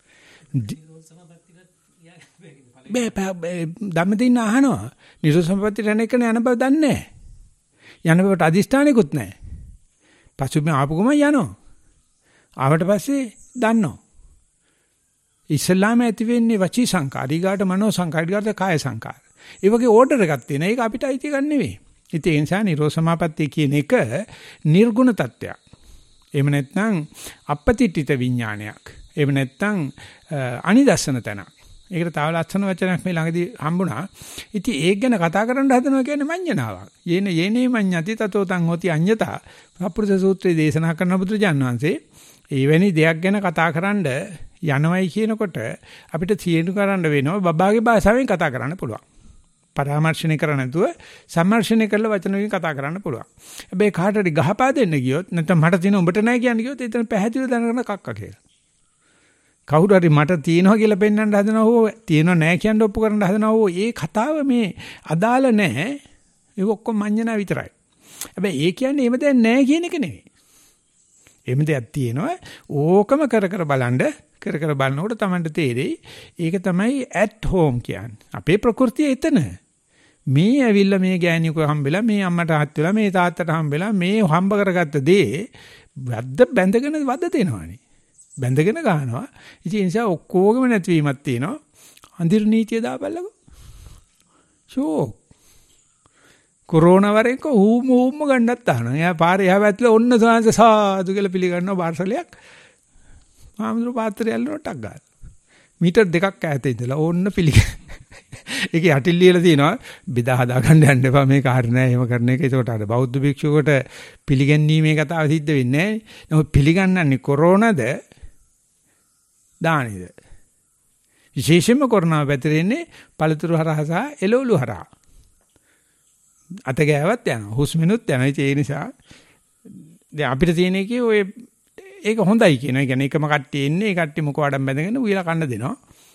බෑ ධම්මදින්න අහනවා. නිරෝධ සමාපatti රැණ එක යන බව දන්නේ නැහැ. යන බවට අදිෂ්ඨානෙකුත් නැහැ. පසුබිම ආපු ගමන් යනවා. ආවට පස්සේ දන්නවා. ඉස්ලාම ඇති වෙන්නේ වචී සංකාර, ඊගාට මනෝ සංකාර, ඊගාට කාය සංකාර. ඒ වගේ ඕඩර් එකක් තියෙන. ඒක අපිට අයිති ගන්න නෙවෙයි. ඉතින් ඒ නිසා නිරෝධ සමාපatti කියන එක නිර්ගුණ තත්ත්වයක්. එහෙම නැත්නම් අපපතිත්‍ිත විඥානයක්. එහෙම නැත්නම් අනිදස්සන තැනක්. ඒකට තව ලස්සන වචනයක් මේ ළඟදී හම්බුණා. ඉතින් ඒක ගැන කතා කරන්න හදනවා කියන්නේ මඤ්ඤණාවක්. යේනේ මඤ්ඤති තතෝ තං හෝති අඤ්ඤතා. සප්පුරුෂ සූත්‍රයේ දේශනා කරන බුදුරජාණන් වහන්සේ එවැනි දෙයක් ගැන කතා කරන්න යනවයි කියනකොට අපිට තීරණය කරන්න වෙනවා බබාගේ භාෂාවෙන් කතා කරන්න පුළුවන්. පරාමර්ශණය කර නැතුව සම්මර්ශණය කරලා වචන වලින් කතා කරන්න පුළුවන්. හැබැයි කාටට ගහපා දෙන්න ගියොත් නැත්නම් මට තියෙන උඹට නැහැ කියන්නේ ගියොත් එතන පැහැදිලිව දැනගන්න කක්ක කියලා. කවුරු හරි මට තියෙනවා කියලා පෙන්වන්න හදනවා හෝ තියෙනවා නැහැ කියන්න ඔප්පු කරන්න හදනවා හෝ ඒ කතාව මේ අදාළ නැහැ. ඒක ඔක්කොම මඤ්ඤණා විතරයි. හැබැයි ඒ කියන්නේ එහෙම දැන් නැහැ කියන එක නෙවෙයි. එහෙම දෙයක් තියෙනවා. ඕකම කර බලනකොට Tamanට තේරෙයි. ඒක තමයි at home කියන්නේ. අපේ ප්‍රകൃතිය එතන. මේ ඇවිල්ලා මේ ගෑණියෙක් හම්බෙලා මේ අම්මට හත් වෙලා මේ තාත්තට හම්බෙලා මේ හම්බ කරගත්ත දේ බැඳගෙන වද දෙනවනේ. බැඳගෙන ගන්නවා. ඉතින් ඒ නිසා ඔක්කොගම නැතිවීමක් තියෙනවා. අඳිර නීතිය දාපල්ලකෝ. ෂෝ. කොරෝනා වරේක හුම ගන්නත් අහනවා. එයා පාරේ එහා පැත්තේ ඔන්න සාදු කියලා පිළිගන්නවා පාර්සලයක්. ආම්දුර පාත්‍රය ඇල්ලුවටක් ගන්න. මීටර් 2ක් ඈත ඉඳලා ඕන්න පිළිගන්න. ඒකේ යටිල් ලියලා තියෙනවා බෙදා හදා ගන්න යන්න එපා මේ කාර්ය නෑ එහෙම කරන එක. ඒකට අර බෞද්ධ භික්ෂුවකට පිළිගැන්වීමේ කතාව සිද්ධ වෙන්නේ නෑ. නමුත් පිළිගන්නන්නේ කොරෝනාද දානෙද? විශේෂයෙන්ම කොරෝනාව පැතිරෙන්නේ පළතුරු හරහා සහ එළවලු හරහා. අත ගෑවත් යනවා. හුස්මිනුත් යනවා. ඒ නිසා දැන් අපිට තියෙන එකේ ඔය ඒක හොඳයි කියනවා. ඒ කියන්නේ එකම කට්ටිය ඉන්නේ. ඒ කට්ටිය මොක වඩම් බැඳගෙන උයලා කන්න දෙනවා.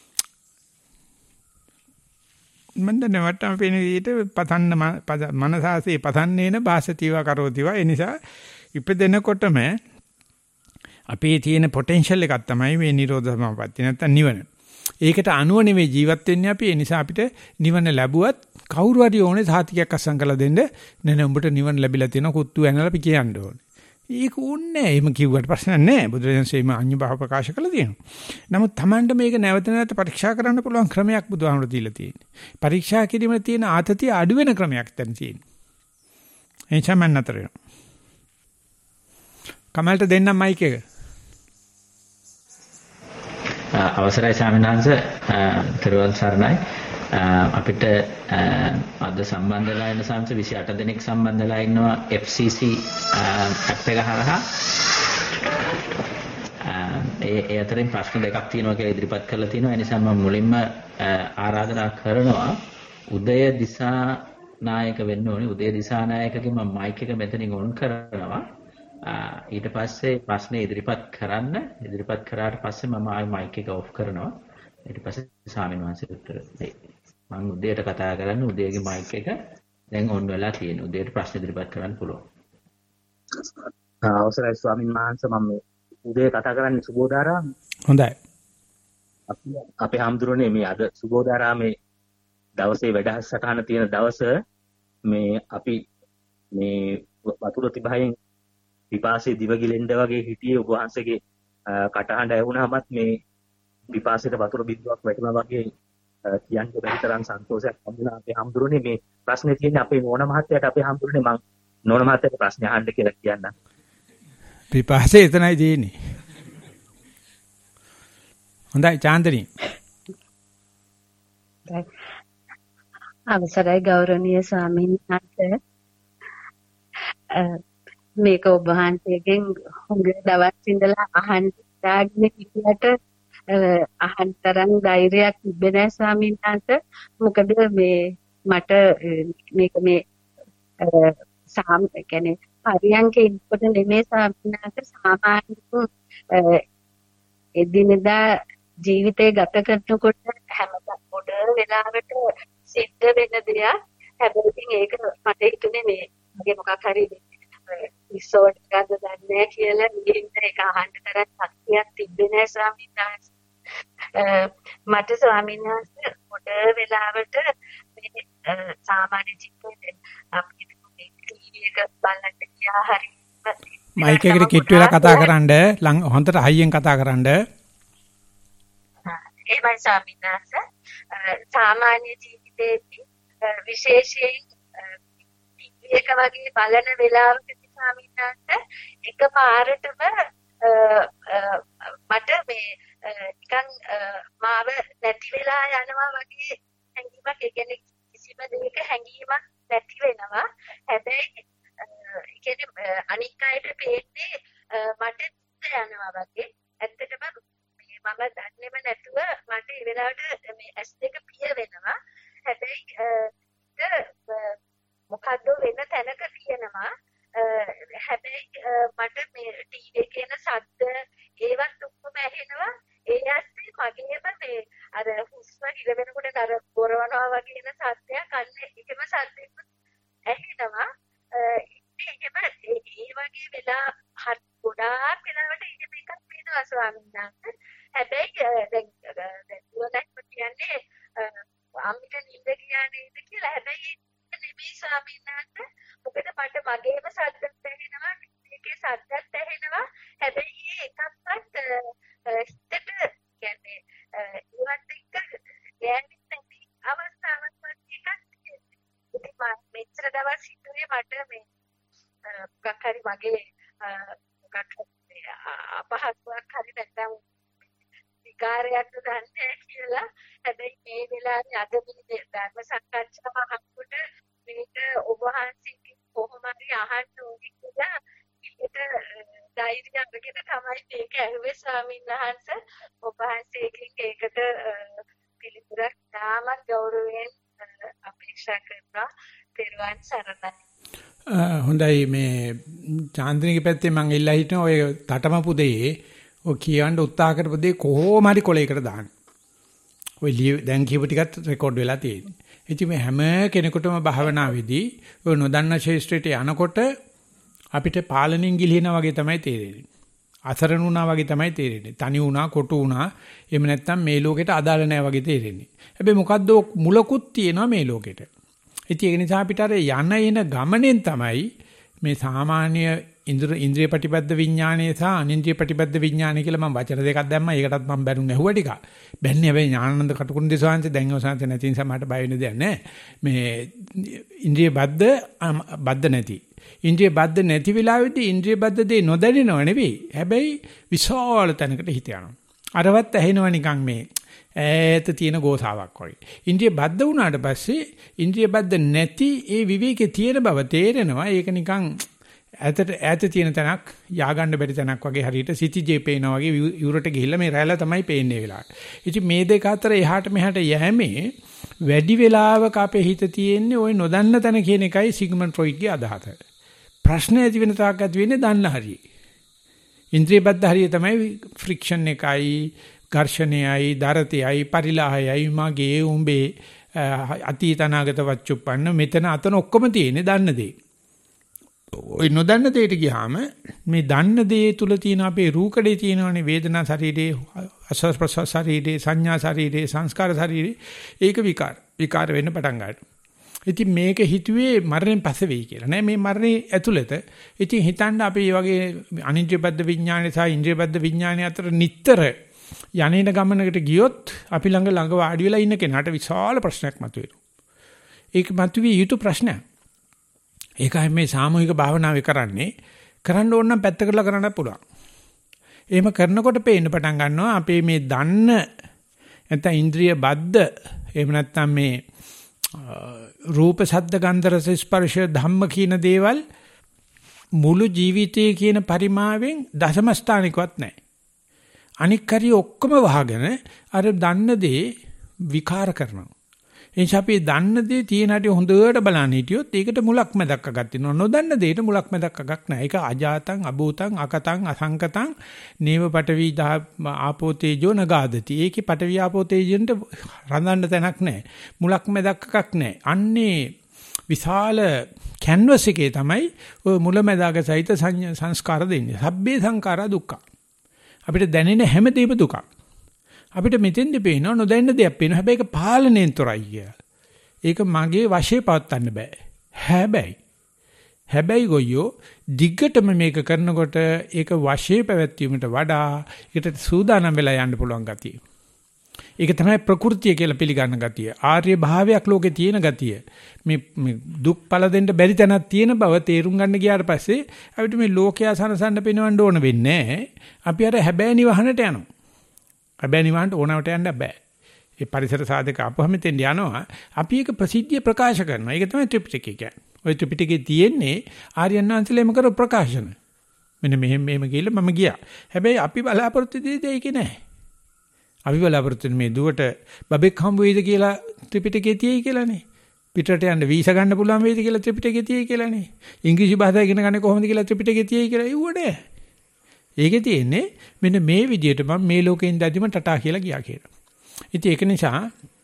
මන්ද නවට්ටම පේන විදිහට පතන්න මනසාසේ පතන්නේන භාසතිවා කරෝතිවා. ඒ නිසා ඉපදෙනකොටම අපේ තියෙන පොටෙන්ෂල් එකක් තමයි මේ නිරෝධ සමාපatti නැත්තම් නිවන. ඒකට අනුව නෙවෙයි ජීවත් වෙන්නේ අපි. ඒ නිසා අපිට නිවන ලැබුවත් කවුරු හරි ඕනේ සාතිකයක් අස්සම් කරලා දෙන්න. නෑ උඹට නිවන ලැබිලා තියෙනවා කුත්තු ඇනලා අපි කියන්න ඕනේ. ඒක ඕනේ නෑ. එහෙම කිව්වට ප්‍රශ්නයක් නෑ. බුදුරජාණන්සේ අඤ්ඤ භාව ප්‍රකාශ කළා තියෙනවා. නමුත් Tamanට මේක නැවත නැවත පරීක්ෂා කරන්න පුළුවන් ක්‍රමයක් බුදුහාමුදුරු දීලා තියෙනවා. පරීක්ෂා කිරීමේ තියෙන ආතතිය අඩු වෙන ක්‍රමයක් දැන් තියෙනවා. එනිසා මම නතර වෙනවා. කමල්ට දෙන්නම් මයික් එක. අවසරයි ස්වාමීන් වහන්සේ තෙරුවන් සරණයි. අපිට අද සම්බන්ධ වෙලා ඉන්න සංස 28 දෙනෙක් සම්බන්ධ වෙලා ඉන්නවා FCC ඇප් එක හරහා. ඒ අතරින් ප්‍රශ්න දෙකක් තියෙනවා කියලා ඉදිරිපත් කරලා තියෙනවා. ඒ නිසා මම මුලින්ම ආරාධනා කරනවා උදය දිසා නායක වෙන්න ඕනේ. උදය දිසා නායකගේ මම මයික් එක මෙතනින් ඔන් කරනවා. ඊට පස්සේ ප්‍රශ්නේ ඉදිරිපත් කරාට පස්සේ මම ආයෙ මයික් එක ඔෆ් කරනවා. ඊට පස්සේ ස්වාමීන් වහන්සේ උත්තර දෙයි. මම උදේට කතා කරන්නේ උදේගේ මයික් එක දැන් ඔන් වෙලා තියෙනවා. උදේට ප්‍රශ්න ඉදිරිපත් කරන්න පුළුවන්. අවසරයි ස්වාමීන් වහන්සේ මම උදේ කතා කරන්නේ සුබෝධාරාම. හොඳයි. අපේ හාමුදුරනේ මේ අද සුබෝධාරාමේ දවසේ වැඩසටහන තියෙන දවස මේ අපි මේ වතුර තිබහෙන් පිපාසයේ දිව ගිලෙන්න වගේ හිටියේ ඔබ වහන්සේගේ කටහඬ ඇහුණාමත් මේ පිපාසයට වතුර බිඳුවක් වැටුණා වගේ කියන්න බැරි තරම් සන්තෝෂයක් හම්බුණා අපේ හාමුදුරනේ. මේ ප්‍රශ්නේ තියෙන්නේ අපේ නෝන මහත්තයාට. අපේ හාමුදුරනේ මම නෝන මහත්තයාට ප්‍රශ්න අහන්න කියලා කියන්නම්. පිපාසය එතනයි තියෙන්නේ. හොඳයි චාන්දනි. අවසරයි ගෞරවනීය ස්වාමීන් වහන්සේ. මේක ඔබ වහන්සේගෙන් හුඟ දවස් ඉඳලා අහන්න ඉඳාගෙන හිටියට අහන්න තරම් ධෛර්යයක් තිබෙන්නේ නැහැ ස්වාමීන් වහන්සේ. මොකද මේ මට මේක මේ කියන්නේ පරියන්කේ ඉන්නකොට නෙමෙයි ස්වාමීන් වහන්සේ සාමාන්‍ය එදිනෙදා ජීවිතේ ගත කරනකොට හැමදාම පොඩ වෙලාවට සිද්ධ වෙන දෙයක්. හැබැයි ඒක මට හිතුනේ මේ මගේ මොකක් හරි රිසෝට් එකක්ද දන්නේ කියලා ගිහින් ඒක අහන්න තරම් ශක්තියක් තිබ්බේ නැහැ ස්වාමීන් වහන්සේ. මට ස්වාමීන් වහන්සේ පොඩ වෙලාවට මේ සාමාන්‍ය ජීවිතේ අපි ටීවී එක බලන්න ගියා හරි මයික් එකට කිට් වෙලා කතා කරන්න හොඳට හයියෙන් කතා කරන්න. ඒමයි ස්වාමීන් වහන්සේ. සාමාන්‍ය ජීවිතේදී විශේෂයෙන් ටීවී එක වගේ බලන වෙලාවකදී ස්වාමීන් වහන්සේ එකපාරටම මට මේ නිකන් මාව නැති වෙලා යනවා වගේ හැඟීමක්. ඒ කියන්නේ කිසිම දෙයක හැඟීමක් නැති වෙනවා. හැබැයි ඒ කියන්නේ අනික් අයට පේන්නේ මට යනවා වගේ. ඇත්තටම මම දන්නේම නැතුව මට ඒ වෙලාවට මේ S2 පිය වෙනවා. හැබැයි මොකද්ද වෙන තැනක තියෙනවා. හැබැයි මට මේ ටීවී එකේ එන ශබ්ද ඒවත් ඔක්කොම ඇහෙනවා. ඒ ඇස්සේ මගේම මේ අර හුස්ම හිර වෙනකොට අර බොරවනවා වගේ එන ශබ්දයක් අන්න එහෙම ශබ්දයක් ඇහෙනවා. එහෙම ඒ වගේ වෙලා ගොඩාක් වෙලාවට එහෙම එකක් වෙනවා ස්වාමීන් වහන්සේ. හැබැයි දැන් දුවලක් කියන්නේ අම්මිට නිින්ද ගියා නේද කියලා. හැබැයි නෙමෙයි ස්වාමීන් වහන්සේ. මොකද මට මගේම ශබ්දත් ඇහෙනවා, ඒකේ ශබ්දත් ඇහෙනවා. හැබැයි ඒකක්වත් හිතට කියන්නේ ඒවත් එක්ක ගෑනිත් නැති අවස්ථාවක් වගේ එකක් තියෙනවා. මෙච්චර දවස් හිතුවේ මට මේ මොකක් හරි මගේ මොකක් අපහසුයක් හරි නැත්නම් විකාරයක් දන්නේ කියලා. හැබැයි මේ වෙලාවේ අද මේ ධර්ම සාකච්ඡාව අහනකොට මේක ඔබ වහන්සේගෙන් කොහොම හරි අහන්න ඕනේ කියලා ඒකට ධෛර්යය අරගෙන තමයි මේක ඇහුවේ ස්වාමීන් වහන්සේ. ඔබ වහන්සේගෙන් ඒකට පිළිතුරක් තාමත් ගෞරවයෙන් අපේක්ෂා කරනවා. පෙරවන් සරණයි. හොඳයි මේ චාන්ද්‍රණික පැත්තේ මම ඉල්ලා හිටන ඔය තටමපු දෙයේ ඔය කියන්න උත්සාහ කරපු දේ කොහොම හරි කොලයකට දාන්න. ඔය දැන් කියපු ටිකත් රෙකෝඩ් වෙලා තියෙන්නේ. ඉතින් මේ හැම කෙනෙකුටම භාවනාවේදී ඔය නොදන්න ශේෂ්ත්‍රයට යනකොට අපිට පාලනින් ගිලිනවා වගේ තමයි තේරෙන්නේ. අසරණ වුණා වගේ තමයි තේරෙන්නේ. තනි වුණා, කොටු වුණා. එහෙම නැත්නම් මේ ලෝකෙට අදාළ නැහැ වගේ තේරෙන්නේ. හැබැයි මොකද්ද මුලකුත් තියෙනවා මේ ලෝකෙට. ඉතින් ඒක නිසා අපිට අර යන එන ගමනෙන් තමයි මේ සාමාන්‍ය ඉන්ද්‍රිය ප්‍රතිපද විඥානය සහ අනින්ද්‍රිය ප්‍රතිපද විඥානය කියලා මම වචන දෙකක් දැම්මා. ඒකටත් මම බැනුම් ඇහුවා ටික. බැන්නේ හැබැයි ඥානানন্দ කටුකුරුන් දෙසාංශ දැන් ඔසාංශ නැති නිසා මට බය වෙන දෙයක් නැහැ. මේ ඉන්ද්‍රිය බද්ධ නැති. ඉන්ද්‍රිය බද්ධ නැති වෙලාවෙදී ඉන්ද්‍රිය බද්ධ දෙය නොදැනෙනව නෙවෙයි. හැබැයි විශාල තැනකට හිත යනවා. අරවත් ඇහෙනවා නිකන් මේ ඈත තියෙන ගෝසාවක් වගේ. ඉන්ද්‍රිය බද්ධ වුණාට පස්සේ ඉන්ද්‍රිය බද්ධ නැති ඒ විවේකයේ තියෙන බව තේරෙනවා. ඒක නිකන් ඈත තියෙන තැනක් ය아가න්න බැරි තැනක් වගේ හරියට සිටිජේ පේනවා වගේ යුරට ගිහිල්ලා මේ රැළ තමයි පේන්නේ වෙලාවට. ඉතින් මේ දෙක අතර එහාට මෙහාට යෑමේ වැඩි වෙලාවක අපේ හිත තියෙන්නේ ওই නොදන්න තැන කියන එකයි සිග්මන්ඩ් ෆ්‍රොයිඩ්ගේ අදහස. ප්‍රශ්න ඇති වෙන තාක් ඇති වෙන්නේ දන්න හරිය. ඉන්ද්‍රිය බද්ධ හරිය තමයි ෆ්‍රික්ෂන් එකයි, ඝර්ෂණයයි, දරතයයි, පරිලාහයයි, මගේ උඹේ අතීත අනාගත වච්චුප්පන්න මෙතන අතන ඔක්කොම තියෙන්නේ දන්න දේ. ඔය නොදන්න දෙයට ගියාම මේ දන්න දේ තුල තියෙන අපේ රූකඩේ තියෙනවනේ වේදනා ශරීරේ, ආස්වාස් ප්‍රසවාස ශරීරේ, සංඥා ශරීරේ, සංස්කාර ශරීරේ, ඒක විකාර වෙන්න පටන් ගන්නවා. ඉතින් මේක හිතුවේ මරණයෙන් පස්සේ වෙයි කියලා. නෑ මේ මරණේ ඇතුළත. ඉතින් හිතන්න අපි මේ වගේ අනිත්‍යබද්ධ විඥානය සහ ඉන්ද්‍රියබද්ධ විඥානය අතර නිටතර යන්නේන ගමනකට ගියොත් අපි ළඟ වාඩි වෙලා ඉන්න කෙනාට විශාල ප්‍රශ්නයක් මතුවෙනවා. ඒක මතුවේ යුතු ප්‍රශ්නයක්. ඒකයි මේ සාමූහික භාවනාවේ කරන්න ඕන නම් පැත්ත කරලා කරන්න පුළුවන්. එහෙම කරනකොට පේන්න පටන් ගන්නවා අපේ මේ දන්න නැත්නම් ඉන්ද්‍රිය බද්ධ එහෙම නැත්නම් මේ රූප ශබ්ද ගන්ධ රස ස්පර්ශ ධම්ම කියන දේවල් මුළු ජීවිතයේ කියන පරිමාවෙන් දශම ස්ථානිකවත් නැහැ. අනික් හරි ඔක්කොම වහගෙන අර දන්න දේ විකාර කරනවා. එනිසා අපි දන්න දේ තියෙන හැටි හොඳට බලන්න හිටියොත් ඒකට මුලක් මැදක් අගක් තියෙනවා. නොදන්න දෙයට මුලක් මැදක් අගක් නැහැ. ඒක අජාතං අභූතං අකතං අසංකතං නේව පටවි ආපෝ තේජෝ නගාදති. ඒකේ පටවි ආපෝ තේජෙන්ට රඳන්න තැනක් නැහැ. මුලක් මැදක් අගක් නැහැ. අන්නේ විශාල කැන්වස් එකේ තමයි ඔය මුල මැදක සහිත සංස්කාර දෙන්නේ. සබ්බේ සංඛාරා දුක්ඛ. අපිට දැනෙන හැම දෙයක්ම දුකක්. අපිට මෙතෙන්ද පේනවා නොදැන්න දෙයක් පේනවා. හැබැයි ඒක පාලනයෙන් තොරයි කියලා. ඒක මගේ වශයේ පවත්වන්න බෑ. හැබැයි ගොයියෝ දිග්ගටම මේක කරනකොට ඒක වශයේ පැවැත්වීමට වඩා ඒකට සූදානම් වෙලා යන්න පුළුවන් ගතිය. ඒක තමයි ප්‍රകൃතිය කියලා පිළිගන්න ගතිය. ආර්ය භාවයක් ලෝකේ තියෙන ගතිය. මේ දුක් පළ දෙන්න බැරි තැනක් තියෙන බව තේරුම් ගන්න ගියාට පස්සේ අපිට මේ ලෝකයා සනසන්න පිනවන්න ඕන වෙන්නේ නැහැ. අපි අර හැබැයි නිවහනට යනවා. හැබැයි නිවහනට ඕනවට යන්න බෑ. ඒ පරිසර සාධක අපහම තෙන් යනවා. අපි ඒක ප්‍රසිද්ධිය ප්‍රකාශ කරනවා. ඒක තමයි ත්‍රිපිටකය කියන්නේ. ওই ත්‍රිපිටකේ තියෙන්නේ ආර්යයන් වහන්සේලාම කර ප්‍රකාශන. මෙන්න මෙහෙම ගිහලා මම ගියා. හැබැයි අපි බලාපොරොත්තු දෙන්නේ ඒකේ නැහැ. අපි බලාපොරොත්තු මේ දුවට බබෙක් හම්බ වෙයිද කියලා ත්‍රිපිටකේ තියෙයි කියලානේ. පිටරට යන්න වීසා ගන්න පුළුවන් වෙයිද කියලා ත්‍රිපිටකේ තියෙයි කියලානේ. ඉංග්‍රීසි භාෂාව ඉගෙන ගන්න කොහොමද කියලා ත්‍රිපිටකේ තියෙයි කියලා ඉවුවනේ. ඒකේ තියෙන්නේ මෙන්න මේ විදිහට මම මේ ලෝකෙින් දැදිම ටටා කියලා ගියා කියලා. ඉතින් ඒක නිසා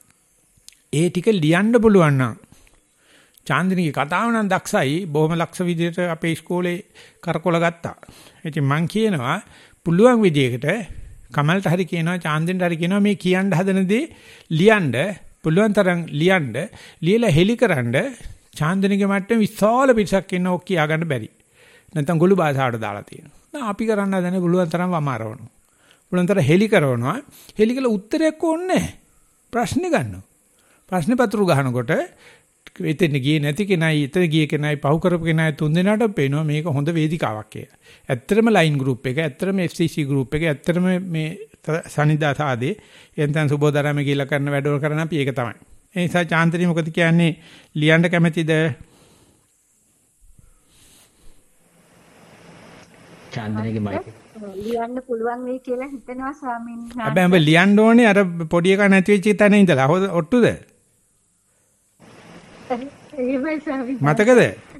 ඒ ටික ලියන්න පුළුවන් නම් චාන්දිනීගේ කතාව නම් දක්ෂයි. බොහොම ලක්ෂ විදිහට අපේ ඉස්කෝලේ කරකොල ගත්තා. ඉතින් මං කියනවා පුළුවන් විදිහකට කමල්ට හරි කියනවා චාන්දිනට හරි කියනවා මේ කියන්න හදන දේ ලියන්න පුළුවන් තරම් ලියලා හෙලිකරනද චාන්දිනීගේ මට්ටමේ විශාල පිටසක් ඉන්න ඔක් කියා ගන්න බැරි. නැත්තම් ගොළු භාෂාවට දාලා තියෙනවා. අපි කරන්න හදන පුළුවන් තරම් වමාරවනවා. පුළුවන් තරම් හෙලි කරනවා. හෙලි කළ උත්තරයක් ඕනේ නැහැ. ප්‍රශ්නේ ගන්නවා. ප්‍රශ්නේ පත්‍රු ගහනකොට එතන ගියේ නැති කෙනයි එතන ගියේ කෙනයි පහු කරපු කෙනයි තුන් දෙනාට පේනවා මේක හොඳ වේදිකාවක් කියලා. ඇත්තටම ලයින් ගෲප් එක, ඇත්තටම FCC ගෲප් එක, ඇත්තටම මේ සනිදා සාදේ එතෙන් සුබෝදරාමේ කියලා කරන වැඩවල කරන අපි ඒක තමයි. ඒ නිසා චාන්ද්‍රි මොකද කියන්නේ ලියන්න කැමැතිද? චාන්ද්‍රගේ මයික් ලියන්න පුළුවන් වෙයි කියලා හිතනවා ස්වාමීන් වහන්සේ. හැබැයි ඔබ ලියන්න ඕනේ අර පොඩි එකා නැති වෙච්ච තැන ඉඳලා. ඔට්ටුද? මතකද?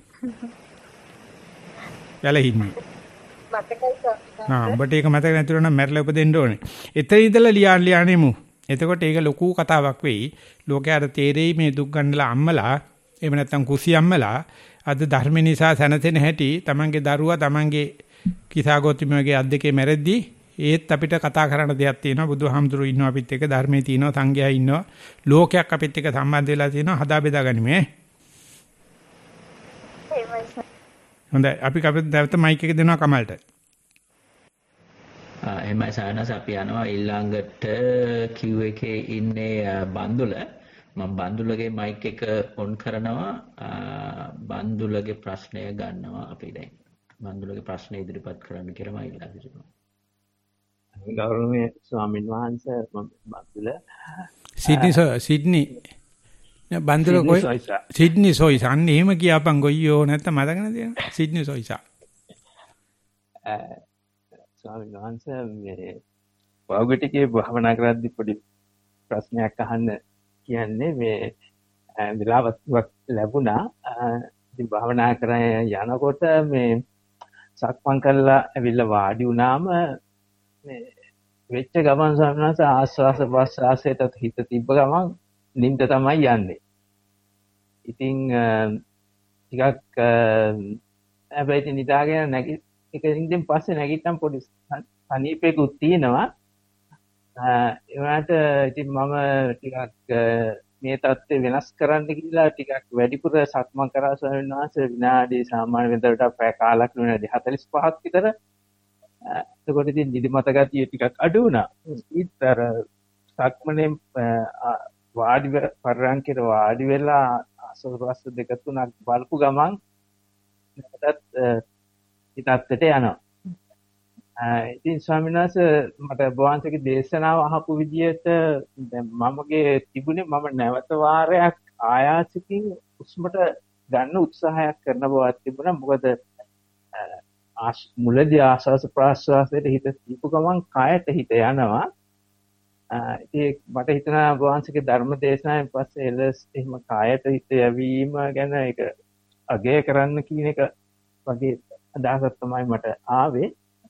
යලහින්නේ. මතකයි සර්. ඔබට ඒක මතක නැතුව නම් මැරලා උපදෙන්න ඕනේ. එතන ඉඳලා ලියන්නෙමු. එතකොට ඒක ලොකු කතාවක් වෙයි. ලෝකයට තේරෙයි මේ දුක් ගන්නලා අම්මලා එහෙම නැත්නම් කුසි අම්මලා අද ධර්ම නිසා සැනසෙන හැටි තමන්ගේ දරුවා තමන්ගේ කිසాగෝතිමගේ අද්දකේ මැරෙද්දී ඒත් අපිට කතා කරන්න දෙයක් තියෙනවා. බුදුහාමුදුරු ඉන්නවා අපිත් එක්ක, ධර්මයේ තියෙනවා, සංඝයා ඉන්නවා, ලෝකයක් අපිත් එක්ක සම්බන්ධ වෙලා තියෙනවා. හදා බෙදා ගනිමු ඈ. හොඳයි අපි නැවත මයික් එක දෙනවා කමල්ට. එහෙමයි සානස් අපි යනවා ඊළඟට Q එකේ ඉන්නේ බන්දුල. මම බන්දුලගේ මයික් එක ඔන් කරනවා. බන්දුලගේ ප්‍රශ්නය ගන්නවා අපි දැන්. බන්දුලගේ ප්‍රශ්න ඉදිරිපත් කරන්න කියලා මම ඉල්ලා සිටිනවා. ගෞරවනීය ස්වාමීන් වහන්සේ මම බන්දුල සිඩ්නි බන්දුල කොයි සිඩ්නි සොයිසා අන්න එහෙම කියපන් ගොයියෝ නැත්නම් මතක නැතිද සිඩ්නි සොයිසා ස්වාමීන් වහන්සේ මේ වගටිකේ භවනා කරද්දී පොඩි ප්‍රශ්නයක් අහන්න කියන්නේ මේ විලාවක් ලැබුණා ඉතින් භාවනා කරන යනකොට මේ සක්මන් කරලා ඇවිල්ලා වාඩි වුණාම මේ වෙච්ච ගමන් සම්මාස ආස්වාස ප්‍රස්වාසයට හිත තිබ්බ ගමන් නිින්ද තමයි යන්නේ. ඉතින් ටිකක් හැබැයි නිදාගෙන එකකින් පස්සේ නැගිට්ටම් පොඩි සනීපෙකුත් තියෙනවා. ඒ වුණාට ඉතින් මම ටිකක් මේ தත්ත්වය වෙනස් කරන්න කියලා ටිකක් වැඩිපුර සක්මන් කරා ස්වාමීන් වහන්සේ විනාඩි සාමාන්‍ය වෙනදට පැය කාලක් විනාඩි 45ක් විතර. එතකොට ඉතින් නිදිමත ගතිය ටිකක් අඩු වුණා. ඊතර සක්මනේ වාඩි පරයන්කේ වාඩි වෙලා ආසවස් දෙක තුනක් බලපු ගමන් නැවතත් ඊටත් යනවා. ඉතින් ස්වාමීන් වහන්සේ මට බෝවන්සේගේ දේශනාව අහපු විදිහට දැන් මමගේ තිබුණේ මම නැවත වාරයක් ආයාසකින් උස්මට ගන්න උත්සාහයක් කරන බවක් තිබුණා. මොකද මුලදී ආස්වාස ප්‍රාස්වාසයට හිත දීපු ගමන් කායට හිත යනවා. ඉතින් මට හිතෙනවා බෝවන්සේගේ ධර්ම දේශනාවෙන් පස්සේ එලස් එහෙම කායට හිත යැවීම ගැන ඒක අගය කරන්න කියන එක වගේ අදහසක් තමයි මට ආවේ.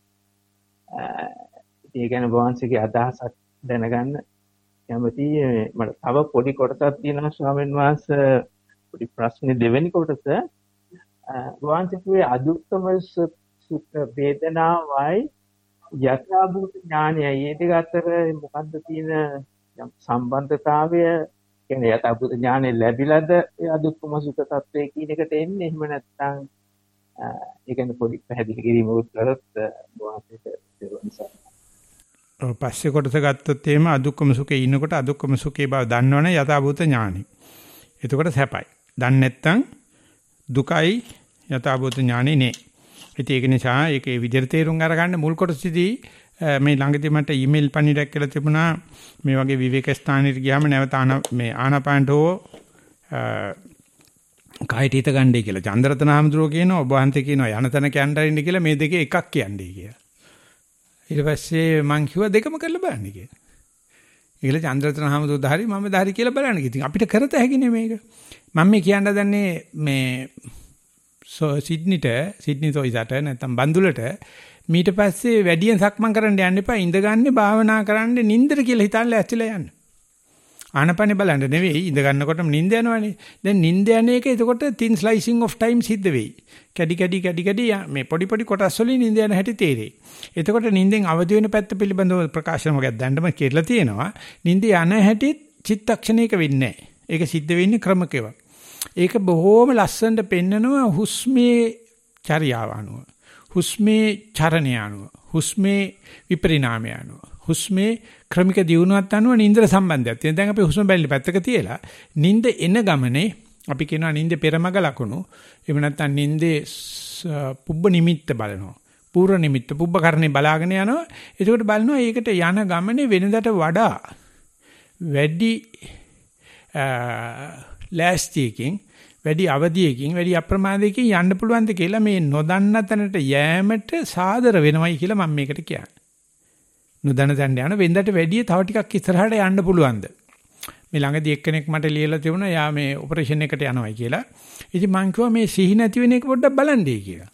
ඒ ගැන බෝවන්සේගේ අදහසක් දැනගන්න කැමතියි. මට තව පොඩි කොටසක් තියෙනවා ස්වාමීන් වහන්සේ. පොඩි ප්‍රශ්නේ දෙවෙනි කොටස. බෝවන්සේගේ අදුක්කම සුඛ වේදනාවයි යථාභූත ඥානයයි මේ දෙක අතර මොකද්ද තියෙන සම්බන්ධතාවය? කියන්නේ යථාභූත ඥානය ලැබිලාද අදුක්කම සුඛ තත්ත්වයේ කියන එකට එන්නේ? එහෙම නැත්නම් ඒ කියන්නේ පොඩි පැහැදිලි කිරීමක් කරත් බෝවන්සේට පස්සේ කොටස ගත්තොත් එහෙම අදුක්කම සුඛේ ඉන්නකොට අදුක්කම සුඛේ බව දන්නවනේ යථාභූත ඥානෙ. එතකොට සැපයි. දන්නේ නැත්නම් දුකයි යථාභූත ඥානෙ නේ. ඉතින් ඒක නිසා ඒකේ විදිහට තේරුම් අරගන්න මුල් කොටසදී මේ ළඟදී මට ඊමේල් පණිඩක් කියලා තිබුණා මේ වගේ විවේක ස්ථානෙට ගියාම නැවත මේ ආනාපානටෝ කායට හිත ගන්නයි කියලා. චන්ද්‍රරතන හාමුදුරුවෝ කියනවා ඔබ වහන්සේ කියනවා යන තැන කැන්ඩරින්න කියලා මේ දෙකේ එකක් කියන්නේ කියලා. ඊට පස්සේ මං කිව්වා දෙකම කරලා බලන්න කියලා. ඒකල චන්ද්‍රරතන හාමුදුරුවෝ ධාරි මම ධාරි කියලා බලන්න. ඉතින් අපිට කරත හැකිනේ මේක. මම මේ කියන්න දන්නේ මේ සිඩ්නිට තොයිසට නැත්තම් බන්දුලට ඊට පස්සේ වැඩියෙන් සක්මන් කරන්න යන්න එපා. ඉඳගන්නේ භාවනා කරන්න නින්දර කියලා හිතන්න ඇස්තිලා යන්න. ආනපනේ බලන්න නෙවෙයි ඉඳ ගන්නකොටම නිින්ද යනවනේ. දැන් නිින්ද යන එක එතකොට thin slicing of time සිද්ධ වෙයි. කැඩි මේ පොඩි කොටස් වලින් නිින්ද යන හැටි තේරෙයි. එතකොට නිින්දෙන් අවදි වෙන පැත්ත පිළිබඳව ප්‍රකාශන මොකක්ද දැන්නම කියලා තියෙනවා. නිින්ද යන හැටි චිත්තක්ෂණයක වෙන්නේ නැහැ. ඒක සිද්ධ වෙන්නේ ක්‍රමකේව. ඒක බොහොම ලස්සනට පෙන්නනවා හුස්මේ චර්යාව අනුව. හුස්මේ චරණය අනුව. හුස්මේ විපරිණාමය අනුව. හුස්මේ ක්‍රමික දියුණුවත් අනුව නින්දට සම්බන්ධයක් තියෙනවා. දැන් අපි හුස්ම බැලි පැත්තක තියලා නින්ද එන ගමනේ අපි කියනවා නින්ද පෙරමග ලකුණු. එහෙම නැත්නම් නින්දේ පුබ්බ නිමිත්ත බලනවා. පූර්ව නිමිත්ත පුබ්බ කරණේ බලාගෙන යනවා. එතකොට බලනවා ඒකට යන ගමනේ වෙනදට වඩා වැඩි ලෑස්තියකින් වැඩි අවදියකින් වැඩි අප්‍රමාදයකින් යන්න පුළුවන්ද කියලා මේ නොදන්න තැනට යෑමට සාදර වෙනවයි කියලා මම මේකට කියන්නේ. නොදන්න තැනට යන වෙනදට වැඩිය තව ටිකක් ඉස්සරහට යන්න පුළුවන්ද? මේ ළඟදී එක්කෙනෙක් මට ලියලා තිබුණා යා මේ ඔපරේෂන් එකට යනවායි කියලා. ඉතින් මං කිව්වා මේ සිහි නැති වෙන එක පොඩ්ඩක් බලන්නයි කියලා.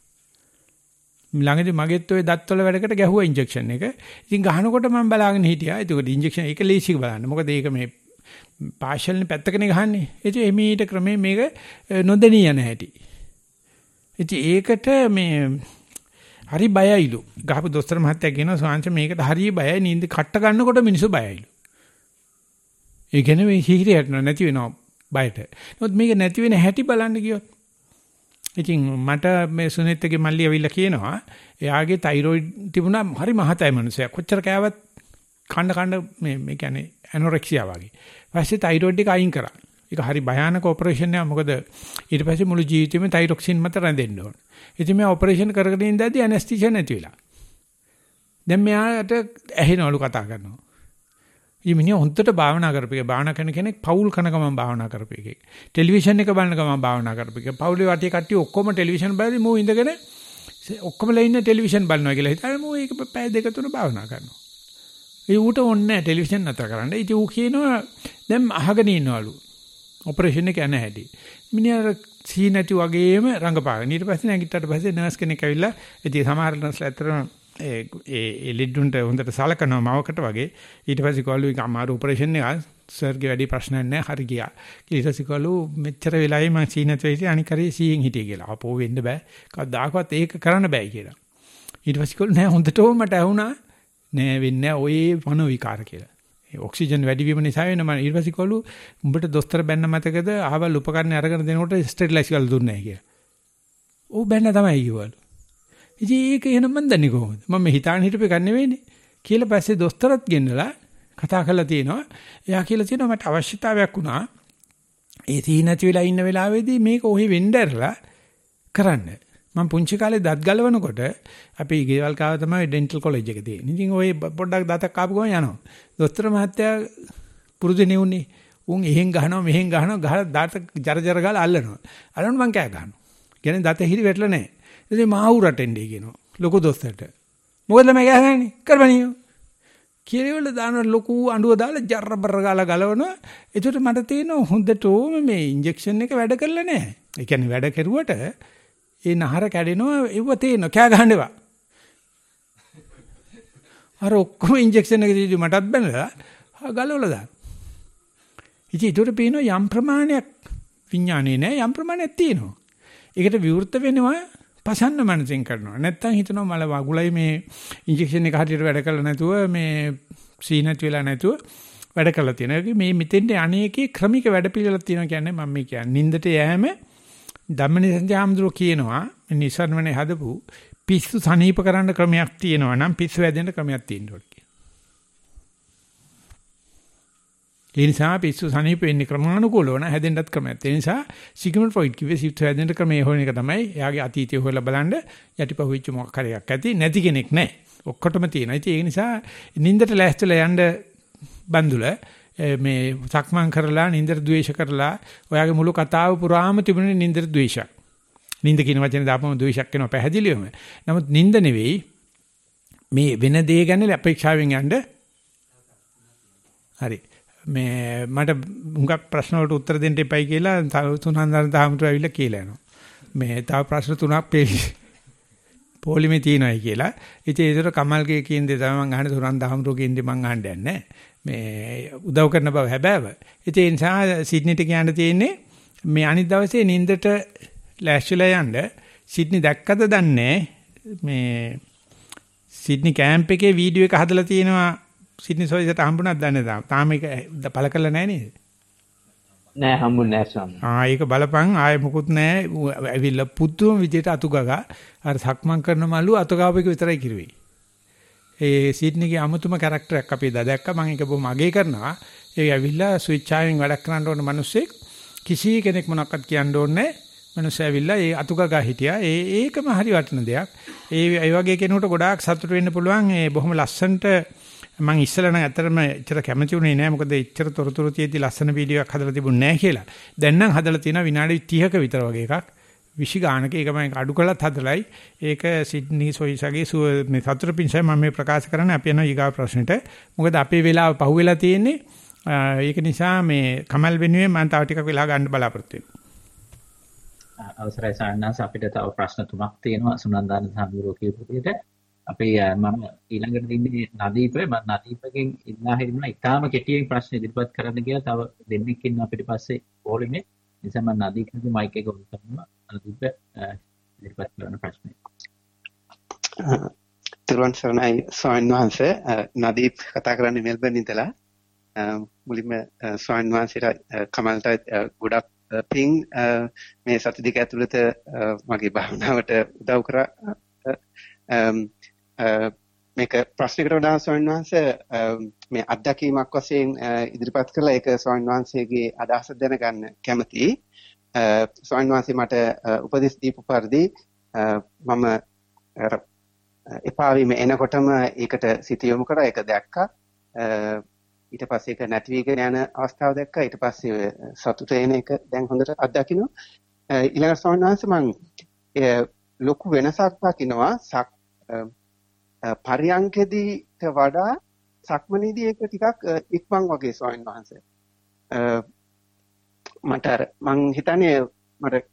ළඟදී මගෙත් ওই දත්වල වැඩකට ගැහුවා ඉන්ජෙක්ෂන් එක. ඉතින් ගහනකොට මම බලාගෙන හිටියා. ඒක ඉන්ජෙක්ෂන් එක ලේසියි බලන්න. මොකද ඒක මේ පාෂල්නේ පැත්තකනේ ගහන්නේ. ඉතින් එමීට ක්‍රමේ මේක නොදෙනී යන හැටි. ඉතින් ඒකට මේ හරි බයයිලු. ගහපු දොස්තර මහත්තයා කියනවා සාංශ මේකට හරි බයයි. නින්ද කට්ට ගන්නකොට මිනිස්සු බයයිලු. ඒ කියන්නේ මේ හිහිරියට නැති වෙනවා බයට. නමුත් මේක නැති වෙන හැටි බලන්න ගියොත්. ඉතින් මට මේ සුනිත්ගේ මල්ලි ඇවිල්ලා කියනවා එයාගේ තයිරොයිඩ් තිබුණා හරි මහතයි මනුස්සයා. කොච්චර කෑවත් කන්න මේ කියන්නේ ඇනොරෙක්සියා වගේ. ඊපස්සේ තයිරොයිඩ් එක අයින් කරා. ඒක හරි භයානක ඔපරේෂන් එකක්. මොකද ඊට පස්සේ මුළු ජීවිතේම තයිරොක්සින් මත රැඳෙන්න ඕන. ඉතින් මේ ඔපරේෂන් කරගෙන ඉඳද්දී ඇනස්තීෂියා නැති වෙලා. දැන් මෙයාට ඇහෙනවලු කතා කරනවා. ඊ මිනිහ හොන්දට භාවනා කරපේක. භාවනා කරන කෙනෙක් පවුල් කන ගමන් භාවනා කරපේක. ටෙලිවිෂන් එක බලන ගමන් භාවනා කරපේක. පවුලේ වටේ කට්ටිය ඔක්කොම ටෙලිවිෂන් බලද්දී මෝ ඉඳගෙන ඔක්කොමලා ඉන්න ටෙලිවිෂන් බලනවා කියලා හිතාගෙන මෝ ඒක පැය දෙක තුන භාවනා කරනවා. ඒ ඌට ඕනේ නැහැ ටෙලිවිෂන් නැතර කරන්න. ඉතින් ඌ කියනවා දැන් අහගෙන ඉන්නවලු. ඔපරේෂන් එක යන හැටි. මිනිහා සී නැති වගේම රංගපාගෙන. ඊට පස්සේ නැගිට්ටට පස්සේ නර්ස් කෙනෙක් ඇවිල්ලා ඉතින් සමහර නර්ස්ලා ඇත්තටම ඒ ලිඩ්ඩුන්ට හොඳට සලකනවා මවකට වගේ. ඊට පස්සේ කෝලු එක අමාරු ඔපරේෂන් එක සර්ගේ වැඩි ප්‍රශ්නයක් නැහැ හරි ගියා. ඊට පස්සේ කෝලු මෙච්චර වෙලාවයි මම සී නැති වෙයි අනික කරේ සීයෙන් හිටියේ කියලා. අපෝ වෙන්න බෑ. කවදාකවත් ඒක කරන්න බෑ කියලා. ඊට පස්සේ කෝලු නෑ හොඳටම මට ඇහුණා නෑ වෙන්නේ ඔය වන විකාර කියලා. ඔක්සිජන් වැඩි වීම නිසා වෙන මම ඊට පස්සේ කෝලු උඹට දොස්තර බැන්න මතකද අහවල් උපකරණ අරගෙන දෙනකොට ස්ටෙරිලයිස් කරලා දුන්නේ නැහැ කියලා. ඌ බැන්න තමයි කිව්වලු. ඉතින් ඒක එහෙනම් මන් දන්නේ කොහොමද? මම හිතාන හිටපේ ගන්න නෙවෙයිනේ. කියලා පස්සේ දොස්තරත් ගෙන්නලා කතා කරලා තියෙනවා. එයා කියලා තියෙනවා මට අවශ්‍යතාවයක් වුණා. ඒ තී නැති වෙලා ඉන්න වෙලාවේදී මේක ඔහි වෙන්න ඇරලා කරන්න. මම පුංචි කාලේ දත් ගලවනකොට අපි ගෙවල් කාව තමයි ඩෙන්ටල් කොලෙජ් එක තියෙන්නේ. ඉතින් ඔය පොඩ්ඩක් දතක් කාපු ගමන් යනවා. දොස්තර මහත්තයා පුරුදුනේ උන්නේ. උන් එහෙන් ගහනවා මෙහෙන් ගහනවා ගහලා දත ජර ගාලා අල්ලනවා. අල්ලන මං කෑ ගහනවා. කියන්නේ දත හිරි වැටලා නැහැ. ඉතින් මාහුරට එන්නේ කියනවා. ලොකු දොස්තරට. මොකද මම ගහන්නේ? කරවනියෝ. කිරිවල දාන ලොකු අඬුව දාලා ජරබර ගාලා ගලවනවා. ඒකට මට තේරෙනවා හොඳටම මේ ඉන්ජෙක්ෂන් එක වැඩ කරලා නැහැ. ඒ කියන්නේ වැඩ කෙරුවට ඒ නහර කැඩෙනවා ඒව තේනවා කෑ ගහන්න එපා. අර ඔක්කොම ඉන්ජෙක්ෂන් එක දීලා මටත් බැලලා ගලවලා දාන්න. ඉතින් ඒකට පේනවා යම් ප්‍රමාණයක් විඥානේ නැහැ යම් ප්‍රමාණයක් තියෙනවා. ඒකට විවෘත වෙනවා පසන්න මනසෙන් කරනවා. නැත්තම් හිතනවා මල වගුලයි මේ ඉන්ජෙක්ෂන් එක හරියට වැඩ කරලා නැතුව මේ සීනත් වෙලා නැතුව වැඩ කරලා තියෙනවා. මේ මෙතෙන්ට අනේකේ ක්‍රමික වැඩ පිළිවෙලක් තියෙනවා කියන්නේ මම මේ කියන්නේ නින්දට යෑම ධම්මනිසංජ ආම්ද්‍රෝ කියනවා නිසරණමනේ හදපු පිස්සු සනීප කරන්න ක්‍රමයක් තියෙනවා නම් පිස්සු වැදෙන්න ක්‍රමයක් තියෙනවා කියලා. ඒ නිසා පිස්සු සනීප වෙන්නේ ක්‍රමානුකූලව නම් හැදෙන්නත් ක්‍රමයක්. ඒ නිසා සිග්මන්ඩ් ෆ්‍රොයිඩ් කිව්වේ පිස්සු හැදෙන්න ක්‍රමය හොයන එක තමයි. එයාගේ අතීතය හොයලා බලන්න යටිපහුවෙච්ච මොකක් හරි එකක් ඇති නැති කෙනෙක් නැහැ. ඔක්කොටම තියෙනවා. ඉතින් ඒ නිසා නින්දට ලෑස්තිලා යන්න බඳුල මේ සක්මන් කරලා නින්දට ද්වේෂ කරලා ඔයාගේ මුළු කතාව පුරාම තිබුණේ නින්දට ද්වේෂයක්. නින්ද කියන වචනේ දාපම ද්වේෂයක් වෙනවා පැහැදිලිවම. නමුත් නින්ද නෙවෙයි මේ වෙන දේ ගැන අපේක්ෂාවෙන් යන්න. හරි. මේ මට හුඟක් ප්‍රශ්න වලට උත්තර දෙන්න එපයි කියලා තුන්හන්දර තාමතුරු ඇවිල්ලා කියලා යනවා. මේ තව ප්‍රශ්න තුනක් පොලිමේ තියෙනවායි කියලා. ඉතින් ඒතර කමල්ගේ කියන දේ තමයි මම අහන්නේ තුන්හන්දාමතුරු කියන දේ මම අහන්න යන්නේ. මේ උදව් කරන බව හැබෑව. ඉතින් ඒ නිසා සිඩ්නිට කියන්න තියෙන්නේ මේ අනිත් දවසේ නින්දට ලෑස්තිලා යන්න. සිඩ්නි දැක්කද දන්නේ මේ සිඩ්නි කැම්ප් එකේ වීඩියෝ එක හදලා තියෙනවා. සිඩ්නි සොයිසට හම්බුණාද දන්නේ නැහැ. තාම ඒක පළ කරලා නැහැ නේද? නෑ හම්බුනේ නැහැ ස්වාමී. ඒක බලපන් ආයෙ මුකුත් නැහැ. ඇවිල්ලා පුදුම විදියට අතුගගා අර සක්මන් කරන මලු අතගාව එක විතරයි කිරුවේ. ඒ සිඩ්නිගේ අමුතුම කැරක්ටරයක් අපි දැක්කා. මම ඒක බොහොම අගය කරනවා. ඒ ඇවිල්ලා ස්විච් ආවෙන් වැඩක් කරන්න ඕන මිනිස්සෙක් කිසි කෙනෙක් මොනක්වත් කියන්න ඕනේ නැහැ. මිනිස්සු ඇවිල්ලා ඒ අතුගගා හිටියා. ඒකම හරි වටින දෙයක්. ඒ වගේ කෙනෙකුට ගොඩාක් සතුට වෙන්න පුළුවන්. ඒ බොහොම ලස්සනට මම ඉස්සෙල්ලා නම් ඇත්තටම එච්චර කැමති වුණේ නෑ. මොකද එච්චර තොරතුරු තියෙද්දි ලස්සන වීඩියෝ එකක් හදලා තිබුණේ නෑ කියලා. දැන් නම් හදලා තියෙනවා විනාඩි 30ක විතර වගේ එකක්. විශි ගානක ඒක මම අඩු කළත් හදලයි. ඒක සිඩ්නි සොයිසගේ මේ සතුට පිංසයි මම මේ ප්‍රකාශ කරන්නේ. අපි යනවා ඊගා ප්‍රශ්නෙට. මොකද අපේ වෙලාව පහුවෙලා තියෙන්නේ. ඒක නිසා මේ කමල් වෙනුවෙන් මම තව ටිකක් වෙලා ගන්න බලාපොරොත්තු වෙනවා. අවසරයි සාරණාස අපිට තව ප්‍රශ්න තුනක් තියෙනවා සුනන්දාන සම්මුරෝ කියපු විදිහට. අපි මම ඊළඟට දින්නේ නදීපේ මම නදීපගෙන් ඉන්නා හිටින්න ඉතාලම කෙටියෙන් ප්‍රශ්න ඉදිරිපත් කරන්න කියලා තව දෙන්නෙක් ඉන්නවා අපිට පස්සේ පොලිමේ. නිසා මම නදීපගේ මයික් එක ඔන් කරනවා. නදීප ඉදිරිපත් කරන ප්‍රශ්නේ. තිරුවන් සරණයි ස්වාමීන් වහන්සේ. නදීප් කතා කරන්නේ මෙල්බර්න් ඉඳලා. මුලින්ම ස්වාමීන් වහන්සේට කමල්ට ගොඩක් පිං මේ සති දෙක ඇතුළත මගේ භාවනාවට උදව් කරා. මේක ප්‍රශ්නයකට වඩා ස්වාමීන් වහන්සේ මේ අත්දැකීමක් වශයෙන් ඉදිරිපත් කළා. ඒක ස්වාමීන් වහන්සේගේ අදහස දැනගන්න කැමතියි. ස්වාමීන් වහන්සේ මට උපදෙස් දීපු පරිදි මම එපා වීම එනකොටම ඒකට සිත යොමු කරා. ඒක දැක්කා. ඊට පස්සේ ඒක නැති වීගෙන යන අවස්ථාව දැක්කා. ඊට පස්සේ සතුට එන එක දැන් හොඳට අත්දකින්න. ඊළඟ ස්වාමීන් වහන්සේ මම ලොකු වෙනසක් දකින්නවා. පරියංකෙදීට වඩා සක්මනේදී ඒක ටිකක් ඉක්මන් වගේ ස්වාමීන් වහන්සේ. මට මං හිතන්නේ මට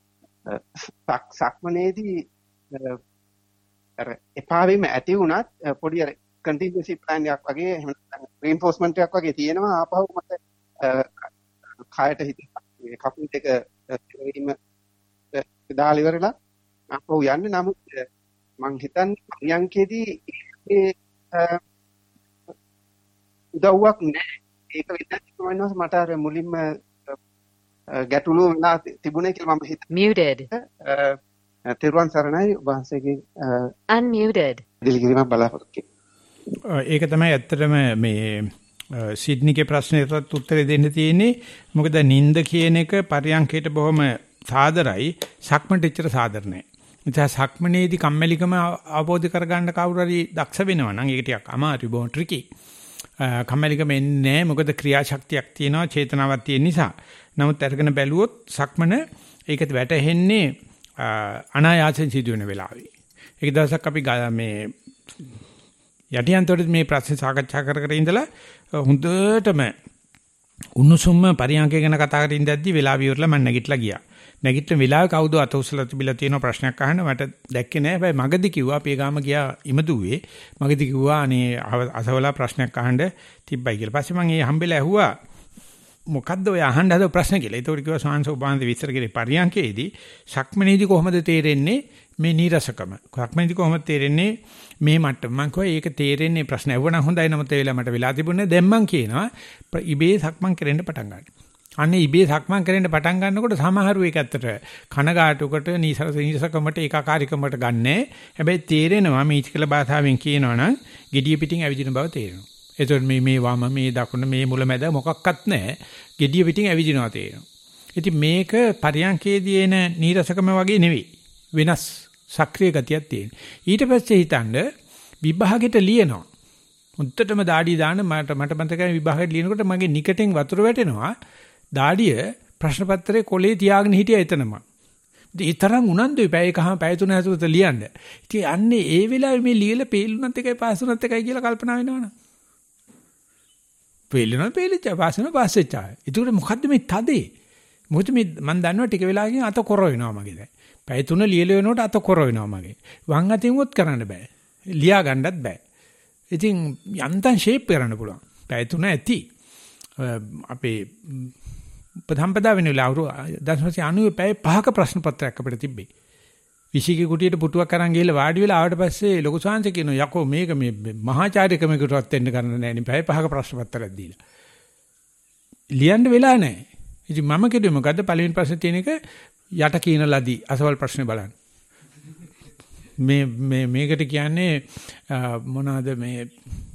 සක්මනේදී අර එපා වීම ඇති වුණත් පොඩි අර කන්ටින්ජන්සි ප්ලෑන් එකක් වගේ එහෙම නැත්නම් රීන්ෆෝස්මන්ට් එකක් වගේ තියෙනවා ආපහු මට කායට හිත කකුල් දෙක ඉරීම දාලා ඉවරලා ආපහු යන්නේ. නමුත් මං හිතන්නේ පරියන්කේදී ඒ උදව්වක් නැහැ. ඒක වෙනස් මට අර මුලින්ම ගැටලුව වෙලා තිබුණේ කියලා මම හිතනවා. Muted. තෙරුවන් සරණයි ඔබ වහන්සේගේ Unmuted. දිලිගිරීමක් බලාපොරොත්තු ඒක තමයි ඇත්තටම මේ සිඩ්නිගේ ප්‍රශ්නෙට උත්තරේ දෙන්න තියෙන්නේ. මොකද නිින්ද කියන එක පරියන්කේට බොහොම සාදරයි, සක්මන්ට එච්චර සාදර නැහැ. ඉතින් සක්මනේදී කම්මැලිකම අවබෝධ කරගන්න කවුරු හරි දක්ෂ වෙනවා නම් ඒක ටිකක් අමාරුයි, බොහොම ට්‍රිකි. කම්මැලිකම එන්නේ නැහැ, මොකද ක්‍රියාශක්තියක් තියෙනවා, චේතනාවක් තියෙන නිසා. නමුත් අරගෙන බැලුවොත් සක්මන ඒකට වැටෙන්නේ අනායාසයෙන් සිදුවෙන වෙලාවේ. එක දවසක් අපි මේ යටියන්තවලදී මේ ප්‍රශ්න සාකච්ඡා කර කර ඉඳලා හොඳටම උණුසුම්ම පරියන්කය ගැන කතා කරමින් ඉඳද්දි වෙලාව ඉවරලා මම නැගිටලා ගියා. නැගිටින වෙලාවේ කවුද අත උස්සලා තිබිලා තියෙන ප්‍රශ්නයක් අහන්න මට දැක්කේ නෑ. හැබැයි මගදී කිව්වා අපි ගාම ගියා ඉමදුවේ. මගදී කිව්වා අනේ අසවලා ප්‍රශ්නයක් අහන්න තිබ්බයි කියලා. පස්සේ මම ඒ හම්බෙලා ඇහුවා මොකද්ද ඔය අහන්න හදව ප්‍රශ්න කියලා. ඒතකොට කිව්වා සාංශ ඔබාන්ද විස්තර කරේ පරියන්කේදී සක්මනේදී කොහොමද තේරෙන්නේ මේ නීරසකම. සක්මනේදී කොහොමද තේරෙන්නේ මේ මට්ටම. මම කිව්වා ඒක තේරෙන්නේ ප්‍රශ්න ඇහුවනම් හොඳයි. නමුත් ඒ වෙලාව මට වෙලා තිබුණේ දැන් මම කියනවා ඉබේ සක්මන් කරෙන්න පටන් ගන්න. අනේ ඉබේ සක්මන් කරෙන්න පටන් ගන්නකොට සමහරු ඒක ඇත්තට කනගාටුකට නීරසකමට ඒකාකාරීකමට ගන්නෑ. හැබැයි තේරෙනවා මේ ඉස්කල භාෂාවෙන් කියනවනම් gediya pitin ඇවිදින බව තේරෙනවා. එතකොට මේ වම මේ දකුණ මේ මුල මැද මොකක්වත් නැහැ. gediya pitin ඇවිදිනවා තේරෙනවා. ඉතින් මේක පරියන්කේදී එන නීරසකම වගේ නෙවෙයි. වෙනස් සක්‍රීය ගතියක් තියෙන. ඊට පස්සේ හිතන්න විභාගෙට ලියනවා. මුත්තටම දාඩිය දාන මට මතකයි විභාගෙට ලියනකොට මගේ නිකටෙන් වතුර වැටෙනවා. දාඩිය ප්‍රශ්න පත්‍රයේ කොලේ තියාගෙන හිටියා එතනම. ඉතින් ඒ තරම් උනන්දුයි පැය එකම පැය තුන ඇතුළත ලියන්න. ඉතින් අන්නේ ඒ වෙලාවේ මේ ලියලා පේලුණත් එකයි පාස් වුණත් එකයි කියලා කල්පනා වෙනවනේ. පේලුණා පේලිච්චා පාස් වෙනවා පාස් වෙච්චා. ඒකට මොකද්ද මේ තදේ? මොකද මේ මම දන්නවා ටික වෙලාවකින් අත කොර වෙනවා මගේ දැන්. පැය තුන ලියලා වෙනකොට අත කොර වෙනවා මගේ. වම් අතින් උත් කරන්න බෑ. ලියා ගන්නත් බෑ. ඉතින් යන්තම් ෂේප් කරන්න පුළුවන්. පැය තුන ඇති. අපේ ප්‍රධානපදා වෙන වෙලාවරු 1990 පැය 5ක ප්‍රශ්න පත්‍රයක් අපිට තිබ්බේ. විශේෂික කුටියට පුටුවක් අරන් ගිහලා වාඩි වෙලා ආවට පස්සේ ලොකු සාංශ කියනවා යකෝ මේක මේ මහාචාර්යකමකටවත් වෙන්න කරන්න නැහැ නේ පැය 5ක ප්‍රශ්න පත්‍රයක් දීලා. ලියන්න වෙලා නැහැ. ඉතින් මම කිව්වේ මොකද්ද පළවෙනි ප්‍රශ්නේ තියෙන එක යට කියන ලදී අසවල් ප්‍රශ්නේ බලන්න. මේකට කියන්නේ මොනවාද මේ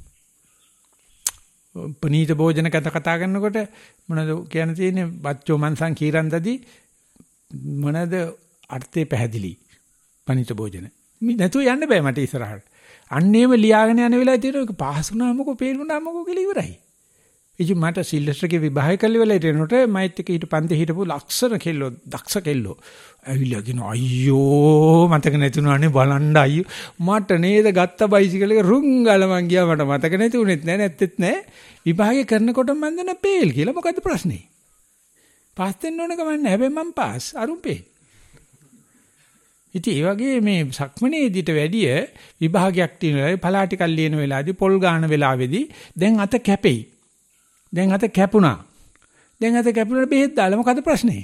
පනීත භෝජන කතා කරනකොට මොනවද කියන්න තියෙන්නේ බච්චෝ මන්සන් කීරන්දදී මොනවද අර්ථය පැහැදිලි පනීත භෝජන නැතුව යන්න බෑ මට ඉස්සරහට අන්නේම ලියාගෙන යන වෙලාවේ තියෙනවා පාසුනාමකෝ පේරුණාමකෝ කියලා ඉවරයි. ඉතින් මට සිල්ලස්ටර්ගේ විභාගය කළ වෙලාවට එනකොට මයිත් එක ඊට පන්ති හිටපු ලක්ෂණ කෙල්ලෝ දක්ෂ කෙල්ලෝ ඇවිල්ලා කියනවා අයියෝ මතක නැතුණානේ බලන්න අයියෝ මට නේද ගත්ත බයිසිකල් එක රුංගල මං ගියා මට මතක නැතුණෙත් නෑ නැත්තේත් නෑ විභාගය කරනකොට මම දන්න පේල් කියලා මොකද්ද ප්‍රශ්නේ පාස් වෙන්න ඕන කමන්නේ හැබැයි මම පාස් අරුම් පේල්. ඉතින් ඒ වගේ මේ සක්මනේදීට වැඩිය විභාගයක් තියෙනවා පලාටිකල් ලියන වෙලාවේදී පොල් ගන්න වෙලාවේදී දැන් අත කැපෙයි. දැන් අත කැපුණා. දැන් අත කැපුණාට බෙහෙත් දාලා මොකද ප්‍රශ්නේ?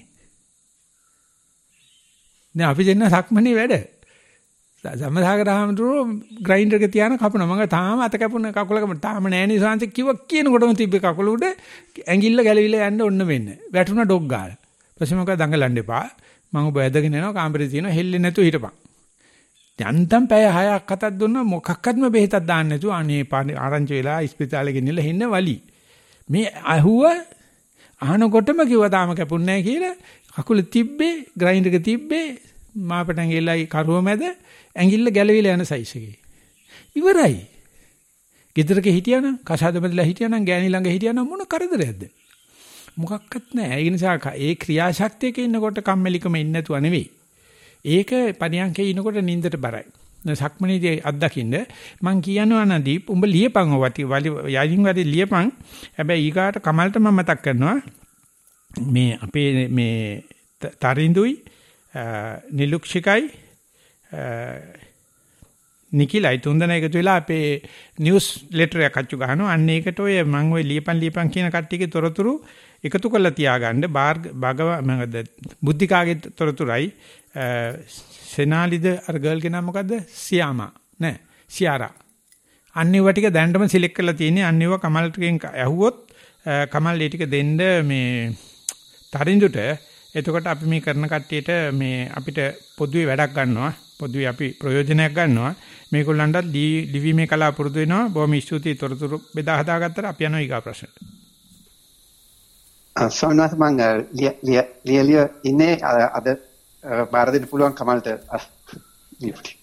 දැන් අපි දෙන්න සක්මනේ වැඩ. සම්මදාගරහමතුරු ග්‍රයින්ඩර් එක තියාන කපනවා. මම තාම අත කැපුණ කකුලකම තාම නෑනේ සාන්ති කිව්වා කියනකොටම තිබ්බේ කකුල උඩ ඇඟිල්ල ගැලවිලා යන්න ඔන්න වෙන්න. වැටුණා ඩොග් ගාලා. ඊපස්සේ මොකද දඟලන්න එපා. මම ඔබ ඇදගෙන යනවා කාමරේ තියෙනවා හෙල්ලෙන්නේ නැතුව හිටපන්. යන්තම් පැය 6ක් 7ක් දුන්නා මොකක්වත්ම බෙහෙතක් දාන්න නැතුව අනේ ආරංචි වෙලා ඉස්පිතාලේ ගෙනියලා හෙන්න වලි. මේ අහුව අහනකොටම කිව්වා තාම කැපුන්නේ නැහැ කියලා කකුල තිබ්බේ ග්‍රයින්ඩර් එක තිබ්බේ මාපටන් ගෙල්ලයි කරුව මැද ඇඟිල්ල ගැලවිලා යන සයිස් එකේ ඉවරයි. ගෙදරක හිටියානම් කසාද බඳලා හිටියානම් ගෑණි ළඟ හිටියානම් මොන කරදරයක්ද මොකක්වත් නැහැ. ඒ නිසා ඒ ක්‍රියාශක්තියක ඉන්නකොට කම්මැලිකම ඉන්නේ නැතුව නෙවෙයි. ඒක පරියන්කේ ඉනකොට නින්දට බරයි. සක්මනේදී අත්දකින්න මං කියනවා නදීප් උඹ ලියපන් ඔය යයින් වැඩි ලියපන්. හැබැයි ඊගාට කමල්ට මම මතක් කරනවා මේ අපේ මේ තරිඳුයි නිලුක්ෂිකයි නිකිලයි තුන්දෙනා එකතු වෙලා අපේ නිවුස් ලෙටර් එකක් අච්චු ගහනවා. අන්න ඒකට ඔය මම ඔය ලියපන් කියන කට්ටියගේ තොරතුරු එකතු කරලා තියාගන්න භගව බුද්ධිකාගේ තොරතුරයි සෙනාලිද අර ගර්ල්ගේ නම මොකද්ද? සියාමා නෑ සියාරා. අන්නේව ටික දැන්නම සිලෙක්ට් කරලා තියෙන්නේ. අන්නේව කමල්ටගෙන් ඇහුවොත් කමල් ඒ ටික දෙන්න මේ තරිඳුට. එතකොට අපි මේ කරන කට්ටියට මේ අපිට පොදුවේ වැඩක් ගන්නවා. පොදුවේ අපි ප්‍රයෝජනයක් ගන්නවා. මේගොල්ලන්ටත් ලිවීමේ කලාව පුරුදු වෙනවා. බොහොම ස්තුතියි තොරතුරු බෙදා හදාගත්තට අපි යනවා ඊගා ප්‍රශ්නට. සෝනස් මං ලියලිය ඉන්නේ අද බාර දෙන්න පුළුවන් කමල්ට ලියුටි.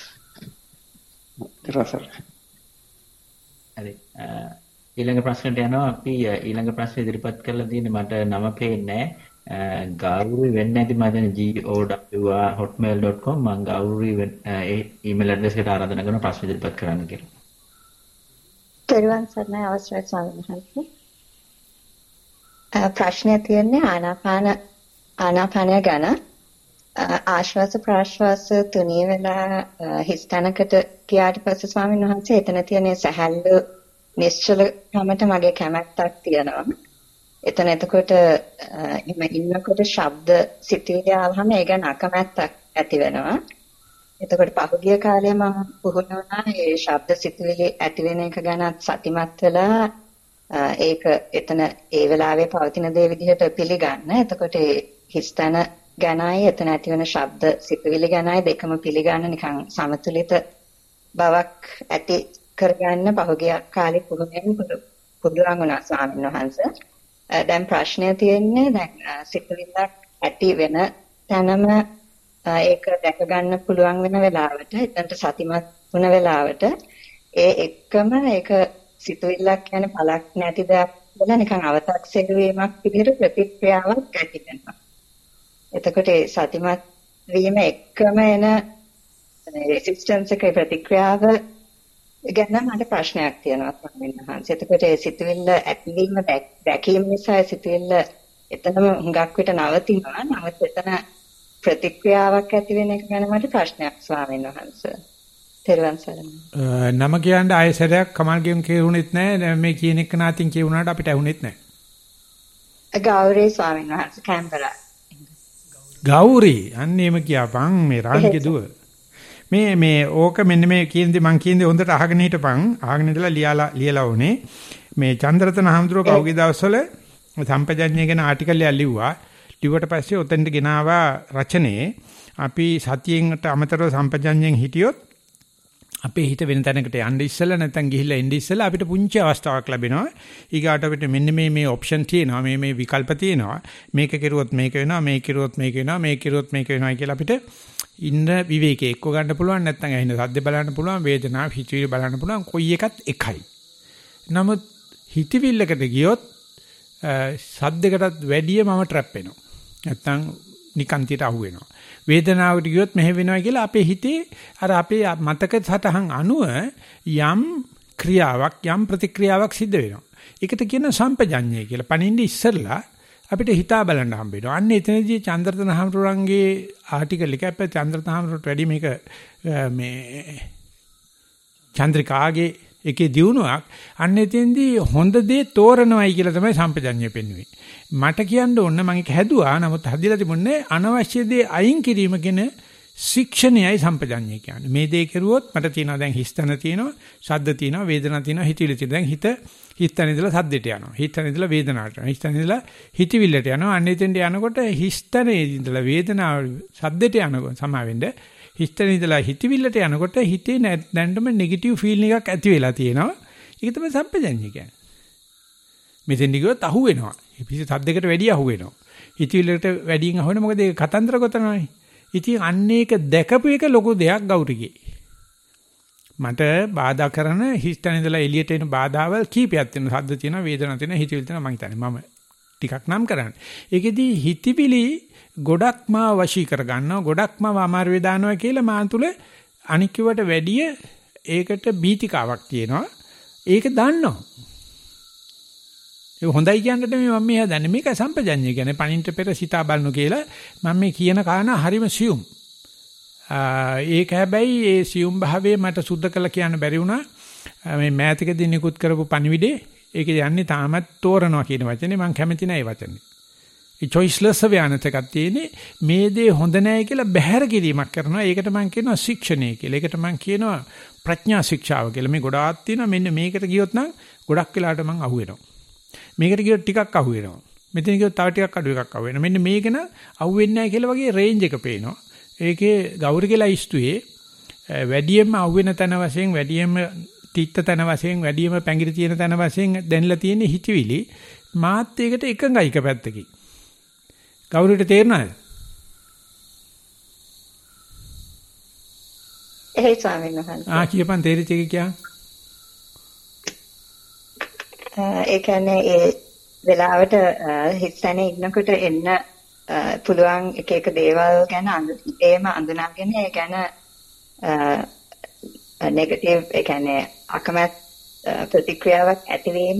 හරි. ඊළඟ ප්‍රශ්නට යනවා. අපි ඊළඟ ප්‍රශ්න ඉදිරිපත් කරලා තියෙන්නේ මට නම පේන්නේ නැහැ. ගෞරි වෙන්නේ නැති මම gow@hotmail.com මම ගෞරි ඒ ඊමේල් ඇඩ්‍රස් එකට ආරාධනා කරන ප්‍රශ්න ඉදිරිපත් කරන්න කියලා. තෙරුවන් සරණයි අවසරයි ස්වාමීන් වහන්සේ. ප්‍රශ්නය තියෙන්නේ ආනාපානය ගැන. ආශ්වාස ප්‍රාශ්වාස තුනී වෙලා හිස්තැනකට ගියාට පස්සේ ස්වාමීන් වහන්සේ එතන තියෙන සැහැල්ලු නිශ්චල කමට මගේ කැමැත්තක් තියෙනවා. එතන එතකොට එහෙම ඉන්නකොට ශබ්ද සිතුවිලි ආවම ඒ ගැන අකමැත්තක් ඇති වෙනවා. එතකොට පහුගිය කාලේ මම පුහුණු වුණා මේ ශබ්ද සිතුවිලි ඇති වෙන එක ගැන සතිමත් වෙලා ඒක එතන ඒ වෙලාවේ පවතින දේ විදිහට පිළිගන්න. එතකොට හිස්තැන ගැනයි එතන ඇති වෙන ශබ්ද සිතුවිලි ගැනයි දෙකම පිළිගන්න නිකන් සමතුලිත බවක් ඇති කරගන්න පහුගිය කාලේ පුහුණුවෙන් පුළුවන් වුණා ස්වාමීන් වහන්සේ. දැන් ප්‍රශ්නය තියෙන්නේ දැන් සිතුවිල්ලක් ඇති වෙන තැනම ඒක දැක ගන්න පුළුවන් වෙන වෙලාවට එතනට සතිමත් වුණ වෙලාවට ඒ එක්කම ඒක සිතුවිල්ලක් කියන්නේ පළක් නැති දෙයක් වල නිකන් අව탁සිරු වීමක් විදිහට ප්‍රතික්‍රියාවක් ඇති වෙනවා. එතකොට ඒ සතිමත් වීම එක්කම එන රෙසිස්ටන්ස් එකේ ප්‍රතික්‍රියාව ගැන මට ප්‍රශ්නයක් තියෙනවා ස්වාමීන් වහන්සේ. එතකොට ඒ සිතුවිල්ල ඇතිවීම දැකීම නිසා සිතුවිල්ල එතනම හුඟක් විට නවතිනවා. නමුත් එතන ප්‍රතික්‍රියාවක් ඇති වෙන එක ගැන මට ප්‍රශ්නයක් ස්වාමීන් වහන්සේ. තෙරුවන් සරණයි. නම කියන්නේ ආයසරයක් කමල්ගෙන් කියුණෙත් නැහැ. මේ කියන එක නාතින් කියුණාට අපිට ඇහුනෙත් නැහැ. ගෞරී ස්වාමීන් වහන්සේ කැම්බරා. ගෞරී අන්නේම කියපන් මේ රාන්ගේ දුව. මේ ඕක මෙන්න මේ කියන්නේ මං කියන්නේ හොඳට අහගෙන හිටපන්. අහගෙන ඉඳලා ලියලා උනේ මේ චන්ද්‍රරතන හඳුරෝ පෞගේ දවස්වල සම්පජඤ්ඤය ගැන ආටිකල් එකක් ලිව්වා. ලිව්වට පස්සේ ඔතෙන්ට ගෙනාවා රචනයේ අපි සතියෙන්ට අමතරව සම්පජඤ්ඤයෙන් හිටියොත් අපේ හිත වෙන තැනකට යන්න ඉස්සෙල්ලා නැත්නම් ගිහිල්ලා එන්න ඉස්සෙල්ලා අපිට පුංචි අවස්ථාවක් ලැබෙනවා. ඊගාට අපිට මෙන්න මේ ඔප්ෂන් තියෙනවා. මේ විකල්ප තියෙනවා. මේක කෙරුවොත් මේක වෙනවා. මේක කෙරුවොත් මේක වෙනවා. මේක කෙරුවොත් මේක වෙනවා කියලා අපිට ඉන්න විවේකයේ එක්ක ගන්න පුළුවන්. නැත්නම් ඇහෙන සද්ද බලන්න පුළුවන්. වේදනාව හිතවිලි බලන්න පුළුවන්. කොයි එකත් එකයි. නමුත් හිතවිල්ලකට ගියොත් සද්දකටත් වැඩිය මම ට්‍රැප් වෙනවා. නැත්නම් නිකාන්තියට අහු වෙනවා. වේදනාවට ගියොත් මෙහෙ වෙනවා කියලා අපේ හිතේ අර අපේ මතක සටහන් අනුව යම් ක්‍රියාවක් යම් ප්‍රතික්‍රියාවක් සිද්ධ වෙනවා. ඒකට කියන සම්පජඤ්ඤය කියලා. පණින්නේ ඉස්සෙල්ලා අපිට හිතා බලන්න හම්බ වෙනවා. අන්න එතනදී චන්ද්‍රරතන හාමුදුරන්ගේ ආටිකල් එක අපේ චන්ද්‍රරතන හාමුදුරට වැඩි මේක මේ චන්ද්‍රිකාගේ එකේ දියුණුවක්. අන්න එතෙන්දී හොඳ දේ තෝරනවයි කියලා තමයි සම්පජඤ්ඤය පෙන්වන්නේ. මට කියන්න ඕන මම ඒක හැදුවා. නමුත් හදිලා තිබුණේ අනවශ්‍ය දේ අයින් කිරීම කියන ශික්ෂණයයි සම්පජඤ්ඤය කියන්නේ. මේ දේ කෙරුවොත් මට තියෙනවා දැන් හිස්තන තියෙනවා, ශබ්ද තියෙනවා, වේදනා තියෙනවා, හිතවිලි තියෙනවා. දැන් හිස්තන ඉඳලා ශබ්දයට යනවා. හිස්තන ඉඳලා වේදනාවට යනවා. හිස්තන ඉඳලා හිතවිල්ලට යනවා. අන්න එතෙන්ට යනකොට හිස්තනේ ඉඳලා වේදනාව ශබ්දයට යනකොට සමාවෙන්න හිස්තන ඉඳලා හිතවිල්ලට යනකොට හිතේ දැන්නම නෙගටිව් ෆීලිං එකක් ඇති වෙලා තියෙනවා. ඒක තමයි සම්පජඤ්ඤය කියන්නේ. මෙතෙන්දි ගියොත් අහු වෙනවා. පිටි සද්දයකට වැඩි අහු වෙනවා. හිතවිල්ලට වැඩියෙන් අහු වෙනවා. මොකද ඒක කතන්දර ගොතනවායි. ඉතින් අන්න ඒක දැකපු එක ලොකු දෙයක් ගෞරිගේ. මට බාධා කරන හිස්තන ඉඳලා එළියට එන බාධාවල් කීපයක් තියෙනවා. සද්ද තියෙනවා, වේදනා තියෙනවා, හිතවිලි තියෙනවා. මම හිතන්නේ මම ටිකක් නම් කරන්නේ. ඒකෙදි හිතවිලි ගොඩක්ම වශී කර ගන්නවා, ගොඩක්ම අමාරු වේ දානවා කියලා මා තුල අනික්කවට වැඩිය ඒකට බීතිකාවක් තියෙනවා. ඒක දන්නවා. ඒක හොඳයි කියන්නට නෙමෙයි මම මේ හදන්නේ. මේක සම්පජඤ්ඤය කියන්නේ පණින්ට පෙර සිතා බලනු කියලා මම මේ කියන කාරණා හරිම සියුම්. ඒක හැබැයි ඒ සියුම් භාවයේ මට සුද්ධ කළ කියන්න බැරි වුණා. මේ මෑතකදී නිකුත් කරපු පණිවිඩේ ඒක යන්නේ තාමත් තෝරනවා කියන වචනේ මම කැමති නැහැ ඒ වචනේ. ඒ choiceless awareness එකක් තියෙන්නේ මේ දේ හොඳ නැහැ කියලා බැහැර කිරීමක් කරනවා. ඒකට මම කියනවා ශික්ෂණය කියලා. ඒකට මම කියනවා ප්‍රඥා ශික්ෂාව කියලා. මේ ගොඩාක් තියෙනවා. මෙන්න මේකට ගියොත් නම් ගොඩක් වෙලාවට මම අහුවෙනවා. මේකට ගියොත් ටිකක් අහුවෙනවා. මෙතන ගියොත් තව ටිකක් අඩු එකක් අහුවෙනවා. මෙන්න මේක න අහුවෙන්නේ නැහැ කියලා වගේ රේන්ජ් එක පේනවා. ඒකේ ගෞරි කියලා ඉස්තුවේ වැඩියෙන්ම අහුවෙන තැන වශයෙන් වැඩියෙන්ම තිත්ත තැන වශයෙන් වැඩියෙන්ම පැංගිරි තියෙන තැන වශයෙන් දැනලා තියෙන හිතවිලි මාත් ඒකට එකඟයි එක පැත්තකින්. ගෞරිට තේරෙනවද? එහෙයි ස්වාමීන් වහන්සේ. කියපන් තේරිච්ච එක කියන්න. ඒ කියන්නේ ඒ වෙලාවට හිතන්නේ ඉන්නකොට එන්න පුළුවන් එක එක දේවල් ගැන ඒම අඳුනාගෙන ඒ ගැන නෙගටිව් ඒ කියන්නේ අකමැත් ප්‍රතික්‍රියාවක් ඇතිවීම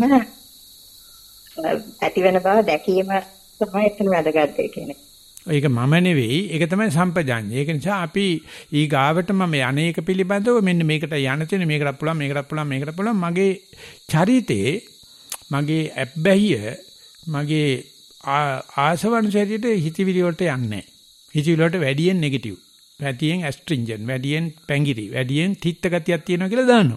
ඇතිවෙන බව දැකීම තමයි එතන වැදගත් කියන්නේ. ඒක මම නෙවෙයි ඒක තමයි සම්පජාඤ්ඤය. ඒක නිසා අපි ඊගාවට මම අනේක පිළිබඳව මෙන්න මේකට යන්න තියෙන මේකට පුළුවන් මේකට පුළුවන් මේකට පුළුවන් මගේ චරිතේ මගේ ඇබ්බැහිය මගේ ආසවන්සරියට හිතවිලි වලට යන්නේ නැහැ. හිතවිලි වලට වැඩියෙන් නෙගටිව්. වැඩියෙන් ඇස්ට්‍රින්ජන් වැඩියෙන් පැංගිරි වැඩියෙන් තිත්ත ගතියක් තියෙනවා කියලා දානවා.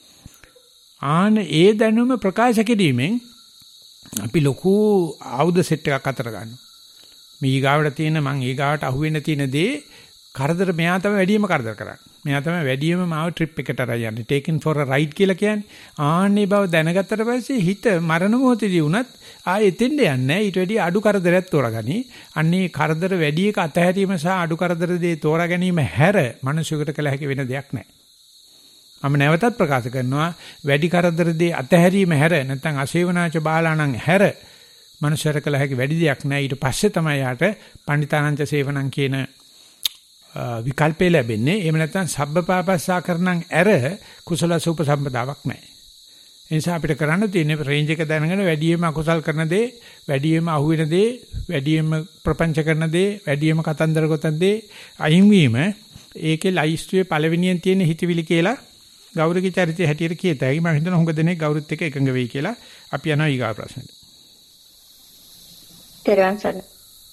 ඒ දැනුම ප්‍රකාශ කිරීමෙන් අපි ලොකු ආයුධ සෙට් එකක් අතර ගන්නවා. මේ ඊගාවට තියෙන මං ඊගාවට අහුවෙන්න තියෙන දේ කරදර මෙයා තමයි වැඩිම කරදර කරන්නේ. මෙයා තමයි වැඩිම මාව ට්‍රිප් එකට අරන් යන්නේ. taken for a ride කියලා කියන්නේ. ආන්නේ බව දැනගත්තට පස්සේ හිත මරණ මොහොතදී වුණත් ආයෙ එතෙන්ද යන්නේ නැහැ. ඊට වැඩි අඩු කරදරයක් තෝරගනි. අන්නේ කරදර වැඩි එක අතහැරීම සහ අඩු කරදර දේ තෝරා ගැනීම හැර මිනිසෙකුට කළ හැකි වෙන දෙයක් නැහැ. මම නැවතත් ප්‍රකාශ කරනවා වැඩි කරදර දේ අතහැරීම හැර නැත්නම් අසේවනාච බාලාණන් හැර මනුෂ්‍යර කළ හැකි වැඩි දෙයක් නැහැ. ඊට පස්සේ තමයි යාට පණ්ඩිතානංච සේවනං කියන විකල්පය ලැබෙන්නේ. එහෙම නැත්නම් සබ්බපාපස්සා කරනං ඇර කුසල සූප සම්පදාවක් නැහැ. ඒ නිසා අපිට කරන්න තියෙන්නේ රේන්ජ් එක දැනගෙන වැඩියෙන්ම අකුසල් කරන දේ, වැඩියෙන්ම අහුවෙන දේ, වැඩියෙන්ම ප්‍රපංච කරන දේ, වැඩියෙන්ම කතන්දර ගොතන දේ අයින් වීම. ඒකේ ලයිස්ට්ුවේ පළවෙනියෙන් තියෙන හිතවිලි කියලා ගෞරවගේ චරිතය හැටියට කියතයි. මම හිතනවා හුඟ දෙනෙක් ගෞරවත් එක්ක එකඟ වෙයි කියලා. අපි යනවා ඊගා ප්‍රශ්නෙට. තෙරුවන් සරණයි.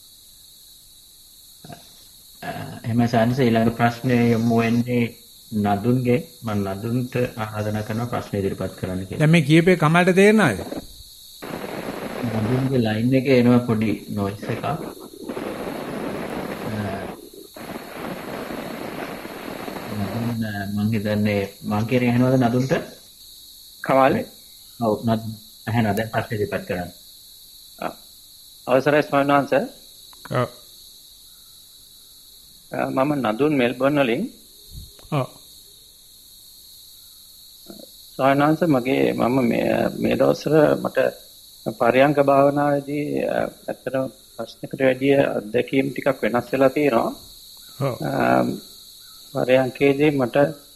එහෙම සානස ඊළඟ ප්‍රශ්නේ යමු වෙන්නේ නදුන්ගේ. මම නදුන්ට ආරාධනා කරන ප්‍රශ්න ඉදිරිපත් කරන්න කියලා. දැන් මේ කියපේ කමලට තේරෙනවද? නදුන්ගේ ලයින් එකේ එනවා පොඩි නොයිස් එකක්. මම හිතන්නේ මං කියන්නේ ඇහෙනවද නදුන්ට? කමල්. ඔව් නදුන් ඇහෙනවා. දැන් ප්‍රශ්න ඉදිරිපත් කරන්න. අවසරයි ස්වාමීන් වහන්සේ. මම නදුන් මෙල්බර්න් වලින්. ස්වාමීන් වහන්සේ මම මේ දවස්වල මට පරියංග භාවනාවේදී ඇත්තටම ප්‍රශ්නකට වැඩිය අත්දැකීම් ටිකක් වෙනස් වෙලා තියෙනවා. පරියංගයේදී මට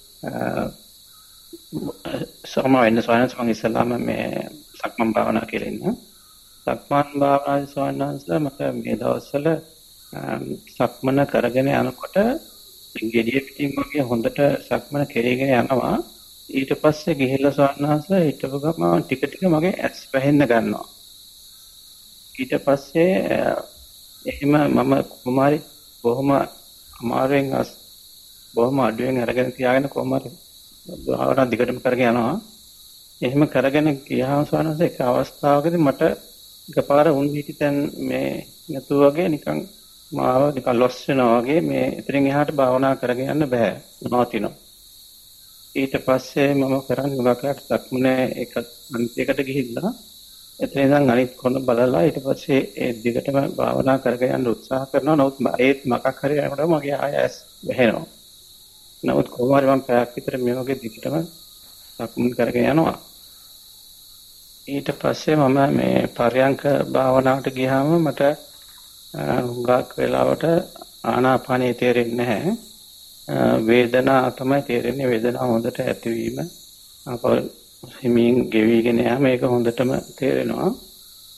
ස්වාමීන් ඉස්සලාම මේ සක්මන් භාවනා කියලා ඉන්නවා. සක්මන් භාවනාවේ ස්වාමීන් වහන්සේ මට මේ දවස්වල සක්මන කරගෙන යනකොට ගෙඩිය පිටින් වගේ හොඳට සක්මන කෙරීගෙන යනවා. ඊට පස්සේ ගිහිල්ලා ස්වාමීන් වහන්සේ හිටපු ගමන් ටික ටික මගේ ඇස් වැහෙන්න ගන්නවා. ඊට පස්සේ එහෙම මම කුමාරි බොහොම අමාරුවෙන් බොහොම අඩුවෙන් අරගෙන තියාගෙන කොහොමද භාවනා දිගටම කරගෙන යනවා. එහෙම කරගෙන ගියාම ස්වාමීන් වහන්සේ එක අවස්ථාවකදී මට එකපාර උන් හිටිතෙන් මේ නැතු වගේ නිකන් මාව නිකන් ලොස් වෙනවා වගේ මේ ඉතින් එහාට භාවනා කරගෙන යන්න බෑ නවතිනවා. ඊට පස්සේ මම කරන්නේ මොකක්ද සක්මනේ එකට ගිහිල්ලා එතන ඉඳන් අනිත් කොන බලලා ඊට පස්සේ ඒ දිගටම භාවනා කරගෙන යන්න උත්සාහ කරනවා. නමුත් ඒත් මොකක් හරි යනකොට මගේ ආයස් වැහෙනවා. නමුත් කොහොම හරි මම පැයක් විතර මේ වගේ දිගටම සක්මන් කරගෙන යනවා. ඊට පස්සේ මම මේ පර්යංක භාවනාවට ගියාම මට හුඟක් වෙලාවට ආනාපානිය තේරෙන්නේ නැහැ. වේදනාව තමයි තේරෙන්නේ. වේදනාව හොඳට ඇතිවීම අපව හිමින් ගෙවිගෙන යෑම මේක හොඳටම තේරෙනවා.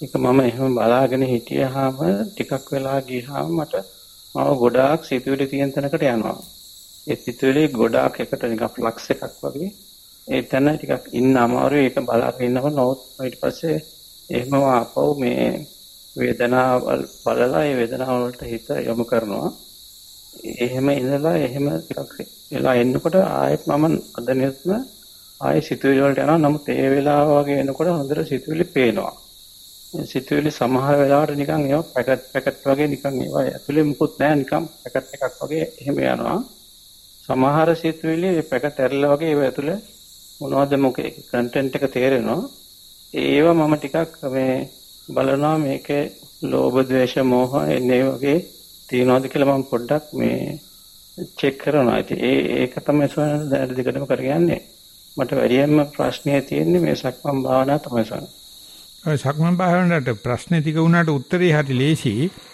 ඒක මම එහෙම බලාගෙන හිටියාම ටිකක් වෙලා ගියාම මට මම ගොඩාක් සිතුවිලි තියෙන තැනකට යනවා. ඒ සිතුවිලි ගොඩාක් එකට නිකන් ෆ්ලක්ස් එකක් වගේ. ඒ තැන ටිකක් ඉන්න අමාරුයි. ඒක බලාගෙන ඉන්නකොට නෝත් ඊට පස්සේ එහෙම ආපහු මේ වේදනාව බලලා ඒ වේදනාව වලට හිත යොමු කරනවා. එහෙම ඉඳලා එහෙම ටිකක් වෙලා එන්නකොට ආයෙත් මම අදනෙත්ම ආයෙ සිතුවිලි වලට යනවා. නමුත් ඒ වෙලාව වගේ එනකොට හොඳට සිතුවිලි පේනවා. සිතුවිලි සමහර වෙලාවට නිකන් ඒවා පැකට් වගේ නිකන් ඒවා ඇතුලේ මුකුත් නැහැ නිකන් පැකට් එකක් වගේ එහෙම යනවා. සමහර සිතුවිලි පැකට් ඇරලා වගේ ඒවා ඇතුලේ මොනවද මොකේ කන්ටෙන්ට් එක තේරෙනවා. ඒවා මම ටිකක් මේ බලනවා මේකේ ලෝභ ද්වේෂ මෝහ එන්නේ වගේ තියෙනවද කියලා මම පොඩ්ඩක් මේ චෙක් කරනවා. ඉතින් ඒක තමයි සෝනන දැන් දිගටම කරගන්නේ. මට වැඩියෙන්ම ප්‍රශ්නේ තියෙන්නේ මේ සක්මන් භාවනාව තමයි සෝනන. ඔය සක්මන් භාවනාවට ප්‍රශ්නේ ටික වුණාට උත්තරේ හරි ලේසි.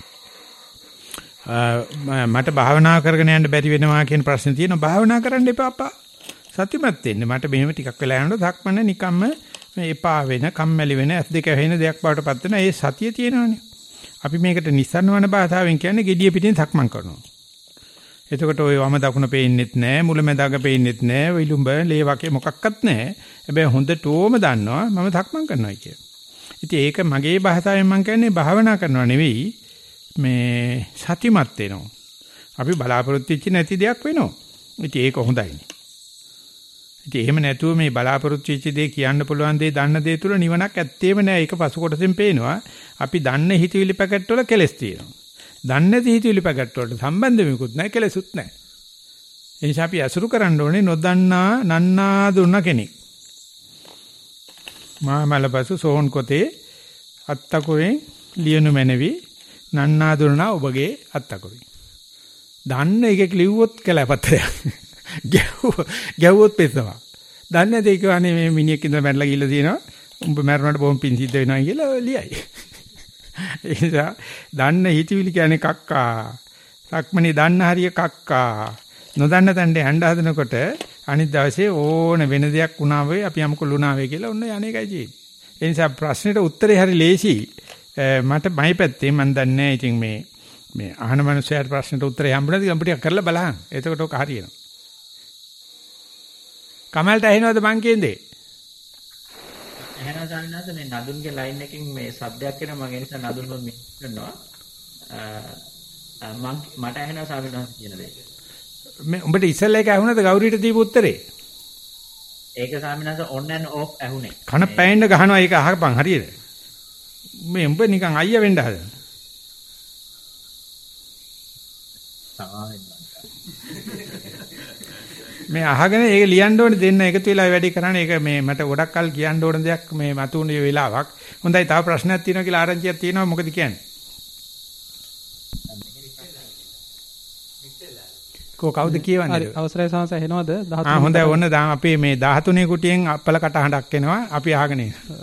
මට භාවනා කරගෙන යන්න බැරි වෙනවා කියන ප්‍රශ්නේ තියෙනවා. භාවනා කරන්න එපා අප්පා. සත්‍යමත් වෙන්න. මට මෙහෙම ටිකක් වෙලා යනකොට සක්මන නිකම්ම එපා වෙන, කම්මැලි වෙන, ඇස් දෙක වැහෙන දෙයක් බවට පත් වෙන ඒ සතිය තියෙනවනේ. අපි මේකට නිස්සන්න වන භාෂාවෙන් කියන්නේ gediya පිටින් සක්මන් කරනවා. එතකොට ඔය වම දකුණ පේන්නෙත් නැහැ, මුලැමැදාග පේන්නෙත් නැහැ, විලුඹ, ලේ වගේ මොකක්වත් නැහැ. හැබැයි හොඳටම දන්නවා මම සක්මන් කරනවා කියලා. ඉතින් ඒක මගේ භාෂාවෙන් මම කියන්නේ භාවනා කරනවා නෙවෙයි, මේ සතිමත් වෙනවා. අපි බලාපොරොත්තු වෙච්ච නැති දෙයක් වෙනවා. ඉතින් ඒක හොඳයිනේ. ඉතින් එහෙම නැතුව මේ බලාපොරොත්තු වෙච්ච දේ කියන්න පුළුවන් දේ දන්න දේ තුල නිවනක් ඇත්තේම නෑ. ඒක පසු කොටසෙන් පේනවා. අපි දන්න හිතවිලි පැකට් වල කෙලස් තියෙනවා. දන්නේ නැති හිතවිලි පැකට් වලට සම්බන්ධ වෙකුත් නෑ, කෙලසුත් නෑ. ඒ නිසා අපි අසුරු කරන්න ඕනේ නොදන්නා නන්නා දුන්න කෙනෙක්. මාමලපසු සෝන් කොතේ අත්තකුරෙන් ලියනු මැනවි නන්නා දුන්නා ඔබගේ අත්තකුරෙන්. දන්න එකෙක් ලිව්වොත් කැලපත්‍රයක්. ගැව්වොත් පෙස්සනවා. දන්නේ නැති කියවනේ මේ මිනිහෙක් ඉඳලා මැරලා ගිහලා තියෙනවා. උඹ මැරුණාට බොම් පින් සිද්ධ වෙනවා කියලා ලියයි. ඒ නිසා දන්න හිතවිලි කියන්නේ කක්කා. සක්මනේ දන්න හරිය කක්කා. නොදන්න තැනට යන්න හදනකොට අනිත් දවසේ ඕන වෙන දෙයක් වුණා වෙයි අපි යමුකු ලුණා වෙයි කියලා ඔන්න යන්නේකයි තියෙන්නේ. ඒ නිසා ප්‍රශ්නෙට උත්තරේ හරි ලේසි. මට මයි පැත්තේ මම දන්නේ නැහැ. ඉතින් මේ අහන මනුස්සයාට ප්‍රශ්නෙට උත්තරේ හම්බුනද කම්පිටියක් කරලා බලන්න. එතකොට ඔක හරියනවා. කමල්ට ඇහෙනවද මං කියන්නේ? එහෙනම් සාමිනාස මේ නදුන්ගේ ලයින් එකකින් මේ සබ්දයක් එනවා මම ඒ නිසා නදුන්ව මිස් කරනවා. මට ඇහෙනවා සාමිනාස කියන දේ. මේ උඹට ඉස්සෙල්ලා එක ඇහුණද ගෞරීට දීපු උත්තරේ? ඒක සාමිනාස ඔන් ඇන්ඩ් ඔෆ් ඇහුනේ. කන පැයෙන්න ගහනවා ඒක අහපන් හරියද? මේ උඹ නිකන් අයියා වෙන්න හදන. මේ අහගෙන ඒක ලියන්න ඕනේ දෙන්න එකතු වෙලා වැඩි කරන්නේ. ඒක මේ මට ගොඩක් කල් කියන්න ඕන දෙයක් මේ මතුනේ වෙලාවක්. හොඳයි තව ප්‍රශ්නයක් තියෙනවා කියලා ආරංචියක් තියෙනවා මොකද කියන්නේ? කවුද කියවන්නේ? අවසරයි සමස ඇහෙනවද? 13 හොඳයි ඕන්න අපේ මේ 13 කුටියෙන් අපල කටහඬක් එනවා. අපි අහගෙන ඉන්නවා.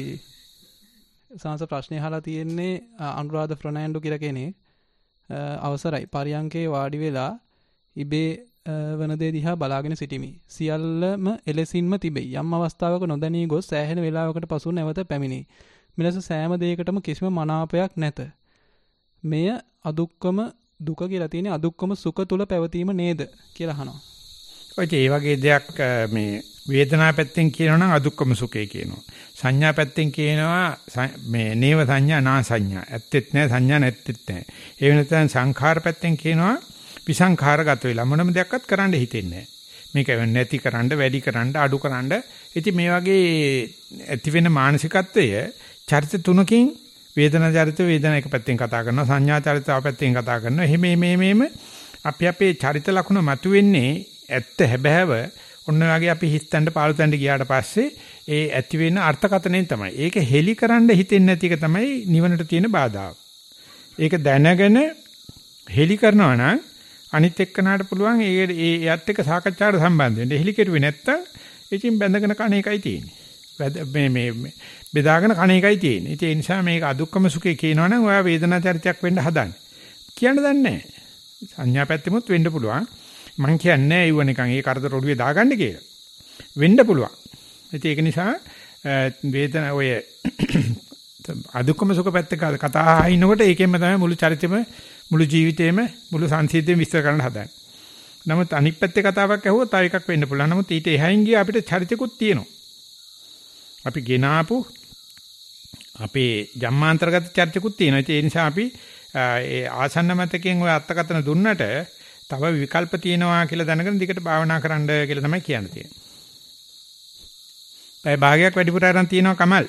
සමස ප්‍රශ්නේ අහලා තියෙන්නේ අනුරාධ ෆර්නෑන්ඩෝ කියලා කෙනෙක්. අවසරයි පරියංකේ වාඩි වෙලා ඉබේ වන දේ දිහා බලාගෙන සිටිමි. සියල්ලම එලෙසින්ම තිබෙයි. යම් අවස්ථාවක නොදැනී ගොස් සෑහෙන වේලාවකට පසු නැවත පැමිණේ. මෙලෙස සෑම දෙයකටම කිසිම මනාපයක් නැත. මෙය අදුක්කම දුක කියලා තියෙන්නේ අදුක්කම සුඛ තුල පැවතීම නේද කියලා අහනවා. ඔය ඒ වගේ දෙයක් මේ වේදනා පැත්තෙන් කියනවා නම් අදුක්කම සුඛය කියනවා. සංඥා පැත්තෙන් කියනවා මේ නේව සංඥා නා සංඥා. ඇත්තෙත් නැහැ සංඥා නැත්තෙත් නැහැ. ඒ වෙනතෙන් සංඛාර පැත්තෙන් කියනවා විසංඛාරගත වෙලා මොනම දෙයක්වත් කරන්න හිතෙන්නේ නැහැ. මේක නැතිකරන්න, වැඩිකරන්න, අඩුකරන්න. ඉතින් මේ වගේ ඇති වෙන මානසිකත්වය චරිත තුනකින් වේදනා චරිත වේදනා එක පැත්තෙන් කතා කරනවා, සංඥා චරිත තව පැත්තෙන් කතා කරනවා. එහෙම මේ අපි අපේ චරිත ලක්ෂණ මතුවෙන්නේ ඇත්ත හැබෑව ඔන්න වගේ අපි හිතෙන්ට පාළුතෙන්ට ගියාට පස්සේ ඒ ඇති වෙන අර්ථකථනයෙන් තමයි. ඒක හෙලි කරන්න හිතෙන්නේ නැති එක තමයි නිවනට තියෙන බාධාව. ඒක දැනගෙන හෙලි කරනවා නම් අනිත් එක්කනට පුළුවන් ඒත් එක්ක සාකච්ඡාවට සම්බන්ධ වෙන්න. හෙලි කෙරුවේ නැත්තම් ඉතින් බැඳගෙන කණ එකයි තියෙන්නේ. මේ බෙදාගෙන කණ එකයි තියෙන්නේ. ඒ නිසා මේක අදුක්කම සුඛේ කියනවනම් ඔයා වේදනා චරිතයක් වෙන්න හදන්නේ. කියන්න දන්නේ නැහැ. සංඥා පැත්තෙමුත් වෙන්න පුළුවන්. මං කියන්නේ ඊව නිකන් ඒ කරදර ඔළුවේ දාගන්න කියලා. වෙන්න පුළුවන්. ඒක නිසා වේදනා ඔය අදුක්කම සුඛ පැත්ත කතා අහිනකොට ඒකෙන්ම තමයි මුළු චරිතෙම මුළු ජීවිතේම මුළු සංසිද්ධියම විස්තර කරන්න හදන්නේ. නමුත් අනිත් පැත්තේ කතාවක් ඇහුවොත් තව එකක් වෙන්න පුළුවන්. නමුත් ඊට එහයින් ගිය අපිට චරිතකුත් තියෙනවා. අපි ගෙනාපු අපේ ජම්මාන්තරගත චරිතකුත් තියෙනවා. ඒ නිසා අපි ඒ ආසන්න මතකයෙන් ඔය අර්ථකථන දුන්නට තව විකල්ප තියෙනවා කියලා දැනගෙන දිගට භාවනා කරන්න කියලා තමයි කියන්න තියෙන්නේ. පැය භාගයක් වැඩිපුර අරන් තියෙනවා කමල්.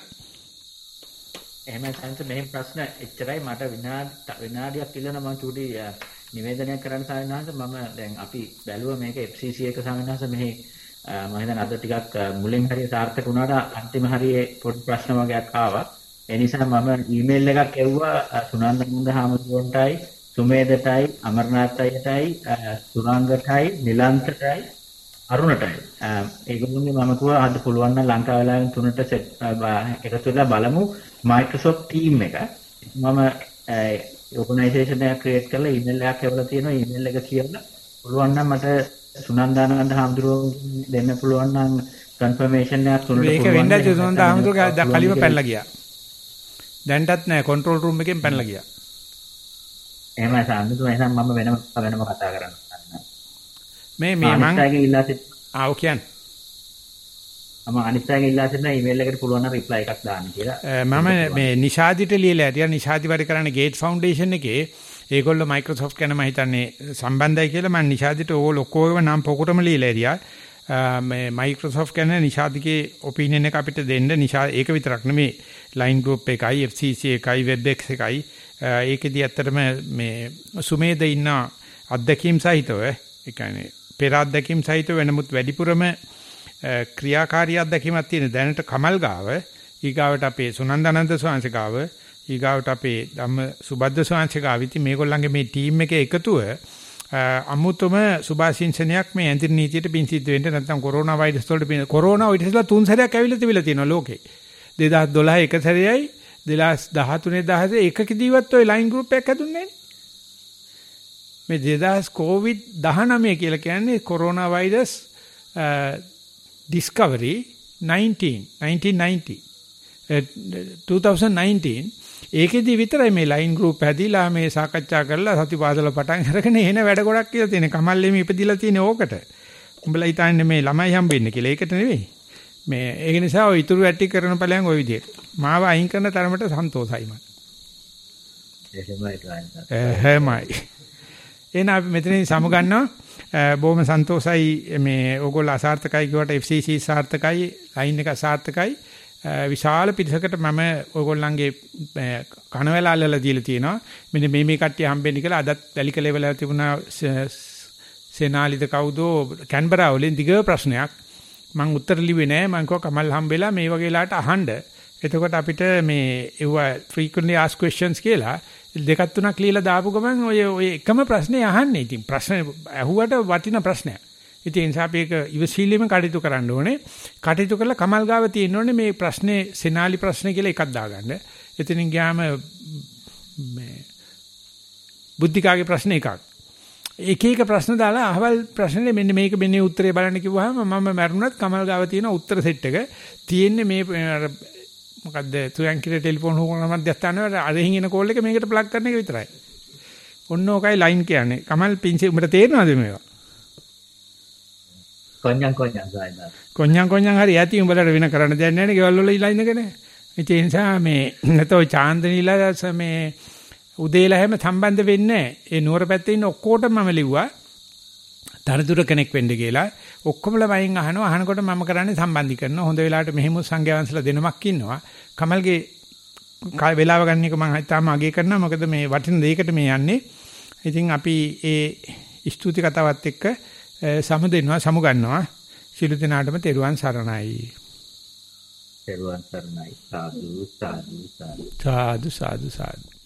එහෙමයි සංස මෙහෙම ප්‍රශ්න එච්චරයි මට විනාඩියක් ඉල්ලන මම චූටි නිවේදනයක් කරන්න සාවිනාස මම දැන් අපි බැලුවා මේක FCC එක සාවිනාස මෙහි මම හිතන්නේ අද ටිකක් මුලින් හරිය සාර්ථක වුණාට අන්තිම හරියේ පොඩි ප්‍රශ්න වගේක් ආවා. ඒ නිසා මම ඊමේල් එකක් එව්වා සුනන්දනන්ද හාමුදුරන්ටයි සුමේදටයි අමරනාථයටයි සුරංගටයි නිලන්තටයි අරුණටයි ඒගොල්ලෝගේ මම කිව්වා අද පුළුවන් නම් ලංකාව වෙලාවෙන් 3ට සෙට් එකතු වෙලා බලමු Microsoft Team එක. මම ඕගනයිසේෂන් එකක් ක්‍රියේට් කරලා ඊමේල් එකක් එවලා තියෙනවා. ඊමේල් එක කියලා පුළුවන් නම් මට සුනන්දානන්ද හාමුදුරුවෝ දෙන්න පුළුවන් නම් කන්ෆර්මේෂන් එකක් තුනට පුළුවන්. මේක වෙන්න සුනන්ද හාමුදුරුවෝ කලිම පැනලා ගියා. දැන්ටත් නෑ කන්ට්‍රෝල් රූම් එකෙන් පැනලා ගියා. එහෙමයි සාන්දුතු එහෙනම් මම වෙනම කතා කරන්න. මේ මම ඉල්ලා සිටිනවා. ආව කියන්නේ මම අනිත්‍යයෙන් ඉල්ලා සිටින ඊමේල් එකට පුළුවන් නම් රිප්ලයි එකක් දාන්න කියලා. මම මේ නිෂාදිට ලියලා ඇතියා නිෂාදි වැඩ කරන්නේ ගේට් ෆවුන්ඩේෂන් එකේ ඒගොල්ලෝ Microsoft ගැන මම හිතන්නේ සම්බන්ධයි කියලා මම නිෂාදිට ඕගොල්ලෝ ඔක්කොගේම නම් පොකුටම ලියලා ඇරියා. මේ Microsoft ගැන නිෂාදිගේ ඔපිනියන් එක අපිට දෙන්න නිෂා ඒක විතරක් නෙමෙයි line group එකයි FCC එකයි WebEx එකයි ඒකෙදි ඇත්තටම මේ සුමේද ඉන්න අත්දැකීම් සහිතව ඒ කියන්නේ පෙර අත්දැකීම් සහිතව වෙනමුත් වැඩිපුරම ක්‍රියාකාරී අත්දැකීමක් තියෙන දැනට කමල් ගාව ඊගාවට අපේ සුනන්දනන්ද ස්වාමීන් ගාව ඊගාවට අපේ ධම්ම සුබද්ද ස්වාමීන් ගාව ඉතින් මේගොල්ලන්ගේ මේ ටීම් එකේ එකතුව අමුතුම සුභාශිංසනයක් මේ ඇඳිරි නීතියට පින් සිද්ධ වෙන්න නැත්නම් කොරෝනා වෛරස් වලට පින් කොරෝනා වෛරස්ලා 3 සැරයක් ඇවිල්ලා තිබිලා තියෙනවා ලෝකේ 2012 එක සැරේයි 2013 16 එකකදීවත් ඔය ලයින් ගෲප් එකක් හැදුන්නේ නැහැ මේ 2000 කොවිඩ් 19 කියලා කියන්නේ කොරෝනා වෛරස් discovery 2019 ඒකෙදි විතරයි මේ ලයින් ගෲප් හැදිලා මේ සාකච්ඡා කරලා සතිපාසල පටන් අරගෙන එන වැඩ ගොඩක් කියලා තියෙන කමල්ලේ මේ ඉපදිලා තියෙන ඕකට. උඹලා හිතන්නේ මේ ළමයි හම්බෙන්නේ කියලා. ඒකට නෙවෙයි. මේ ඒක නිසා ඔය ඉතුරු ඇටි කරන ඵලයන් ওই විදිහට. මාව අයින් කරන තරමට සන්තෝසයි මම. එහෙමයි. එන අපි මෙතනින් සමුගන්නවා. බොහොම සන්තෝසයි මේ ඕගොල්ලෝ අසාර්ථකයි කියවට FCC සාර්ථකයි, ලයින් එක සාර්ථකයි. විශාල පිරිසකට මම ඔයගොල්ලන්ගේ කනවැල අල්ලලා දීලා තියෙනවා. මෙන්න මේ කට්ටිය හම්බෙන්න කියලා අදත් වැලිකලේ වල තිබුණා සෙනාලිද කවුදෝ කැන්බරා වලින් දිග ප්‍රශ්නයක්. මම උත්තර ලිව්වේ නෑ. මම කිව්වා කමල් හම්බෙලා මේ වගේ වෙලාවට අහන්න. එතකොට අපිට මේ ඒවා frequently asked questions කියලා දෙකක් තුනක් ලියලා දාපු ගමන් ඔය එකම ප්‍රශ්නේ අහන්නේ. ඉතින් ප්‍රශ්න අහුවට වටින ප්‍රශ්නයක්. ඉතින් ඒ නිසා අපි ඒක ඉවසීලිම කටයුතු කරන්න ඕනේ. කටයුතු කරලා කමල් ගාව තියෙන්න ඕනේ මේ ප්‍රශ්නේ සෙනාලි ප්‍රශ්නේ කියලා එකක් දාගන්න. එතනින් ගියාම මේ බුද්ධිකාගේ ප්‍රශ්න එකක්. එක එක ප්‍රශ්න දාලා අහවල් ප්‍රශ්නේ මෙන්න මේක මෙන්නේ උත්තරේ බලන්න කිව්වහම මම මරුණත් කමල් ගාව තියෙන උත්තර සෙට් එක තියෙන්නේ මේ මොකද්ද තුයන්කිර ටෙලිෆෝන් හොරන මැදස්ථානවල අරහින් එන කෝල් එක මේකට ප්ලග් කරන එක විතරයි. ඔන්න ඕකයි ලයින් කියන්නේ. කමල් පින්සේ උඹට තේරෙනවද මේවා? කොඤ්ඤම් හරි ඇති උඹලට වෙන කරන්න දෙයක් නැහැ නේ ගෙවල් වල ඉලා ඉන්නකනේ. ඒ නිසා මේ නැතෝ චාන්දනීලා මේ උදේලා හැම සම්බන්ධ වෙන්නේ නැහැ. ඒ නුවර පැත්තේ ඉන්න ඔක්කොටම මම ලිව්වා. තරතුර කෙනෙක් වෙන්න කියලා. ඔක්කොමලා වයින් අහනවා. අහනකොට මම කරන්නේ සම්බන්ධි කරනවා. හොඳ වෙලාවට මෙහෙම සංඝයාංශලා දෙනමක් ඉන්නවා. කමල්ගේ වෙලාව ගන්න එක මම තාම අගය කරනවා. මොකද මේ වටින දෙයකට මේ යන්නේ. ඉතින් අපි ඒ ස්තුති කතාවත් එක්ක සමු ගන්නවා සිළු දිනාටම තෙරුවන් සරණයි. තෙරුවන් සරණයි. සාදු සාදු සාදු. සාදු සාදු සාදු.